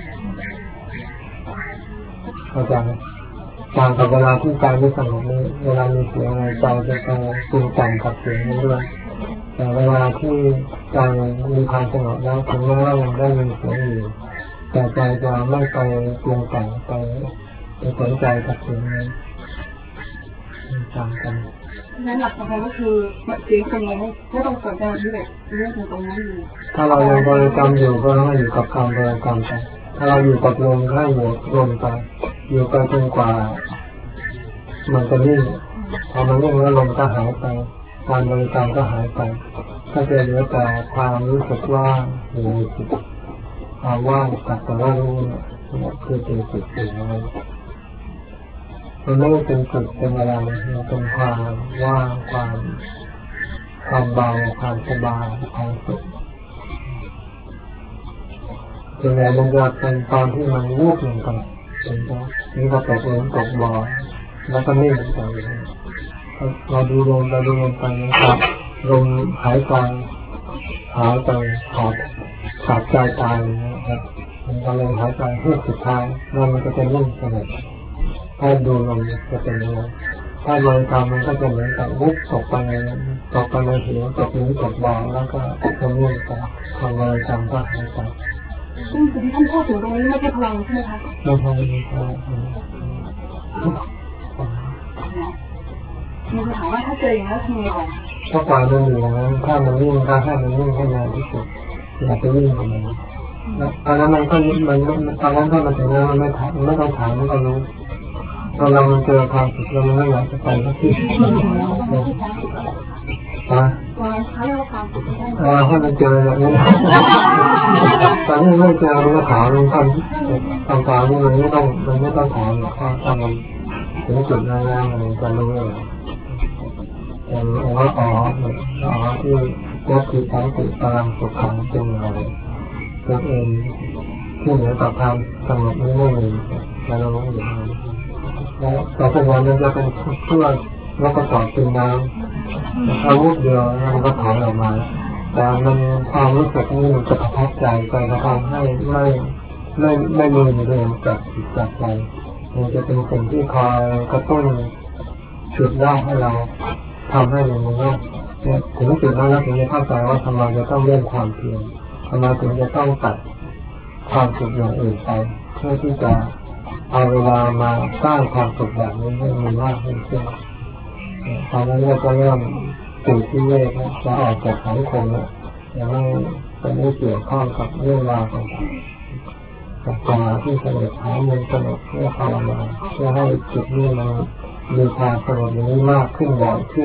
เข้าใจไหมต่างกับเวลาที่ใจไม่สงบนี้เวลามีเสียงอะไรใจจะไปปรุงแต่งกับเสียงนั้นด้วยแต่เวลาที่ใจมีความสงบแล้วถึงแม้ว่ายังได้ยินเสียงอยู่แต่ใจจะไม่ไปปรุงแต่งไปไปสนใจกับเสียงนั้นต่างกันนั้นหลักสำคัญก็คือเสียงเป็นยังไงไม่ต้องสนใจที่แบบเรื่องตรงนั้นอยู่ถ้าเรายังบริกรรมอยู่ก็ให้อยู่กับการบริกรรมไปถ้าเราอยู่กับลมก็ให้อยู่ลมไปอยู่ไปจนกว่ามันจะนิ่งพอมันนิ่งแล้วลมก็หายไปการบริกรรมก็หายไปก็จะเหลือแต่ความรู้สึกว่างอยู่ในจิตความว่างกับแต่ว่ารู้เนี่ยคือเป็นจิตเป็นอะไรมันไม่เป็นจิตเป็นอะไรมันเป็นความว่างความความเบาความสบายความสุขส่วนใหญ่มันจะเป็นตอนที่มันวูบลงไปเป็นตอนนี้ก็ตกลงตกบ่อแล้วก็นิ่งไปเลยเราดูลมเราดูลมไปนะครับลมหายไปหายไปขาดขาดใจตายนะครับมันก็ลมหายไปเพื่อสุดท้ายแล้วมันก็จะนิ่งสงบถ้าดูลมจะเป็นยังไงถ้าลอยตามมันก็จะเหมือนกับวุบตกไปตกไปในหินตกหินตกบ่อแล้วก็จะนิ่งไปพอลอยตามก็หายไปซึ่งที่ท่านพูดถึงตรงนี้ไม่ใช่พลังใช่ไหมคะไม่ใช่ไม่ใช่มันถามว่าถ้าเจออย่างนั้นทำไงออกถ้าปล่อยมันอยู่อย่างนั้นถ้ามันนิ่งถ้าให้มันนิ่งให้นานที่สุดอย่าไปนิ่งกับมันตอนนั้นมันก็มันตอนนั้นถ้ามันถึงนั้นมันไม่ถามไม่ต้องถามมันก็รู้ตอนเรามันเจอความสุขเราไม่อยากจะไปสักทีฮะเออให้มันเจอแบบนี้ตอนนี้ไม่เจอมันก็ถามมันทำต่างๆนี่มันไม่ต้องมันไม่ต้องถามหรอกถ้ามันถึงจุดนั้นแล้วมันจะรู้เลยอย่างว่าอ๋ออ๋อที่ยัตถิสันติพลังสุขขังเป็นอะไรตัวเองที่เหนือต่อความสงบนี้ไม่มีแล้วเรารู้อย่างนั้นแล้วแต่ส่วนใหญ่มันจะเป็นเพื่อแล้วก็ต่อเป็นน้ำอาวุธเดียวมันก็ถอนออกมาแต่มันความรู้สึกนี้มันจะประทับใจใจจะทำให้ไม่ไม่ไม่มีเรื่องจากจิตจากใจมันจะเป็นสิ่งที่คอยกระตุ้นฉุดลากให้เราทำให้อย่างนี้เนี่ยถึงจุดนั้นแล้วถึงจะเข้าใจว่าทำไมจะต้องเล่นความเพียรทำไมถึงจะต้องตัดความสุขอย่างอื่นไปเพื่อที่จะเอาเวลามาสร้างความสุขแบบนี้ให้มีมากขึ้นขึ้นตอนนั้นเราก็เริ่มตื่นที่เวกจะออกจากสังคมแล้วจะไม่จะไม่เกี่ยวข้องกับเรื่องราวต่างๆกับการที่สงบหาเงินสงบเพื่อภาวนาเพื่อให้จิตนี้มันมีความสงบอย่างนี้มากขึ้นบ่อยขึ้น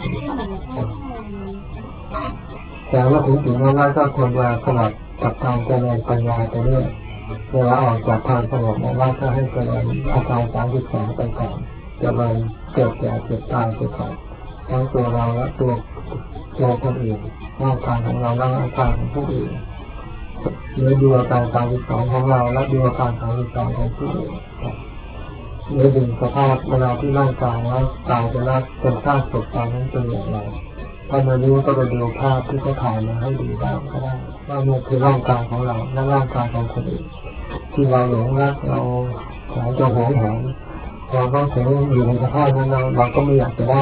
แต่เมื่อถึงจุดนั้นก็ควรจะสลับกับการเจริญปัญญาไปเรื่อยเวลาออกจากทางสงบแล้วก็ให้เจริญอาการสามสิบสองไปก่อนเจริญเกิดแก่เจ็บตายไปก่อนทั้งตัวเราและตัวตัวคนอื่นร่างกายของเราและร่างกายของผู้อื่นหรือดูอาการสามสิบสองของเราและดูอาการสามสิบสองของผู้อื่นหรือดูสภาพเวลาที่ร่างกายแล้วตายไปแล้วเป็นสร้างศพตายนั้นเป็นอย่างไรถ้ามาดูก็ไปดูภาพที่เขาถ่ายมาให้ดูบ้างก็ได้ว่านี่คือร่างกายของเราและร่างกายของคนอื่นที่เราหลงรักเราหาจะหวงแหนเราก็ถึงอยู่ในสภาพนั้นเราเราก็ไม่อยากจะได้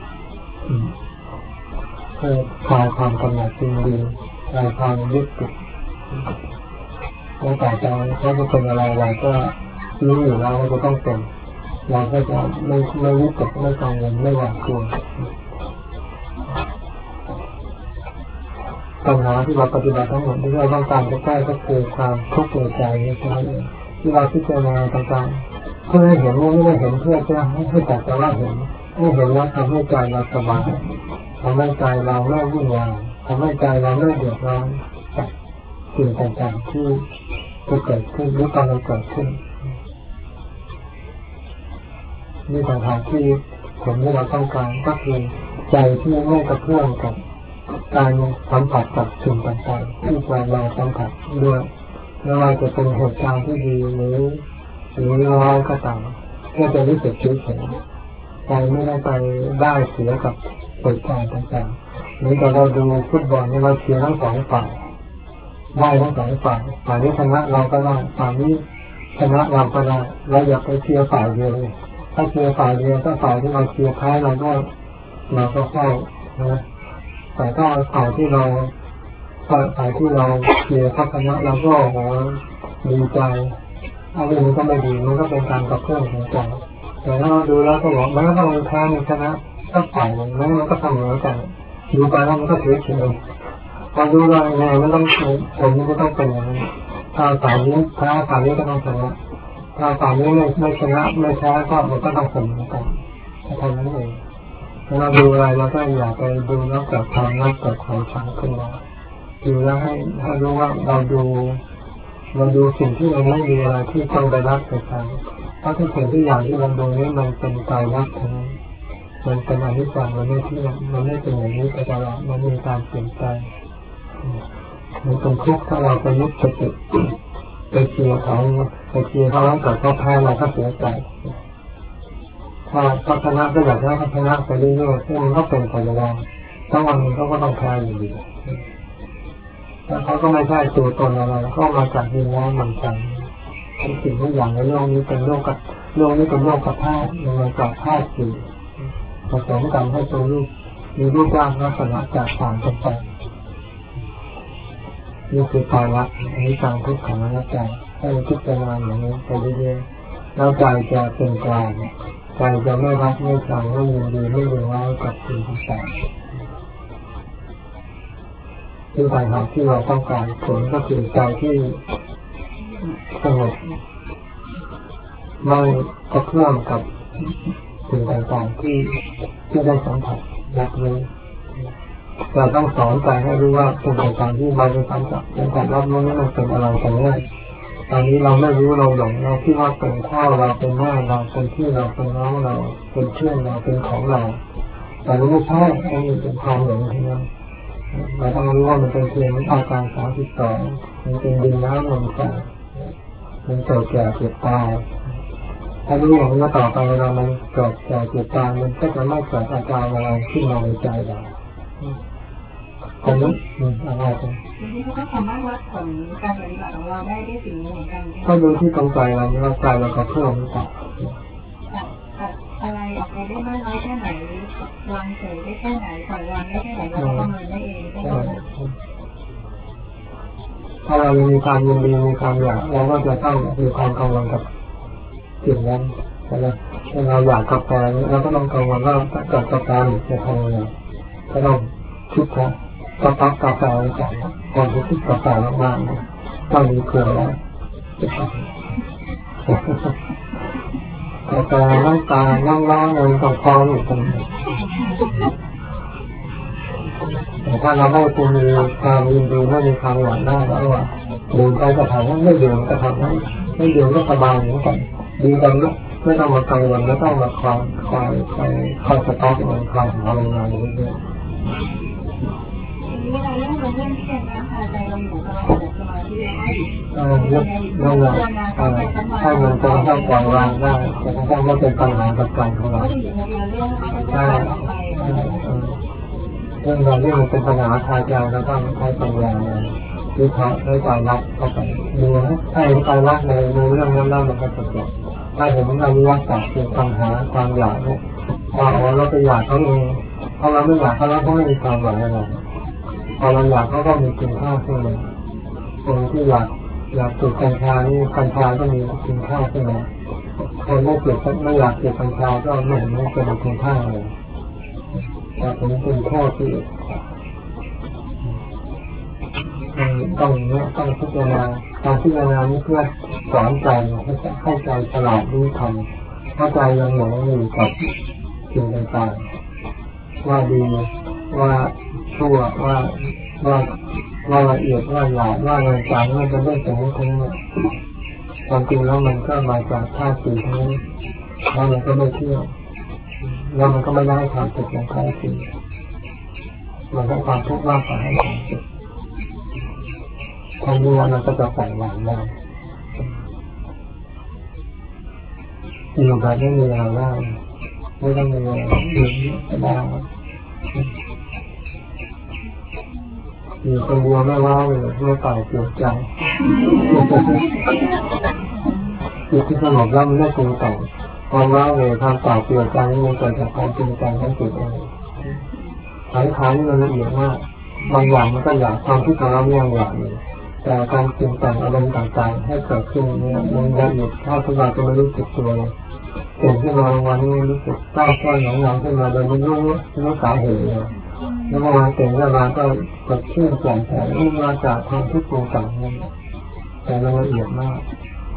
เพื่อคลายความกำหนัดจริงดีคลายความยึดติดแล้วต่อไปถ้าจะเป็นอะไรเราก็รู้อยู่แล้วว่าจะต้องเป็นเราก็จะไม่ไม่ยึดติดไม่กังวลไม่หวาดกลัวปัญหาที่เราปฏิบัติทั้งหมดที่เราต้องการจะแก้ก็คือความทุกข์ในใจนี่ใช่ไหมที่เราพิจารณาต่างๆเพื่อให้เห็นว่าไม่ได้เห็นเพื่อจะให้ให้จัดแต่ว่าเห็นให้เห็นว่าทำให้ใจเราสบายทำให้ใจเราไม่วุ่นวายทำให้ใจเราไม่เดือดร้อนกับสิ่งต่างๆที่จะเกิดขึ้นหรือกำลังเกิดขึ้นนี่ต่างหากที่ผลที่เราต้องการก็คือใจที่ไม่กระเพื่อมกับการสัมผัสกับสิ่งต่างๆที่ใจเราสัมผัสด้วยไม่ว่าจะเป็นเหตุการณ์ที่ดีหรือหรือร้ายก็ตามก็จะรู้สึกเฉยๆใจไม่ได้ไปได้เสียกับเหตุการณ์ต่างๆเหมือนกับเราดูฟุตบอลเราเชียร์ทั้งสองฝ่ายได้ทั้งสองฝ่ายฝ่ายนี้ชนะเราก็ได้ฝ่ายนี้ชนะเราก็ได้เราอยากไปเชียร์ฝ่ายเดียวถ้าเชียร์ฝ่ายเดียวถ้าฝ่ายที่เราเชียร์แพ้เราก็เราก็เข้านะแต่ถ้าฝ่ายที่เราฝ่ายที่เราเชียร์เขาชนะเราก็โหดีใจอะไรนี้ก็ไม่ดีมันก็เป็นการกระเพื่อมของใจแต่ถ้าเราดูแล้วก็บอกมันก็ต้องมีแพ้มีชนะก็ฝ่ายมันมันก็เสมอกันดูไปแล้วมันก็เฉยเฉยพอดูเราไงมันต้องผลมันก็ต้องเป็นอย่างนี้ถ้าฝ่ายนี้แพ้ฝ่ายนี้ก็ต้องชนะถ้าฝ่ายนี้ไม่ไม่ชนะไม่แพ้ก็มันก็ต้องเสมอกันเท่านั้นเองเราดูอะไรเราก็อย่าไปดูแล้วเกิดความรักเกิดความชังขึ้นมาดูแล้วให้ให้รู้ว่าเราดูเราดูสิ่งที่เราไม่มีอะไรที่ต้องไปรักไปชังเพราะทุกสิ่งทุกอย่างที่เราดูนี้มันเป็นตายรักทั้งนั้นมันเป็นอนิจจังมันไม่เที่ยงมันไม่เป็นอย่างนี้ไปตลอดมันมีการเปลี่ยนแปลงมันเป็นทุกข์ถ้าเราไปยึดติดไปเชียร์เขาไปเชียร์เขาแล้วเกิดเขาแพ้เราก็เสียใจถ้าพัฒนาก็อยากให้พัฒนาไปเรื่อยๆซึ่งมันก็เป็นไปได้ทั้งวันนี้เขาก็ต้องแพ้อยู่ดีแล้วเขาก็ไม่ใช่ตัวตนอะไรก็มาจากดินน้ำมันใจทุกสิ่งทุกอย่างในโลกนี้เป็นโลกกับโลกนี้เป็นโลกกับธาตุมันมาจากธาตุสี่ผสมกันให้ตัวรูปมีรูปร่างลักษณะจากต่างกันไปนี่คือตายรักอันนี้การทุกข์ของร่างกายให้พิจารณาอย่างนี้ไปเรื่อยๆแล้วใจจะเป็นกลางใจจะไม่รักไม่ชังไม่ยินดีไม่ยินร้ายกับสิ่งต่างๆที่ปัญหาที่เราต้องการผลก็คือใจที่สงบไม่กระเพื่อมกับสิ่งต่างๆที่ที่ได้สัมผัสรับรู้เราต้องสอนใจให้รู้ว่าสิ่งต่างๆที่เราได้สัมผัสสัมผัสรับรู้นั้นมันเป็นอะไรกันแน่ตอนนี้เราไม่รู้เราหลงเราคิดว่าเป็นพ่อเราเป็นแม่เราเป็นพี่เราเป็นน้องเราเป็นเพื่อนเราเป็นของเราแต่รู้ไม่ใช่ไอ้นี่เป็นความหลงทั้งนั้นเราต้องรู้ว่ามันเป็นเพียงอาการสามสิบสองมันเป็นดินน้ำลมไฟมันเกิดแก่เจ็บตายถ้ารู้อย่างนี้ต่อไปเรามันเกิดแก่เจ็บตายมันก็จะไม่เกิดอาการอะไรขึ้นมาในใจเราตอนนี้อะไรกันทีนี้เขาก็สามารถวัดผลการปฏิบัติของเราได้ได้สิ่งนี้เหมือนกันก็ดูที่ตรงใจเราเราใจเราก็เพิ่มหรือเปล่าอะไรออกไปได้มากน้อยแค่ไหนวางเฉยได้แค่ไหนปล่อยวางได้แค่ไหนเราประเมินได้เองใช่ไหมถ้าเรามีความยินดีมีความอยากเราก็จะต้องมีความกังวลกับสิ่งนั้นใช่ไหมถ้าเราอยากกาแฟเราก็ต้องกังวลว่าถ้าเกิดกาแฟจะทำยังไงก็ต้องคิดว่าก็ตักกาแฟไว้ก่อนก่อนที่คิดกาแฟมากๆต้องมีเผื่อแล้วกาแฟน้ำตาลน้ำร้อนอะไรต้องพร้อมอยู่ตรงนี้แต่ถ้าเราไม่มีความยินดีไม่มีความอยากได้แล้วว่าดื่มไปก็ทำไม่ดื่มก็ทำไม่ไม่ดื่มก็สบายเหมือนกันดีกันนะไม่ต้องมากังวลไม่ต้องมาคอยคอยคอยคอยสต๊อกมันคอยหาอะไรมาเรื่อยๆทีนี้เราเรื่องเราเรื่องที่เป็นน้ำพาใจเราอยู่กับเราแบบสมาธิได้เออเรื่องนั่นแหละถ้ามันจะทำปล่อยวางได้จะทำให้เป็นปัญหากับใจของเราใช่เรื่องเราเรื่องมันเป็นปัญหาทางใจเราต้องใช้ปัญญาวิเคราะห์ด้วยความรักเข้าไปดูถ้าเห็นความรักในในเรื่องนั้นแล้วมันก็จะจบถ้าเห็นเรารู้ว่าจากเป็นปัญหาความอยากเนี่ยพอเราไปอยากเขาเองพอเราไม่อยากเขาแล้วเขาไม่มีความหวังอะไรพอเราอยากเขาก็มีคุณค่าขึ้นมาคนที่อยากอยากสูบกัญชานี่กัญชาก็มีคุณค่าขึ้นมาคนไม่สูบไม่อยากสูบกัญชาก็ไม่เห็นไม่เป็นคุณค่าเลยแต่ผมเป็นข้อที่ต้องเนี่ยต้องพิจารณาการพิจารณานี้เพื่อสอนใจให้ให้ใจฉลาดรู้ทันเพราะใจยังหลงอยู่กับสิ่งต่างๆว่าดีว่าชั่วว่าว่าว่าละเอียดว่าหยาบว่าอะไรต่างๆมันจะไม่เป็นทั้งนั้นความจริงแล้วมันก็มาจากธาตุสี่ทั้งนั้นแล้วมันก็ไม่เที่ยวแล้วมันก็ไม่ได้ความสุขอย่างแท้จริงมันได้ความทุกข์มากกว่าให้ความสุขทางนี้มันก็จะใส่หวานได้อยู่แบบไม่มีอะไรได้ไม่ต้องมีอะไรอยู่ก็ได้อยู่คนเดียวไม่ว้าวเลยไม่เปล่าเปลี่ยนใจอยู่ที่สงบแล้วมันไม่ปรุงแต่งความว้าวเลยความเปล่าเปลี่ยนใจนี่มันเกิดจากความจริงใจทั้งจิตเองขันธ์ขันธ์นี่มันละเอียดมากบางอย่างมันก็อยากความที่ของเราไม่ยังอยากอยู่แต่การปรุงแต่งอารมณ์ต่างๆให้เกิดขึ้นเนี่ยมันละเอียดเท่าที่เราจะไม่รู้สึกตัวเลยเกิดขึ้นมาวันนี้รู้สึกเศร้าซ้อนหงอยขึ้นมาโดยไม่รู้รู้สาเหตุเลยแล้วเมื่อวานตื่นขึ้นมาก็กดชื่นแจ่มใสนี่มาจากความที่ปรุงแต่งนั่นแต่มันละเอียดมาก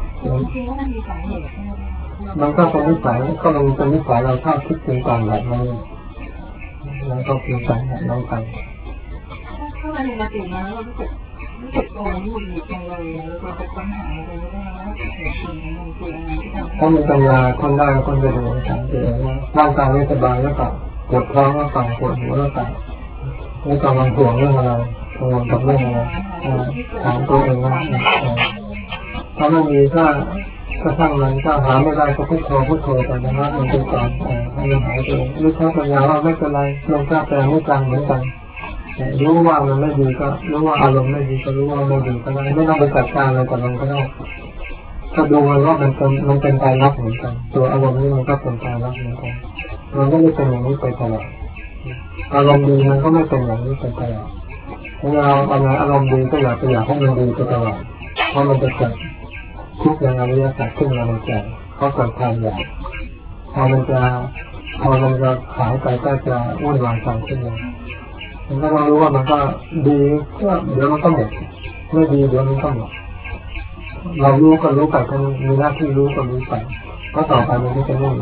มันก็เป็นนิสัยก็มันเป็นนิสัยเราชอบคิดปรุงแต่งแบบนั้นแล้วก็ปรุงแต่งแบบนั้นไปถ้าเราเรียนมาตื่นมาแล้วเรารู้สึกรู้สึกตัวมันหงุดหงิดจังเลยเราจะค้นหาอะไรไม่ได้ว่าเหตุผลมันคืออะไรที่ทำถ้ามีปัญญาคนได้คนจะดูสังเกตว่าร่างกายไม่สบายแล้วก็ปวดท้องแล้วก็ปวดหัวแล้วก็ไม่กำลังห่วงเรื่องอะไรกังวลกับเรื่องอะไรถามตัวเองว่าถ้าไม่มีก็ก็สร้างมันก็หาไม่ได้ก็พุทโธพุทโธไปนะครับมันเป็นการให้มันหายไปรู้ชัดปัญญาว่าไม่เป็นไรลงกล้าแต่ไม่กลางเหมือนกันรู้ว่ามันไม่ดีก็รู้ว่าอารมณ์ไม่ดีก็รู้ว่าไม่ดีก็ได้ไม่ต้องไปจัดการอะไรกับมันก็ได้ก็ดูมันว่ามันเป็นมันเป็นใจรักเหมือนกันตัวอารมณ์นี่มันก็เป็นใจรักเหมือนกันมันไม่ได้เป็นอย่างนี้ไปตลอดอารมณ์ดีมันก็ไม่เป็นอย่างนี้ไปตลอดถ้าเราเอาอารมณ์ดีก็อยากจะอยากให้มันดีไปตลอดเพราะมันจะเกิดทุกอย่างอริยสัจขึ้นมาในใจเพราะเกิดความอยากพอมันจะพอมันจะหายไปก็จะวุ่นวายใจขึ้นมามันก็ต้องรู้ว่ามันก็ดีก็เดี๋ยวมันก็หมดไม่ดีเดี๋ยวมันก็หมดเรารู้ก็รู้ไปก็มีหน้าที่รู้ก็รู้ไปก็ต่อไปมันก็จะไม่มี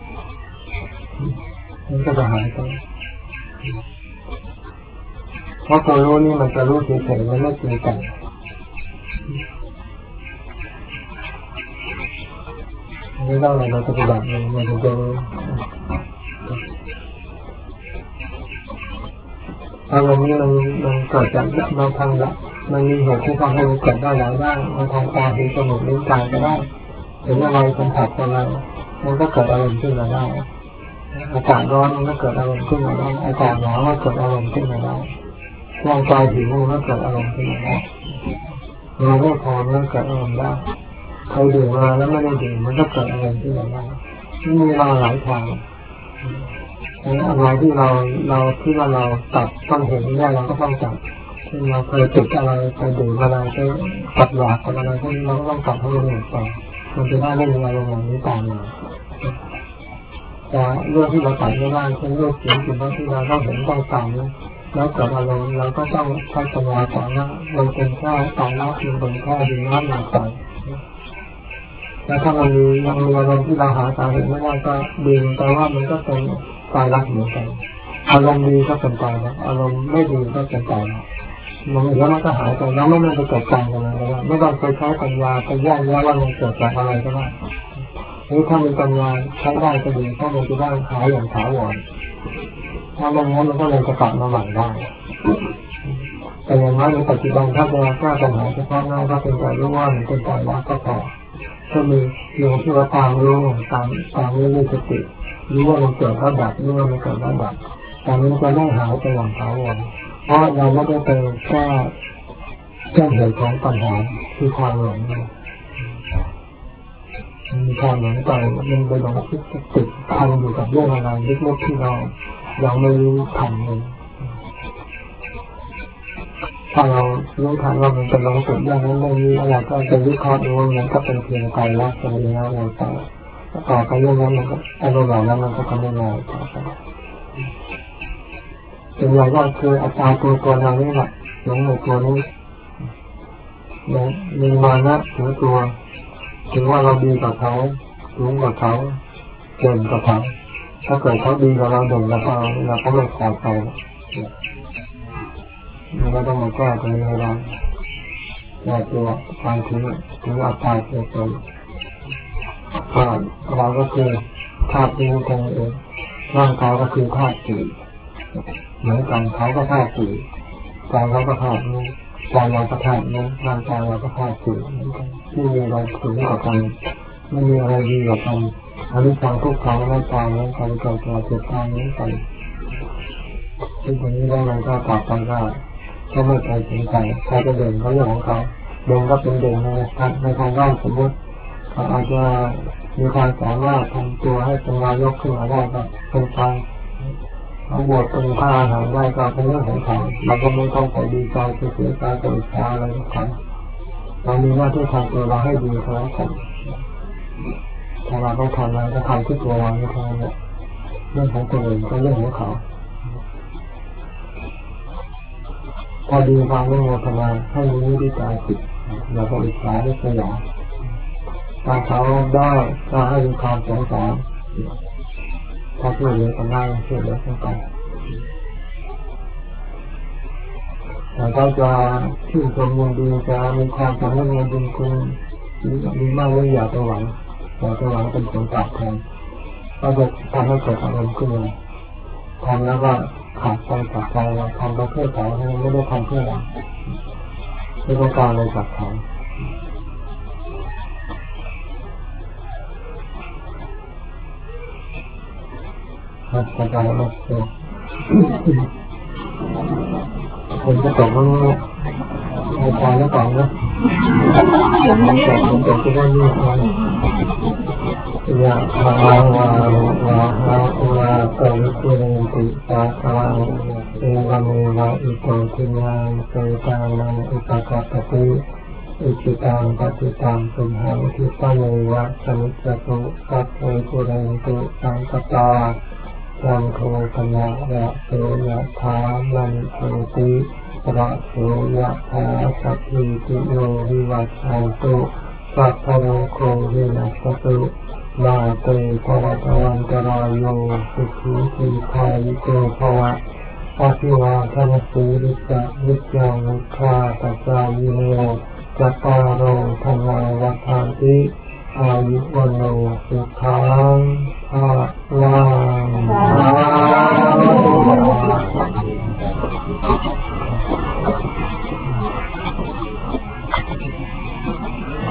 มันก็จะหายไปเพราะตัวรู้นี่มันจะรู้เฉยๆมันไม่จริงจังไม่ต้องอะไรเราจะปฏิบัติมันมันจะรู้อารมณ์นี้มันมันเกิดจากบางทางละมันมีเหตุที่ทำให้มันเกิดได้หลายด้านบางทางตาหูจมูกลิ้นกายก็ได้เห็นอะไรสัมผัสอะไรมันก็เกิดอารมณ์ขึ้นมาได้อากาศร้อนมันก็เกิดอารมณ์ขึ้นมาได้อากาศหนาวก็เกิดอารมณ์ขึ้นมาได้ร่างกายหิวมันก็เกิดอารมณ์ขึ้นมาได้เราไม่พอมันก็เกิดอารมณ์ได้ใครดื่มมาแล้วไม่ได้ดื่มมันก็เกิดอารมณ์ขึ้นมาได้มีมาหลายทางอะไรที่เราเราที่ว่าเราตัดต้นเหตุนี้ได้เราก็ต้องตัดที่เราเคยติดอะไรเคยดื่มอะไรเคยตัดหยาบอะไรพวกนี้เราก็ต้องตัดให้มันหมดไปมันจะได้ไม่มีอารมณ์อย่างนี้ตามมาแต่เรื่องที่เราตัดไม่ได้เช่นเรื่องเสียงสิ่งที่เราต้องเห็นต้องตามแล้วเกิดอารมณ์เราก็ต้องใช้ปัญญาต่อว่าเราเป็นแค่ต่อละเป็นเป็นแค่ดินน้ำหนักไปแล้วถ้ามันมียังมีอารมณ์ที่เราหาสาเหตุไม่ได้ก็ดึงแต่ว่ามันก็เป็นตายรักเหมือนกันอารมณ์ดีก็เป็นตายรักอารมณ์ไม่ดีก็เป็นตายรักมันแล้วมันก็หายไปแล้วไม่ต้องไปเกิดการกันเลยว่าไม่ต้องไปใช้ปัญญาไปแยกแยะว่ามันเกิดจากอะไรก็ได้หรือถ้ามีปัญญาใช้ได้ก็ดีถ้ามันจะได้หายอย่างถาวรถ้าไม่งั้นมันก็เลยจะกลับมาใหม่ได้แต่อย่างน้อยในปัจจุบันถ้าจะแก้ปัญหาเฉพาะหน้าก็เป็นการรู้ว่ามันเป็นตายรักก็พอก็มีเรื่องที่ว่าตามรู้ตามตามรู้ด้วยสติรู้ว่ามันเกิดแล้วดับรู้ว่ามันเกิดแล้วดับแต่มันจะไม่หายไปอย่างถาวรเพราะเราไม่ได้เป็นแค่แก้เหตุของปัญหาคือความหลงมีความหลงใจมันไปหลงคิดติดพันอยู่กับเรื่องอะไรเล็กๆที่เราเราไม่รู้ทันเลยถ้าเรารู้ทันว่ามันเป็นหลงติดอย่างนั้นเรื่องนี้อะไรก็จะวิเคราะห์ดูว่ามันก็เป็นเพียงใจรักเป็นเรื่องอะไรต่อต่อไปเรื่องนั้นมันก็อารมณ์เหล่านั้นมันก็ทำไม่ได้ต่อไปส่วนใหญ่ก็คืออาการตัวตัวเรานี่แหละหลงในตัวนี้มีมานะถือตัวถือว่าเราดีกว่าเขารู้กว่าเขาเก่งกว่าเขาถ้าเกิดเขาดีกว่าเราเด่นกว่าเราเราก็ไม่พอใจเราก็ต้องมาแก้ตรงนี้ให้ได้แก้ตัวความถือถืออาการตัวตนก็เราก็คือธาตุรู้ตรงเองร่างกายก็คือธาตุสี่เหมือนกันเขาก็ธาตุสี่กายเขาก็ธาตุรู้ใจเราก็ธาตุรู้ร่างกายเราก็ธาตุสี่เหมือนกันที่มีอะไรถึงกว่ากันไม่มีอะไรดีกว่ากันอนิจจังทุกขังอนัตตาเหมือนกันเกิดมาเกิดตายเหมือนกันที่ตรงนี้ได้มันก็ตอบไปได้ก็ไม่ใครสนใจใครจะเด่นเขาเรื่องของเขาเด่นก็เป็นเด่นในทางในทางด้านสมมติเขาอาจจะมีความสามารถทำตัวให้เป็นนายกขึ้นมาได้ก็เป็นไปเอาบวชเป็นพระอรหันต์ได้ก็เป็นเรื่องของเขาเราก็ไม่ต้องไปดีใจไปเสียใจไปอิจฉาอะไรกับเขาเรามีหน้าที่ทำตัวเราให้ดีเท่านั้นถ้าเราต้องทำอะไรก็ทำที่ตัวเราเท่านั้นเรื่องของตัวเองก็เรื่องของเขาพอดีความไม่โมทนาให้รู้ด้วยใจจิตเราก็อิจฉาด้วยสยามถ้าเขาได้ก็ให้มีความสงสารถ้าช่วยเหลือกันได้ช่วยเหลือกันไปแต่ถ้าจะชื่นชมยินดีจะมีความสำนึกในบุญคุณมีมากเลยอย่าไปหวังอย่าไปหวังเป็นผลตอบแทนก็จะทำให้เกิดอารมณ์ขึ้นมาทำแล้วก็ขาดใจขาดใจเราทำไปเพื่อเขาไม่ได้ทำเพื่อเราไม่ต้องการอะไรจากเขาครับเข้าใจไหมคนจะตกว่าเอาใจแล้วก่อนนะมันตกมันตกจะได้ยิ่งไปยะถาวาริวะหาอุราเกิดขึ้นติตาคาเอวเมวะอิโตทินังเสตังนังอุปกัปปติอิจิตังปฏิตังสุหังทิปะเนวะสมิจจตุสัพเพปุเรนตุสังคตาสังโฆปนะระโสยะถามันโสติระโสยะถาสัพพิติโยวิวัชชันตุสัพพะโรโควินัสตุมาเตภวตวันตรายโยสุขีทีคายิโกภวะอาภิวาทนาสีริสะวิจยังวิคาตัจายิโนจัตตารโอธรรมาวัฏันติอายุวันโนสุขังภะลัง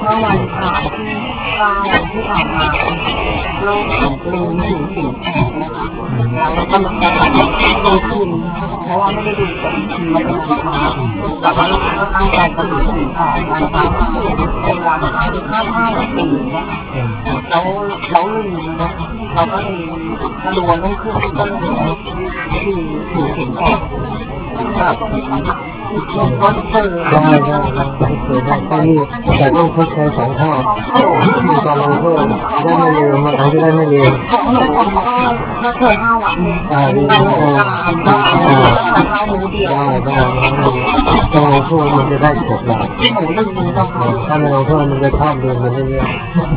มื่อวันผ่านที่เก้าที่ผ่านมาโรคของลืมถึงสิ่งแข็งนะคะแล้วก็มันจะดูขึ้นเพราะว่าไม่ได้ดูแต่มันเป็นสีขาวแต่ว่าเราก็ตั้งใจจะดูสีขาวมันก็เป็นราคาที่ห้าห้าปีเนี่ยแล้วแล้วลืมนะเราก็เลยรวนต้องขึ้นต้นหัวคือถือสิ่งแข็งแบบก็เจอได้ได้ได้เคยได้แค่นี้แต่ต้องทดใช้สองข้อมีการลงโทษได้ไม่เร็วมาทำที่ได้ไม่เร็วของหนูผมก็ก็เคยห้าวันอ่าดีได้ได้ได้หมูเดียวได้ได้ต้องลงโทษมันจะได้จบแล้วหมูลืมต้องถ้าไม่ลงโทษมันจะชอบลืมมันเรื่อย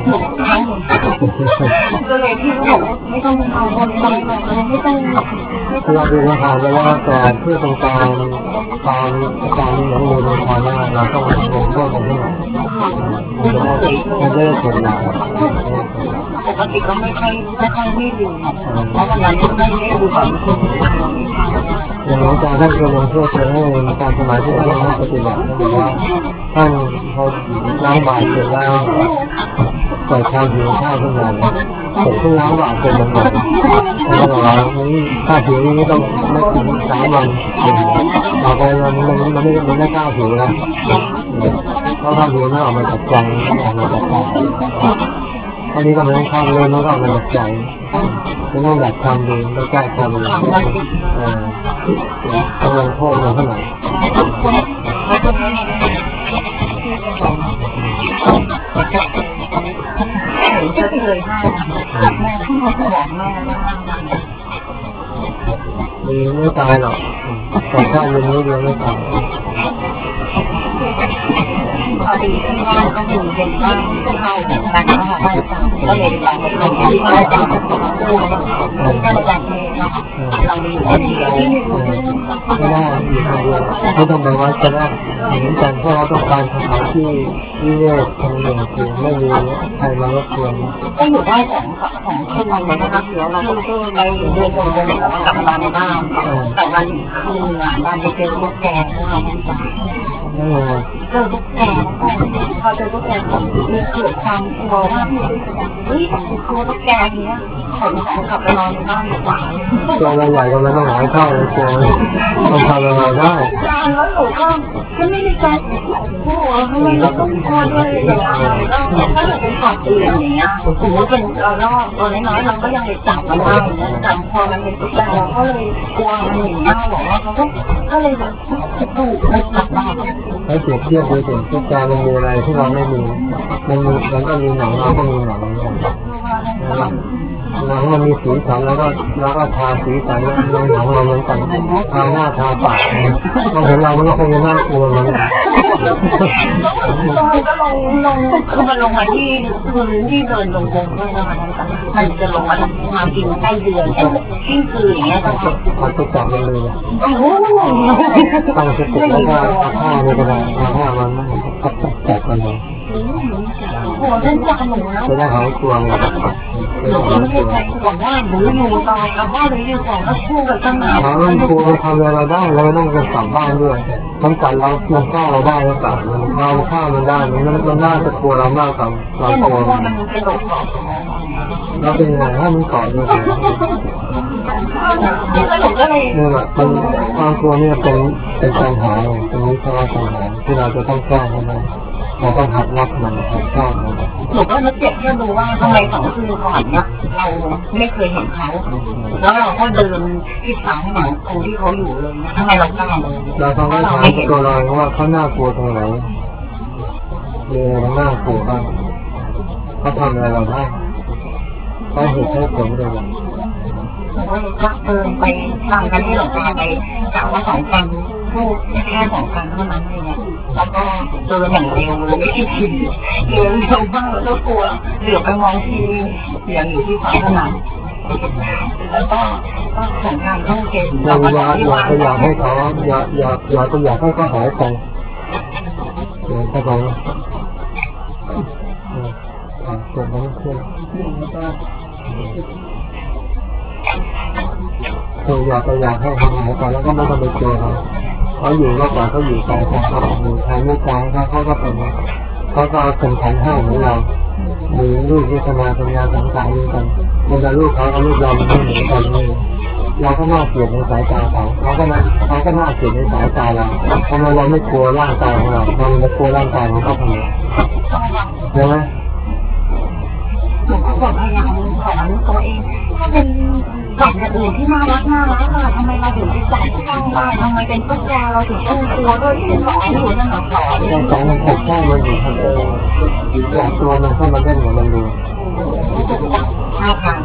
ๆก็เลยที่บอกไม่ต้องเอาคนไปไม่ต้องคือเราดูราคาไปแล้วแต่เพื่อต้องการการการนี้ของเราในตอนนี้เราต้องลงโทษกันให้หน่อยมันจะได้ผลหนาปกติก็ไม่ค่อยไม่ค่อยไม่ดูเพราะวันนั้นไม่ได้ดูแบบอย่างหลวงตาท่านเคยลงโทษให้การสมาธิท่านให้ปฏิบัติท่านบอกว่าท่านเขาล้างบาตรเสร็จแล้วเปิดทางหิวข้าวขึ้นมาเสร็จขึ้นล้างบาตรเสร็จมันหมดแล้วก็เรานี่ถ้าหิวนี่ต้องไม่ถึงสามวันต่อไปมันมันมันไม่มันไม่กล้าหิวแล้วเพราะถ้าหิวน่าออกมาจากใจออกมาจากใจอันนี้ก็ไม่ต้องทำเลยมันก็ออกมาจากใจไม่ต้องแบบทำดูต้องแก้ทำเลยอ่าต้องลงโทษมันเท่าไหร่จะเคยให้แม่ที่มาบอกแม่มีไม่ตายหรอกแต่ถ้าอย่างนี้เดียวไม่ตายพอดีที่ว่าก็คือเป็นบ้านเข้าแบบนั้นนะคะก็เลยไปทำที่บ้านก็มาจากนี้เรามีอยู่คนเดียวไม่ได้อยู่คนเดียวไม่ต้องไปวัดก็ได้เหมือนกันเพราะเราต้องการสถานที่วิเวกทางหนึ่งคือไม่มีใครมารบกวนก็อยู่ได้ของของคนเราเลยนะคะเดี๋ยวเราต้องไปเดินวนๆกลับบ้านบ้างแต่วันคืนบ้านไปเจอลูกแก่เราเจอลูกแก่พอเจอลูกแก่มีเกิดความกลัวว่าเฮ้ยกลัวลูกแก่เนี้ยผมขอกลับไปนอนในบ้านดีกว่าตัวเราใหญ่ก็ไม่ต้องหายเข้าเลยเจอต้องทำอะไรได้แล้วหนูก็ก็ไม่ได้ใจกลัวทำไมเราต้องกลัวด้วยอย่างถ้าเราเป็นสัตว์อื่นอย่างเงี้ยสมมติเป็นเราลอกตัวน้อยๆเราก็ยังไปจับมันได้แต่พอมันเป็นตุ๊กตาเราก็เลยกลัวมันหนีมากบอกว่าเขาก็ก็เลยแบบถูกไม่จับได้ให้เปรียบเทียบดูสิตุ๊กตามันมีอะไรที่เราไม่มีมันมีมันก็มีหนังเราก็มีหนังเหมือนกันหนังมันมีสีสันแล้วก็แล้วก็ทาสีสันในหนังเราเหมือนกันทาหน้าทาปากเราเห็นเรามันก็คงจะน่ากลัวมันก็ลงลงคือมันลงมาที่พื้นที่เดินลงกงด้วยนะคะมันจะลงมามากินใต้เดือนกิ้งกืออย่างเงี้ยต้องมันจะจับมันเลยตั้งสติแล้วก็ฆ่ามันก็ได้ฆ่ามันก็จับมันเลยโอ้เล่นจับหนูนะจะได้หายกลัวเลยหนูไม่ใช่ใครบอกว่าหนูอยู่ตายกับว่าหนูอยู่สองก็คู่กันตั้งนานเราไม่ครูเราทำอะไรเราได้เราไม่ต้องกันกลับบ้านด้วยมันกัดเรามันฆ่าเราได้หรือเปล่าเราฆ่ามันได้มันมันน่าจะกลัวเรามากกว่าเรากลัวมันเป็นหลงหลอกเราเป็นไงให้มันเกาะด้วยนี่แหละมันความกลัวนี่เป็นเป็นปัญหาตรงนี้เพราะว่าปัญหาที่เราจะต้องแก้ให้ได้เราต้องหัดรักมันหัดชอบมันหนูก็นึกเจ็บแค่ดูว่าทำไมสองคืนก่อนเนี่ยเราไม่เคยเห็นเขาแล้วเราก็เดินที่สามหลังตรงที่เขาอยู่เลยทำไมเรากล้าเลยเราต้องไม่ถามตัวเราว่าเขาน่ากลัวตรงไหนเรื่องมันน่ากลัวบ้างเขาทำอะไรเราได้เขาเหตุให้ผลเลยก็เดินไปทางกันที่หลงตาไปกล่าวว่าสองกันพูดแค่สองกันเท่านั้นเองแล้วก็เดินอย่างเร็วเลยไม่คิดถึงเดินเร็วมากแล้วก็กลัวเหลือไปมองทียังอยู่ที่ฝาผนังแล้วก็ก็ของการต้องเก็บเราอยากอยากอยากให้เขาอยากอยากอยากก็อยากให้เขาหายไปเดี๋ยวถ้าเขาเกิดอะไรขึ้นคืออยากจะอยากให้เขาหายไปแล้วก็ไม่ต้องไปเจอเขาเขาอยู่ก็ปล่อยเขาอยู่ไปเขาอยู่ใครไม่ตายเขาเขาก็เป็นเขาก็เอาเป็นขันห้าเหมือนเรามีรูปเวทนาสัญญาสังขารเหมือนกันเวลารูปเขากับรูปเรามันไม่เหมือนกันเลยเราก็น่าเกลียดในสายตาเขาเขาก็น่าเขาก็น่าเกลียดในสายตาเราทำไมเราไม่กลัวร่างกายของเราเราไม่กลัวร่างกายของเขาทำไมใช่ไหมผมก็พยายามสอนตัวเองถ้าเป็นสัตว์อื่นที่น่ารักน่ารักอะทำไมเราถึงไปจับจ้องบ้านทำไมเป็นตุ๊กแกเราถึงต้องกลัวด้วยที่สอนอยู่นั่นหรอสอนแต่สอนมันถูกต้องมันอยู่ทางเอออยากตัวมันเข้ามาเล่นกับมันดูท่าทาง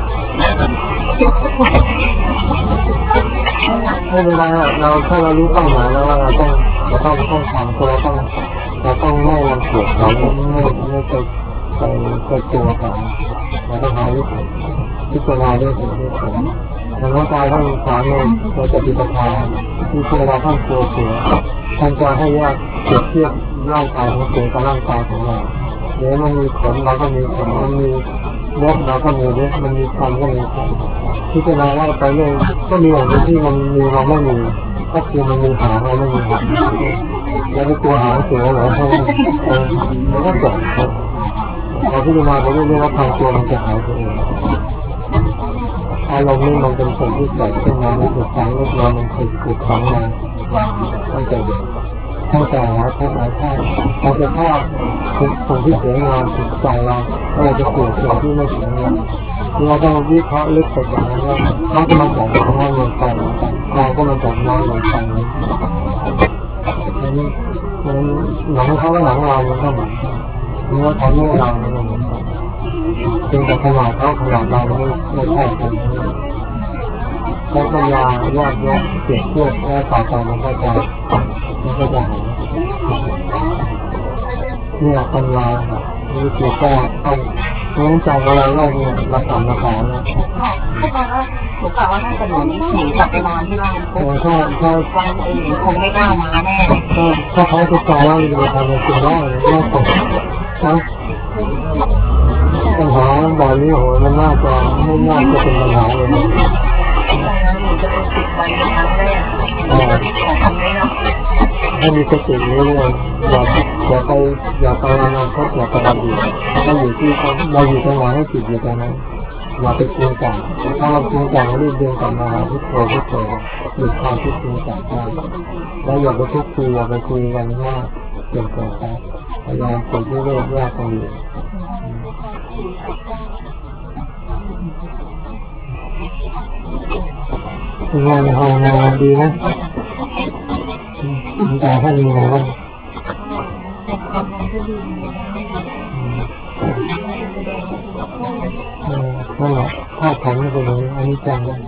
ไม่เป็นไรเราถ้าเรารู้เป้าหมายแล้วว่าเราต้องเราต้องต้องทำตัวต้องเราต้องไม่รังเกียจเขาไม่ไม่ไปไปไปตัวเขาเราต้องหาวิธีพิจารณาด้วยสิ่งที่ถูกทางร่างกายต้องสอนเราจะพิจารณาที่เวลาท่านกลัวเสือท่านจะให้แยกเปรียบเทียบร่างกายของเสือกับร่างกายของเราเดี๋ยวมันมีขนเราก็มีขนมันมีเล็บเราก็มีเล็บมันมีฟันก็มีฟันพิจารณาแล้วไปเรื่อยก็มีอย่างที่มันมีเราไม่มีก็คือมันมีหางเราไม่มีหางแล้วก็ตัวหางเสือเหรอใช่ไหมเออมันก็จบเราพิจารณาไปเรื่อยๆแล้วทางตัวมันจะหายไปเองอารมณ์นี่มันเป็นสิ่งที่เกิดขึ้นมาในจิตใจเล็กน้อยมันติดติดฝังมาตั้งแต่เด็กตั้งแต่หาทุกข์หาชาติเราจะฆ่าสิ่งที่สวยงามจิตใจเราเราจะเกลียดสิ่งที่ไม่สวยงามเราต้องวิเคราะห์ลึกไปจากนั้นว่าเขาจะมาจากน้ำลงไปเราก็มาจากน้ำลงไปนั้นนั้นหนังเขาก็หนังเรามันก็เหมือนกันเนื้อเขาเนื้อเรามันก็เหมือนกันเพียงแต่ขนาดเขาขนาดเราไม่ไม่ใช่กันแล้วปัญญาแยกแยะเปรียบเทียบแล้วต่อไปมันก็จะมันก็จะหายเนี่ยปัญญาวิธีแก้ต้องเน้นใจของเราเราเนี่ยเราสอนมาสอนนะถ้าแปลว่าถูกกล่าวว่าถ้าจะหนูนี่หนีกลับไปนอนที่บ้านถ้าถ้าวันอื่นคงไม่กล้ามาแน่ถ้าเขาจะกล่าวว่าจะไปทำอะไรกินได้น่าสนนะปัญหาแบบนี้โหมันน่าจะไม่น่าจะเป็นปัญหาเลยนะให้มีสติเรื่อยๆอย่าอย่าไปอย่าไปอนาคตอย่าไปอดีตถ้าอยู่ที่เราอยู่จังหวะให้จิตอยู่ตรงนั้นอย่าไปปรุงแต่งถ้าเราปรุงแต่งรีบเดินกลับมาพุทโธพุทโธหยุดความคิดปรุงแต่งได้แล้วอย่าไปทุกข์คุยอย่าไปคุยกันว่าเปลี่ยนแปลงไปพยายามฝึกเรื่อยๆแยกกันอยู่งานห้องงานดีนะแต่ถ้ามีอะไรบ้างนั่นแหละถ้าขันไม่เป็นอย่างนี้อันนี้จังเลย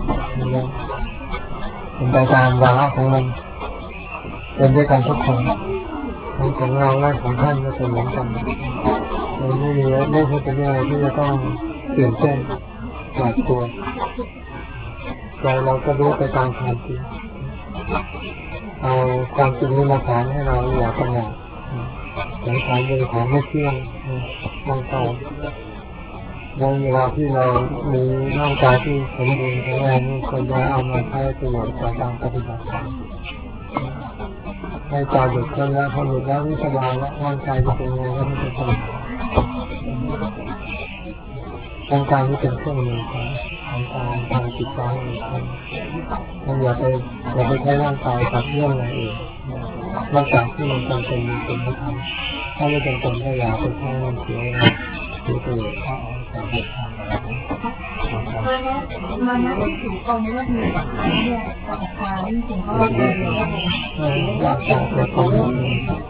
เป็นไปตามวาระของมันเป็นด้วยกันทุกคนของของเราและของท่านก็เป็นเหมือนกันเราไม่มีไม่ใช่เป็นอะไรที่จะต้องตื่นเต้นหวาดกลัวใจเราก็รู้ไปตามความจริงเอาความจริงนี้มาสอนให้เราอย่าประมาทสังขารเป็นของไม่เที่ยงร่างกายในเวลาที่เรามีร่างกายที่สมบูรณ์แข็งแรงนี่ควรจะเอามาใช้ประโยชน์ต่อการปฏิบัติธรรมให้ใจหยุดกันแล้วพอหยุดแล้วนี่สบายแล้วร่างกายจะเป็นยังไงก็ไม่เป็นไรร่างกายนี่เป็นเครื่องมือของของการทางจิตใจของมันอย่าไปอย่าไปใช้ร่างกายกับเรื่องอะไรอื่นนอกจากที่มันจำเป็นจริงๆไม่ทำถ้าไม่จำเป็นก็อย่าไปใช้มันเสียเสียประโยชน์ข้าวของการทำมันไม่ถึงตรงนี้ว่ามีแบบเนี่ยกับความจริงๆก็เราเป็นอย่างนี้อยากจะเป็นคนนี้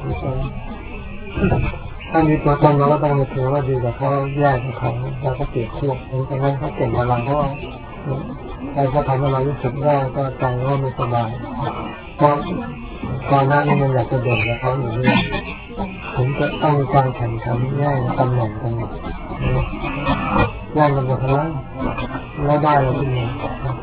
ถ้ามีตัวตนเราก็ต้องมาถือว่าดีแต่เขาแยกเขาเราก็เปรียบเทียบเพราะงั้นเขาเก่งอะไรเพราะว่าใครก็ทำอะไรรู้สึกได้ก็ใจว่าไม่สบายเพราะก่อนหน้านี้มันอยากจะเด่นกับเขาอยู่ด้วยผมจะต้องมีการแข่งขันแย่งตำแหน่งกันแย่งกันมาทั้งนั้นแล้วได้แล้วที่นี่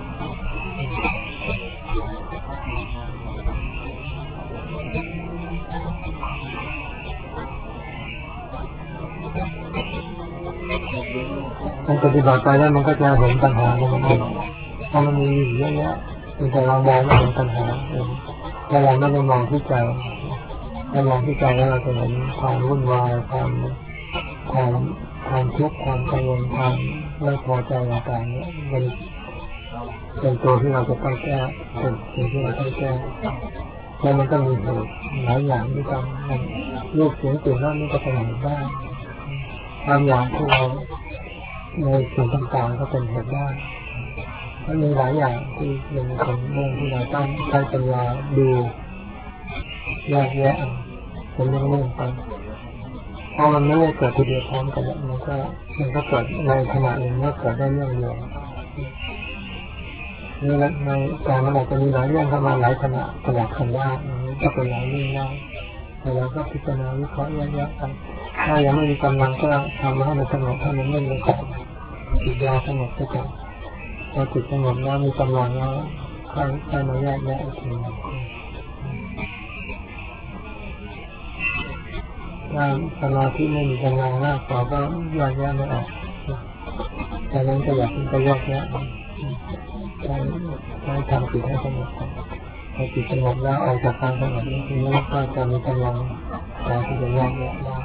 มันปฏิบัติไปแล้วมันก็จะเห็นปัญหาของมันถ้ามันมีเยอะแยะแต่เรามองไม่เห็นปัญหาแต่เราไม่ได้มองที่ใจถ้ามองที่ใจแล้วเราจะเห็นความวุ่นวายความความความทุกข์ความกังวลความไม่พอใจต่างๆเนี่ยมันเป็นตัวที่เราจะต้องแก้เป็นสิ่งที่เราต้องแก้แล้วมันก็มีเหตุหลายอย่างด้วยกันรูปเสียงกลิ่นรสนี่ก็เป็นเหตุได้ความอยากที่เราในสิ่งต่างๆก็เป็นเหตุได้มันมีหลายอย่างที่เป็นคนเรื่องที่เราต้องใช้ปัญญาดูแยกแยะเป็นเรื่องๆไปพอมันไม่ได้เกิดทีเดียวพร้อมกันมันก็มันก็เกิดในขณะหนึ่งก็เกิดได้เรื่องเดียวนี่ในการมันอาจจะมีหลายเรื่องเข้ามาหลายขณะขณะขันได้ก็เป็นหลายเรื่องได้แต่เราก็พิจารณาวิเคราะห์แยกๆกันถ้ายังไม่มีกำลังก็ทำให้มันสงบให้มันนิ่งไปก่อนจิตยาสงบไปก่อนพอจิตสงบแล้วมีกำลังแล้วค่อยค่อยมาแยกแยะอีกทีถ้าสมาธิไม่มีกำลังมากพอก็แยกแยะไม่ออกแต่นั้นก็อยากไปแยกแยะใช้ใช้ทำจิตให้สงบพอจิตสงบแล้วออกจากความสงบทีนี้ก็จะมีกำลังการที่จะแยกแยะได้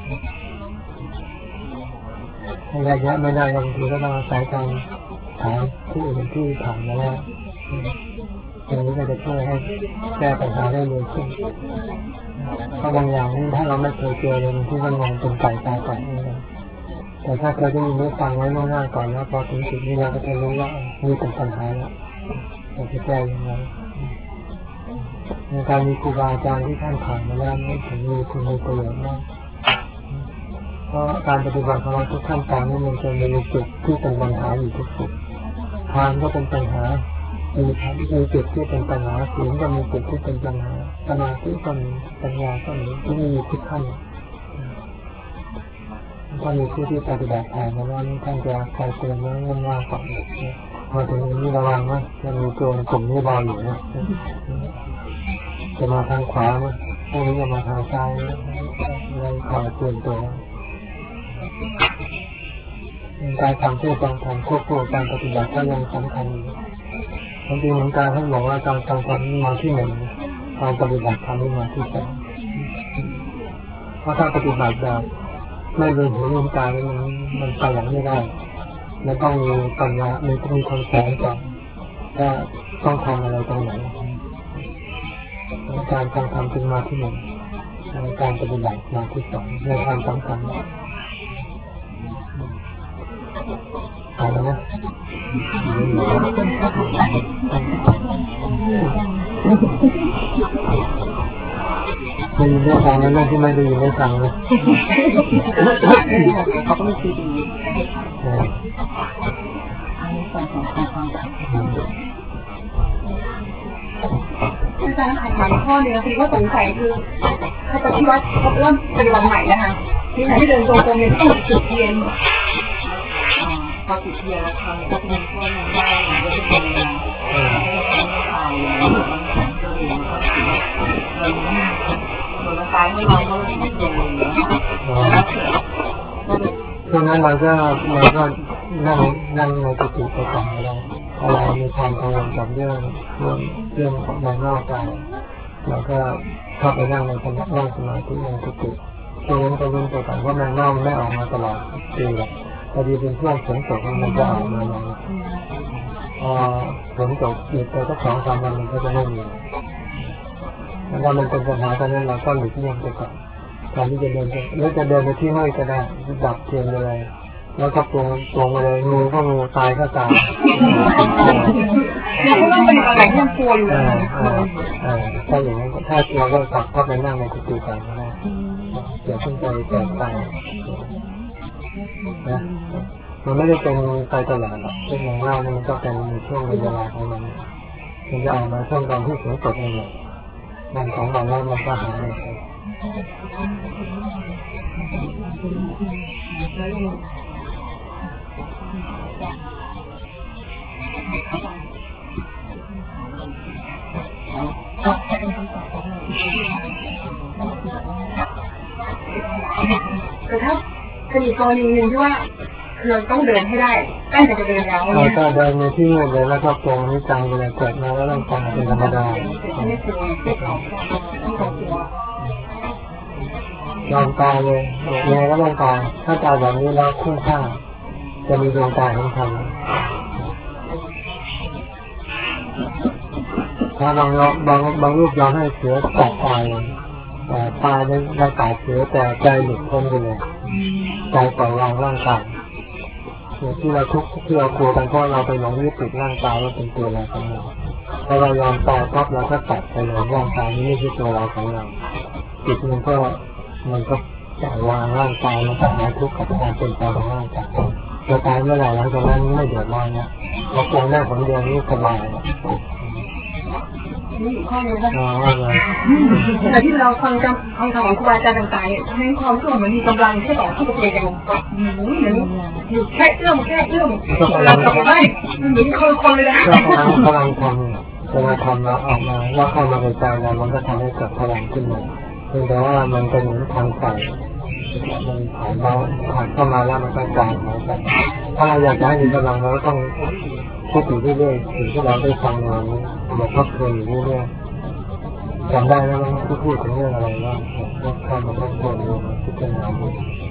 ถ้าแยกแยะไม่ได้บางทีก็ต้องอาศัยการถามผู้อื่นที่ผ่านมาแล้วตรงนี้ก็จะช่วยให้แก้ปัญหาได้เร็วขึ้นเพราะบางอย่างนี้ถ้าเราไม่เคยเจอเลยที่มันมองเป็นไก่ตาไก่นี่เลยแต่ถ้าเคยได้ยินได้ฟังไว้ล่วงหน้าก่อนแล้วพอถึงจุดนี้เราก็จะรู้ว่านี่เป็นปัญหาแล้วเราจะแก้ยังไงในการมีครูบาอาจารย์ที่ท่านผ่านมาแล้วนี่ถึงมีคุณมีประโยชน์มากเพราะการปฏิบัติของเราทุกขั้นตอนนี้มันจะมีจุดที่เป็นปัญหาอยู่ทุกจุดทางก็เป็นปัญหามีมีจุดที่เป็นปัญหาศีลก็มีจุดที่เป็นปัญหาสมาธิก็มีปัญญาก็มีที่มีทุกขั้นถ้ามีผู้ที่ปฏิบัติผ่านมาแล้วท่านจะคอยเตือนว่าง่วงๆก่อนพอถึงนี้ระวังว่าจะมีโจรกลุ่มนี้รออยู่นะจะมาทางขวามั้ยพวกนี้จะมาทางซ้ายอะไรคอยเตือนตัวการทำเพื่อการทำควบคู่การปฏิบัติก็ยังสำคัญบางทีเหมือนการท่านบอกว่าการทำความนี้มาที่หนึ่งการปฏิบัติทำนี้มาที่สองเพราะถ้าปฏิบัติแบบไม่ลืมหูลืมตามันมันไปอย่างไม่ได้แล้วต้องมีปัญญามีมีความแข็งก่อนว่าต้องทำอะไรตรงไหนการทำทำจึงมาที่หนึ่งการปฏิบัติมาที่สองในความสำคัญอะไรนะไม่ยินได้ฟังแล้วนั่นที่ไม่ได้ยินได้ฟังเลยเขาก็ไม่คิดดีอาจารย์ถามข้อนึงคือว่าสงสัยคือถ้าจะที่วัดเขาเริ่มปฏิบัติใหม่นะคะที่ไหนที่เดินตรงๆเนี่ยต้องจุดเทียนพอจุดเทียนแล้วทำก็เป็นข้อนึงได้หรือว่าเป็นยังไงตายเลยมันตายไม่ลอยก็เลยไม่เย็นเลยช่วงนั้นเราก็เราก็นั่งนั่งในกุฏิไปก่อนเราอะไรมีความกังวลกับเรื่องเรื่องเรื่องในนอกกายเราก็เข้าไปนั่งในนั่งสมาธิในกุฏิช่วงนั้นก็เว้นไปก่อนเพราะในนอกไม่ออกมาตลอดปีหรอกพอดีเป็นช่วงฝนตกมันจะออกมาอย่างพอฝนตกหยุดไปก็สองสามวันมันก็จะไม่มีแล้วถ้ามันเป็นปัญหาตอนนั้นเราก็หลุดเลี่ยงไปก่อนการที่จะเดินไปหรือจะเดินไปที่ห้อยก็ได้ดับเทียนอะไรแล้วก็ตรงตรงไปเลยงูก็งูตายก็ตายเราก็ต้องเป็นอะไรที่กลัวอยู่นะถ้าอย่างนั้นถ้าเราก็กลับเข้าไปนั่งในกุฏิกันก็ได้เดี๋ยวขึ้นไปแตกต่างนะมันไม่ได้เป็นไปตลอดหรอกเป็นอย่างเล่านี่มันก็เป็นในช่วงเวลาของมันมันจะออกมาช่วงตอนที่ฝนตกเองวันสองวันแล้วมันก็หายไปแต่ถ้าคดีกรณีหนึ่งที่ว่าเราต้องเดินให้ได้ตั้งแต่จะเดินแล้วเนี่ยก็เดินในที่มืดเลยแล้วก็ตรงนี้จังเลยเกิดมาแล้วต้องฟังเป็นธรรมดาไม่กลัวไม่กลัวไม่กลัวยอมตายเลยยังไงก็ต้องตายถ้าตายแบบนี้แล้วคุ้มค่าจะมีดวงตาของธรรมถ้าบางบางบางรูปยอมให้เสือตกตายแต่ตายในในตายเสือแต่ใจหลุดพ้นไปเลยใจปล่อยวางร่างกายที่เราทุกข์ที่เรากลัวกันเพราะเราไปหลงยึดติดร่างกายว่าเป็นตัวเราของเราพอเรายอมตายปั๊บเราก็ตัดไปเลยร่างกายนี้ไม่ใช่ตัวเราของเราจิตมันก็มันก็ปล่อยวางร่างกายมันก็หายทุกข์กับการเป็นไปของร่างกายเราตายเมื่อไหร่หลังจากนั้นไม่เดือดร้อนนะเราคงได้ผลเดียวนี้สบายนี่ข้อนี้นะแต่ที่เราฟังจำฟังคำของครูบาอาจารย์ต่างๆเนี่ยให้ความรู้เหมือนมีกำลังที่ต่อที่ตัวเองกันเหมือนอยู่แค่เอื้อมแค่เอื้อมเราทำได้เหมือนคนคนเลยนะพลังทำพลังทำเราออกมาแล้วเข้ามาในใจเรามันก็ทำให้เกิดพลังขึ้นมาเพียงแต่ว่ามันเป็นเหมือนทางใส่มันผ่านเราผ่านเข้ามาแล้วมันก็จางหายไปถ้าเราอยากจะให้มีพลังเราต้องพูดอยู่เรื่อยๆสิ่งที่เราได้ฟังมานี้เราพักเพลินอยู่เรื่อยๆจำได้แล้วว่าที่พูดถึงเรื่องอะไรบ้างว่าเข้ามาพักเพลินอยู่พิจารณาดู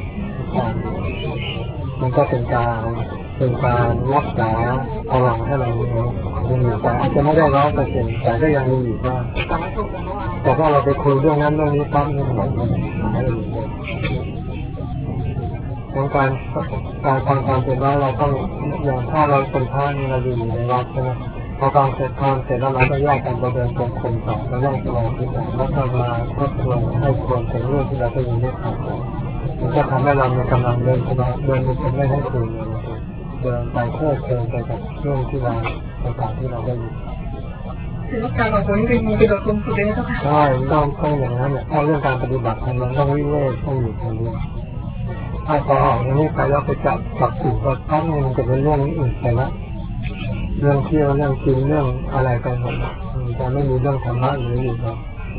มันก็เป็นการเป็นการรักษาพลังให้เรามียังอยู่แต่อาจจะไม่ได้ร้อยเปอร์เซ็นต์แต่ก็ยังมีอยู่บ้างแต่ถ้าเราไปคุยเรื่องนั้นเรื่องนี้ปั๊บนี่มันหายไปเลยของการการฟังการเป็นว่าเราต้องอย่างถ้าเราเป็นพระนี่เราอยู่ในวัดใช่ไหมพอการเสร็จทานเสร็จแล้วเราก็แยกกันไปเดินตรงคนต่อแล้วแยกตัวที่ต่างแล้วก็มาทบทวนให้ควรถึงเรื่องที่เราได้ยินได้ฟังมันจะทำให้เรามีกำลังเดินสบายเดินมันไม่ให้ตื่นเดินไปเพื่อเดินไปกับเรื่องที่เราต่างๆที่เราได้ยินคือการของคนนี้เป็นมีประโยชน์สูงสุดเลยนะเจ้าค่ะใช่ต้องต้องอย่างนั้นเนี่ยถ้าเรื่องการปฏิบัติธรรมมันต้องวิเวกต้องอยู่คนเดียวถ้าพอออกอย่างนี้ไปแล้วไปจับจับสิ่งก็ทั้งนึงมันจะเป็นเรื่องอื่นไปละเรื่องเที่ยวเรื่องกินเรื่องอะไรไปหมดมันจะไม่มีเรื่องธรรมะหรืออยู่แล้ว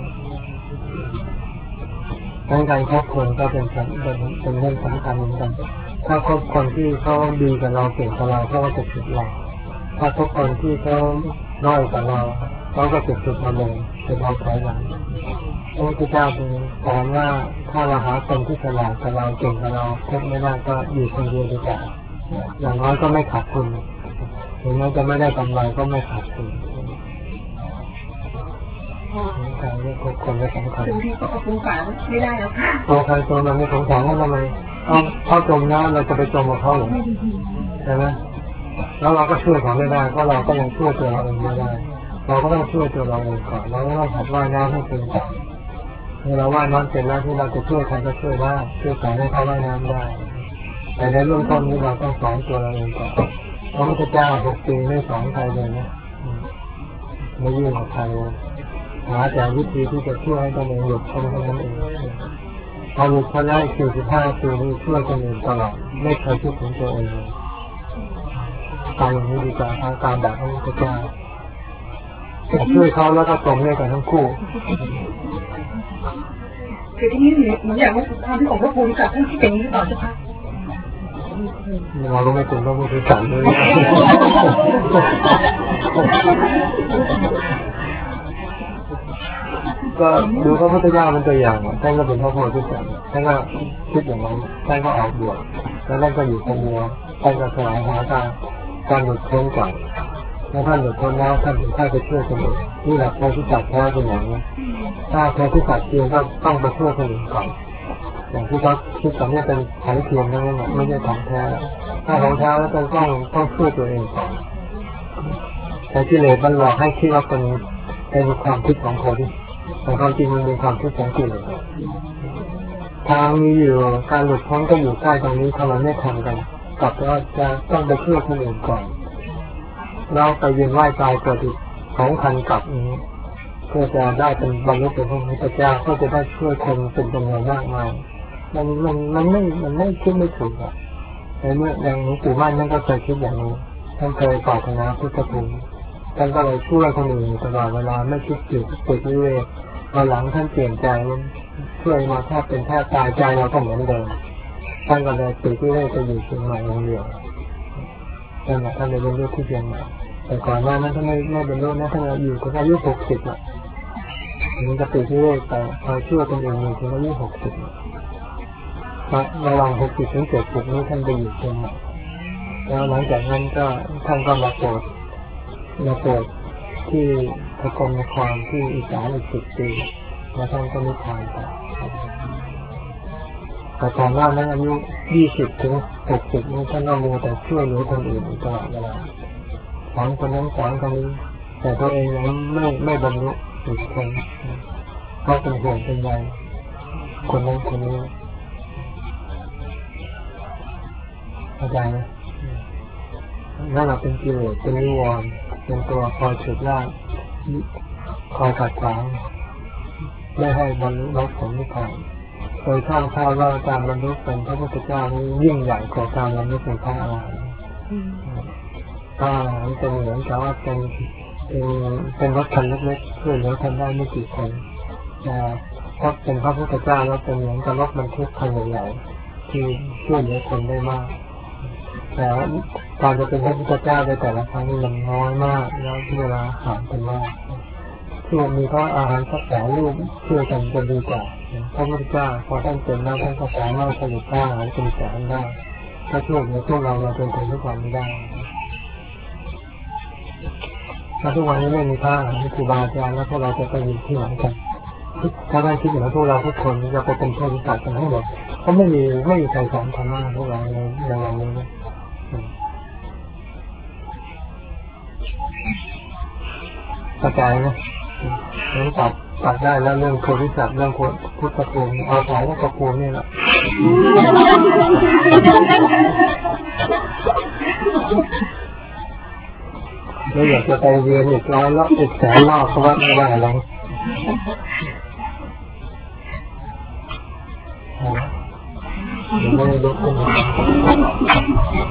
การคบคนก็เป็นเป็นเป็นเรื่องสำคัญเหมือนกันถ้าคบคนที่เขาดีกับเราเก่งกับเราเขาก็จะฝึกเราถ้าคบคนที่เขาน้อยกว่าเราเขาก็จะฝึกมาเลยจะเอาถอยหลังพระพุทธเจ้าจึงสอนว่าถ้าเราหาคนที่ฉลาดกับเราเก่งกับเราคบไม่ได้ก็อยู่คนเดียวดีกว่าอย่างน้อยก็ไม่ขาดทุนถึงแม้จะไม่ได้กำไรก็ไม่ขาดทุนการเลือกคบคนก็สำคัญถึงที่ก็สงสารไม่ได้แล้วค่ะตัวใครตัวมันไม่สงสารแล้วทำไมเอาเขาจมน้ำเราจะไปจมกับเขาหรือใช่ไหมแล้วเราก็ช่วยเขาไม่ได้เพราะเราก็ยังช่วยตัวเราเองไม่ได้เราก็ต้องช่วยตัวเราเองก่อนเราก็ต้องหัดว่ายน้ำให้เป็นก่อนเมื่อเราว่ายน้ำเสร็จแล้วที่เราจะช่วยใครก็ช่วยได้ช่วยใครให้เขาว่ายน้ำได้แต่ในเรื่องต้นนี้เราต้องสอนตัวเราเองก่อนพระพุทธเจ้าหกปีไม่สอนใครเลยนะไม่ยุ่งกับใครหาแต่วิธีที่จะช่วยให้ตัวเองหลุดพ้นเท่านั้นเองพอหลุดพ้นได้สี่สิบห้าปีนี้ช่วยตัวเองตลอดไม่เคยคิดถึงตัวเองเลยการอย่างนี้ดีกว่าทางการแบบพระพุทธเจ้าช่วยเขาแล้วก็จมด้วยกันทั้งคู่คือที่นี่หนูอยากว่าความที่ของพระภูมิกับท่านที่เป็นหรือเปล่าเจ้าค่ะเราก็ไม่เป็นพระพุทธเจ้าเลยก็ดูพระพุทธเจ้าเป็นตัวอย่างท่านก็เป็นพระโพธิสัตว์ท่านก็คิดอย่างนั้นท่านก็ออกบวชแล้วท่านก็อยู่คนเดียวท่านก็สลายหาการการหลุดพ้นก่อนแล้วท่านหลุดพ้นแล้วท่านถึงค่อยไปช่วยคนอื่นนี่แหละโพธิสัตว์แท้เป็นอย่างนี้ถ้าโพธิสัตว์จริงก็ต้องไปช่วยคนอื่นก่อนอย่างที่เขาคิดตอนนี้เป็นของเทียมนั่นแหละไม่ใช่ของแท้ถ้าของแท้แล้วต้องต้องต้องช่วยตัวเองก่อนแต่กิเลสมันหลอกให้คิดว่าเป็นเป็นความคิดของคนที่แต่ความจริงมันเป็นความคิดของกิเลสทางมีอยู่การหลุดพ้นก็อยู่ใกล้ตรงนี้ถ้าเราไม่ทำกันกลับว่าจะต้องไปช่วยคนอื่นก่อนเราไปเวียนว่ายตายเกิดอีกสองพันกลับนี้เพื่อจะได้เป็นบรรลุเป็นพระพุทธเจ้าก็จะได้ช่วยคนเป็นจำนวนมากมายมันมันมันไม่มันไม่คิดไม่ถูกอ่ะในเมื่ออย่างหลวงปู่มั่นท่านก็เคยคิดอย่างนี้ท่านเคยปรารถนาพุทธภูมิท่านก็เลยช่วยคนอื่นตลอดเวลาไม่คิดจุดติดวิเวกตอนหลังท่านเปลี่ยนใจช่วยมาแทบเป็นแทบตายใจเราก็เหมือนเดิมท่านก็เลยติดวิเวกไปอยู่เชียงใหม่องเดียวนั่นแหละท่านเลยเป็นลูกที่เชียงใหม่แต่ก่อนหน้านั้นท่านไม่ไม่เป็นลูกนะท่านอยู่ถึงอายุหกสิบอ่ะมันจะติดวิเวกแต่คอยช่วยคนอื่นอยู่ถึงอายุหกสิบระหว่างหกสิบถึงเจ็ดสิบนี้ท่านไปอยู่เชียงใหม่แล้วหลังจากนั้นก็ท่านก็มาโปรดมาโปรดที่พระกรมนครที่อีสานอีกสิบปีแล้วท่านก็นิพพานไปแต่ตอนหน้านั้นอายุยี่สิบถึงหกสิบนี้ท่านก็มัวแต่ช่วยเหลือคนอื่นตลอดเวลาสอนคนนั้นสอนคนนี้แต่ตัวเองยังไม่ไม่บรรลุอีกคนก็เป็นห่วงเป็นใยคนนั้นคนนี้เข้าใจไหมนั่นแหละเป็นกิเลสเป็นนิวรณ์เป็นตัวคอยฉุดลากคอยขัดขวางไม่ให้บรรลุมรรคผลนิพพานโดยท่องเท่าว่าการบรรลุเป็นพระพุทธเจ้านี้ยิ่งใหญ่กว่าการบรรลุเป็นพระอรหันต์พระอรหันต์เป็นเหมือนกับว่าเป็นเป็นเป็นรถคันเล็กๆช่วยเหลือคนได้ไม่กี่คนแต่ถ้าเป็นพระพุทธเจ้าแล้วเป็นเหมือนกับรถบรรทุกคันใหญ่ๆที่ช่วยเหลือคนได้มากแต่การจะเป็นพระพุทธเจ้าในแต่ละครั้งนี่มันน้อยมากแล้วที่เวลาหาเป็นมากที่มีพระอาหารสักแสนรูปช่วยกันจะดีกว่าพระพุทธเจ้าพอท่านเป็นแล้วท่านก็สามารถผลิตพระอาหารเป็นแสนได้ถ้าช่วยเหลือพวกเราเราเป็นคนทุกวันไม่ได้ถ้าทุกวันนี้ไม่มีพระอาหารครูบาอาจารย์แล้วพวกเราจะไปอยู่ที่ไหนกันถ้าได้คิดอย่างพวกเราทุกคนจะไปเป็นเพื่อนกันทั้งหมดเพราะไม่มีไม่มีใครสอนธรรมะพวกเราในในวันนี้นะเข้าใจนะนั้นตัดตัดได้แล้วเรื่องโพธิสัตว์เรื่องพุทธภูมิเอาสายแล้วก็ภูมินี่แหละแล้วอยากจะไปเรียนอีกร้อยรอบอีกแสนรอบเพราะว่าไม่ได้อะไรไม่ได้ลุกขึ้นมา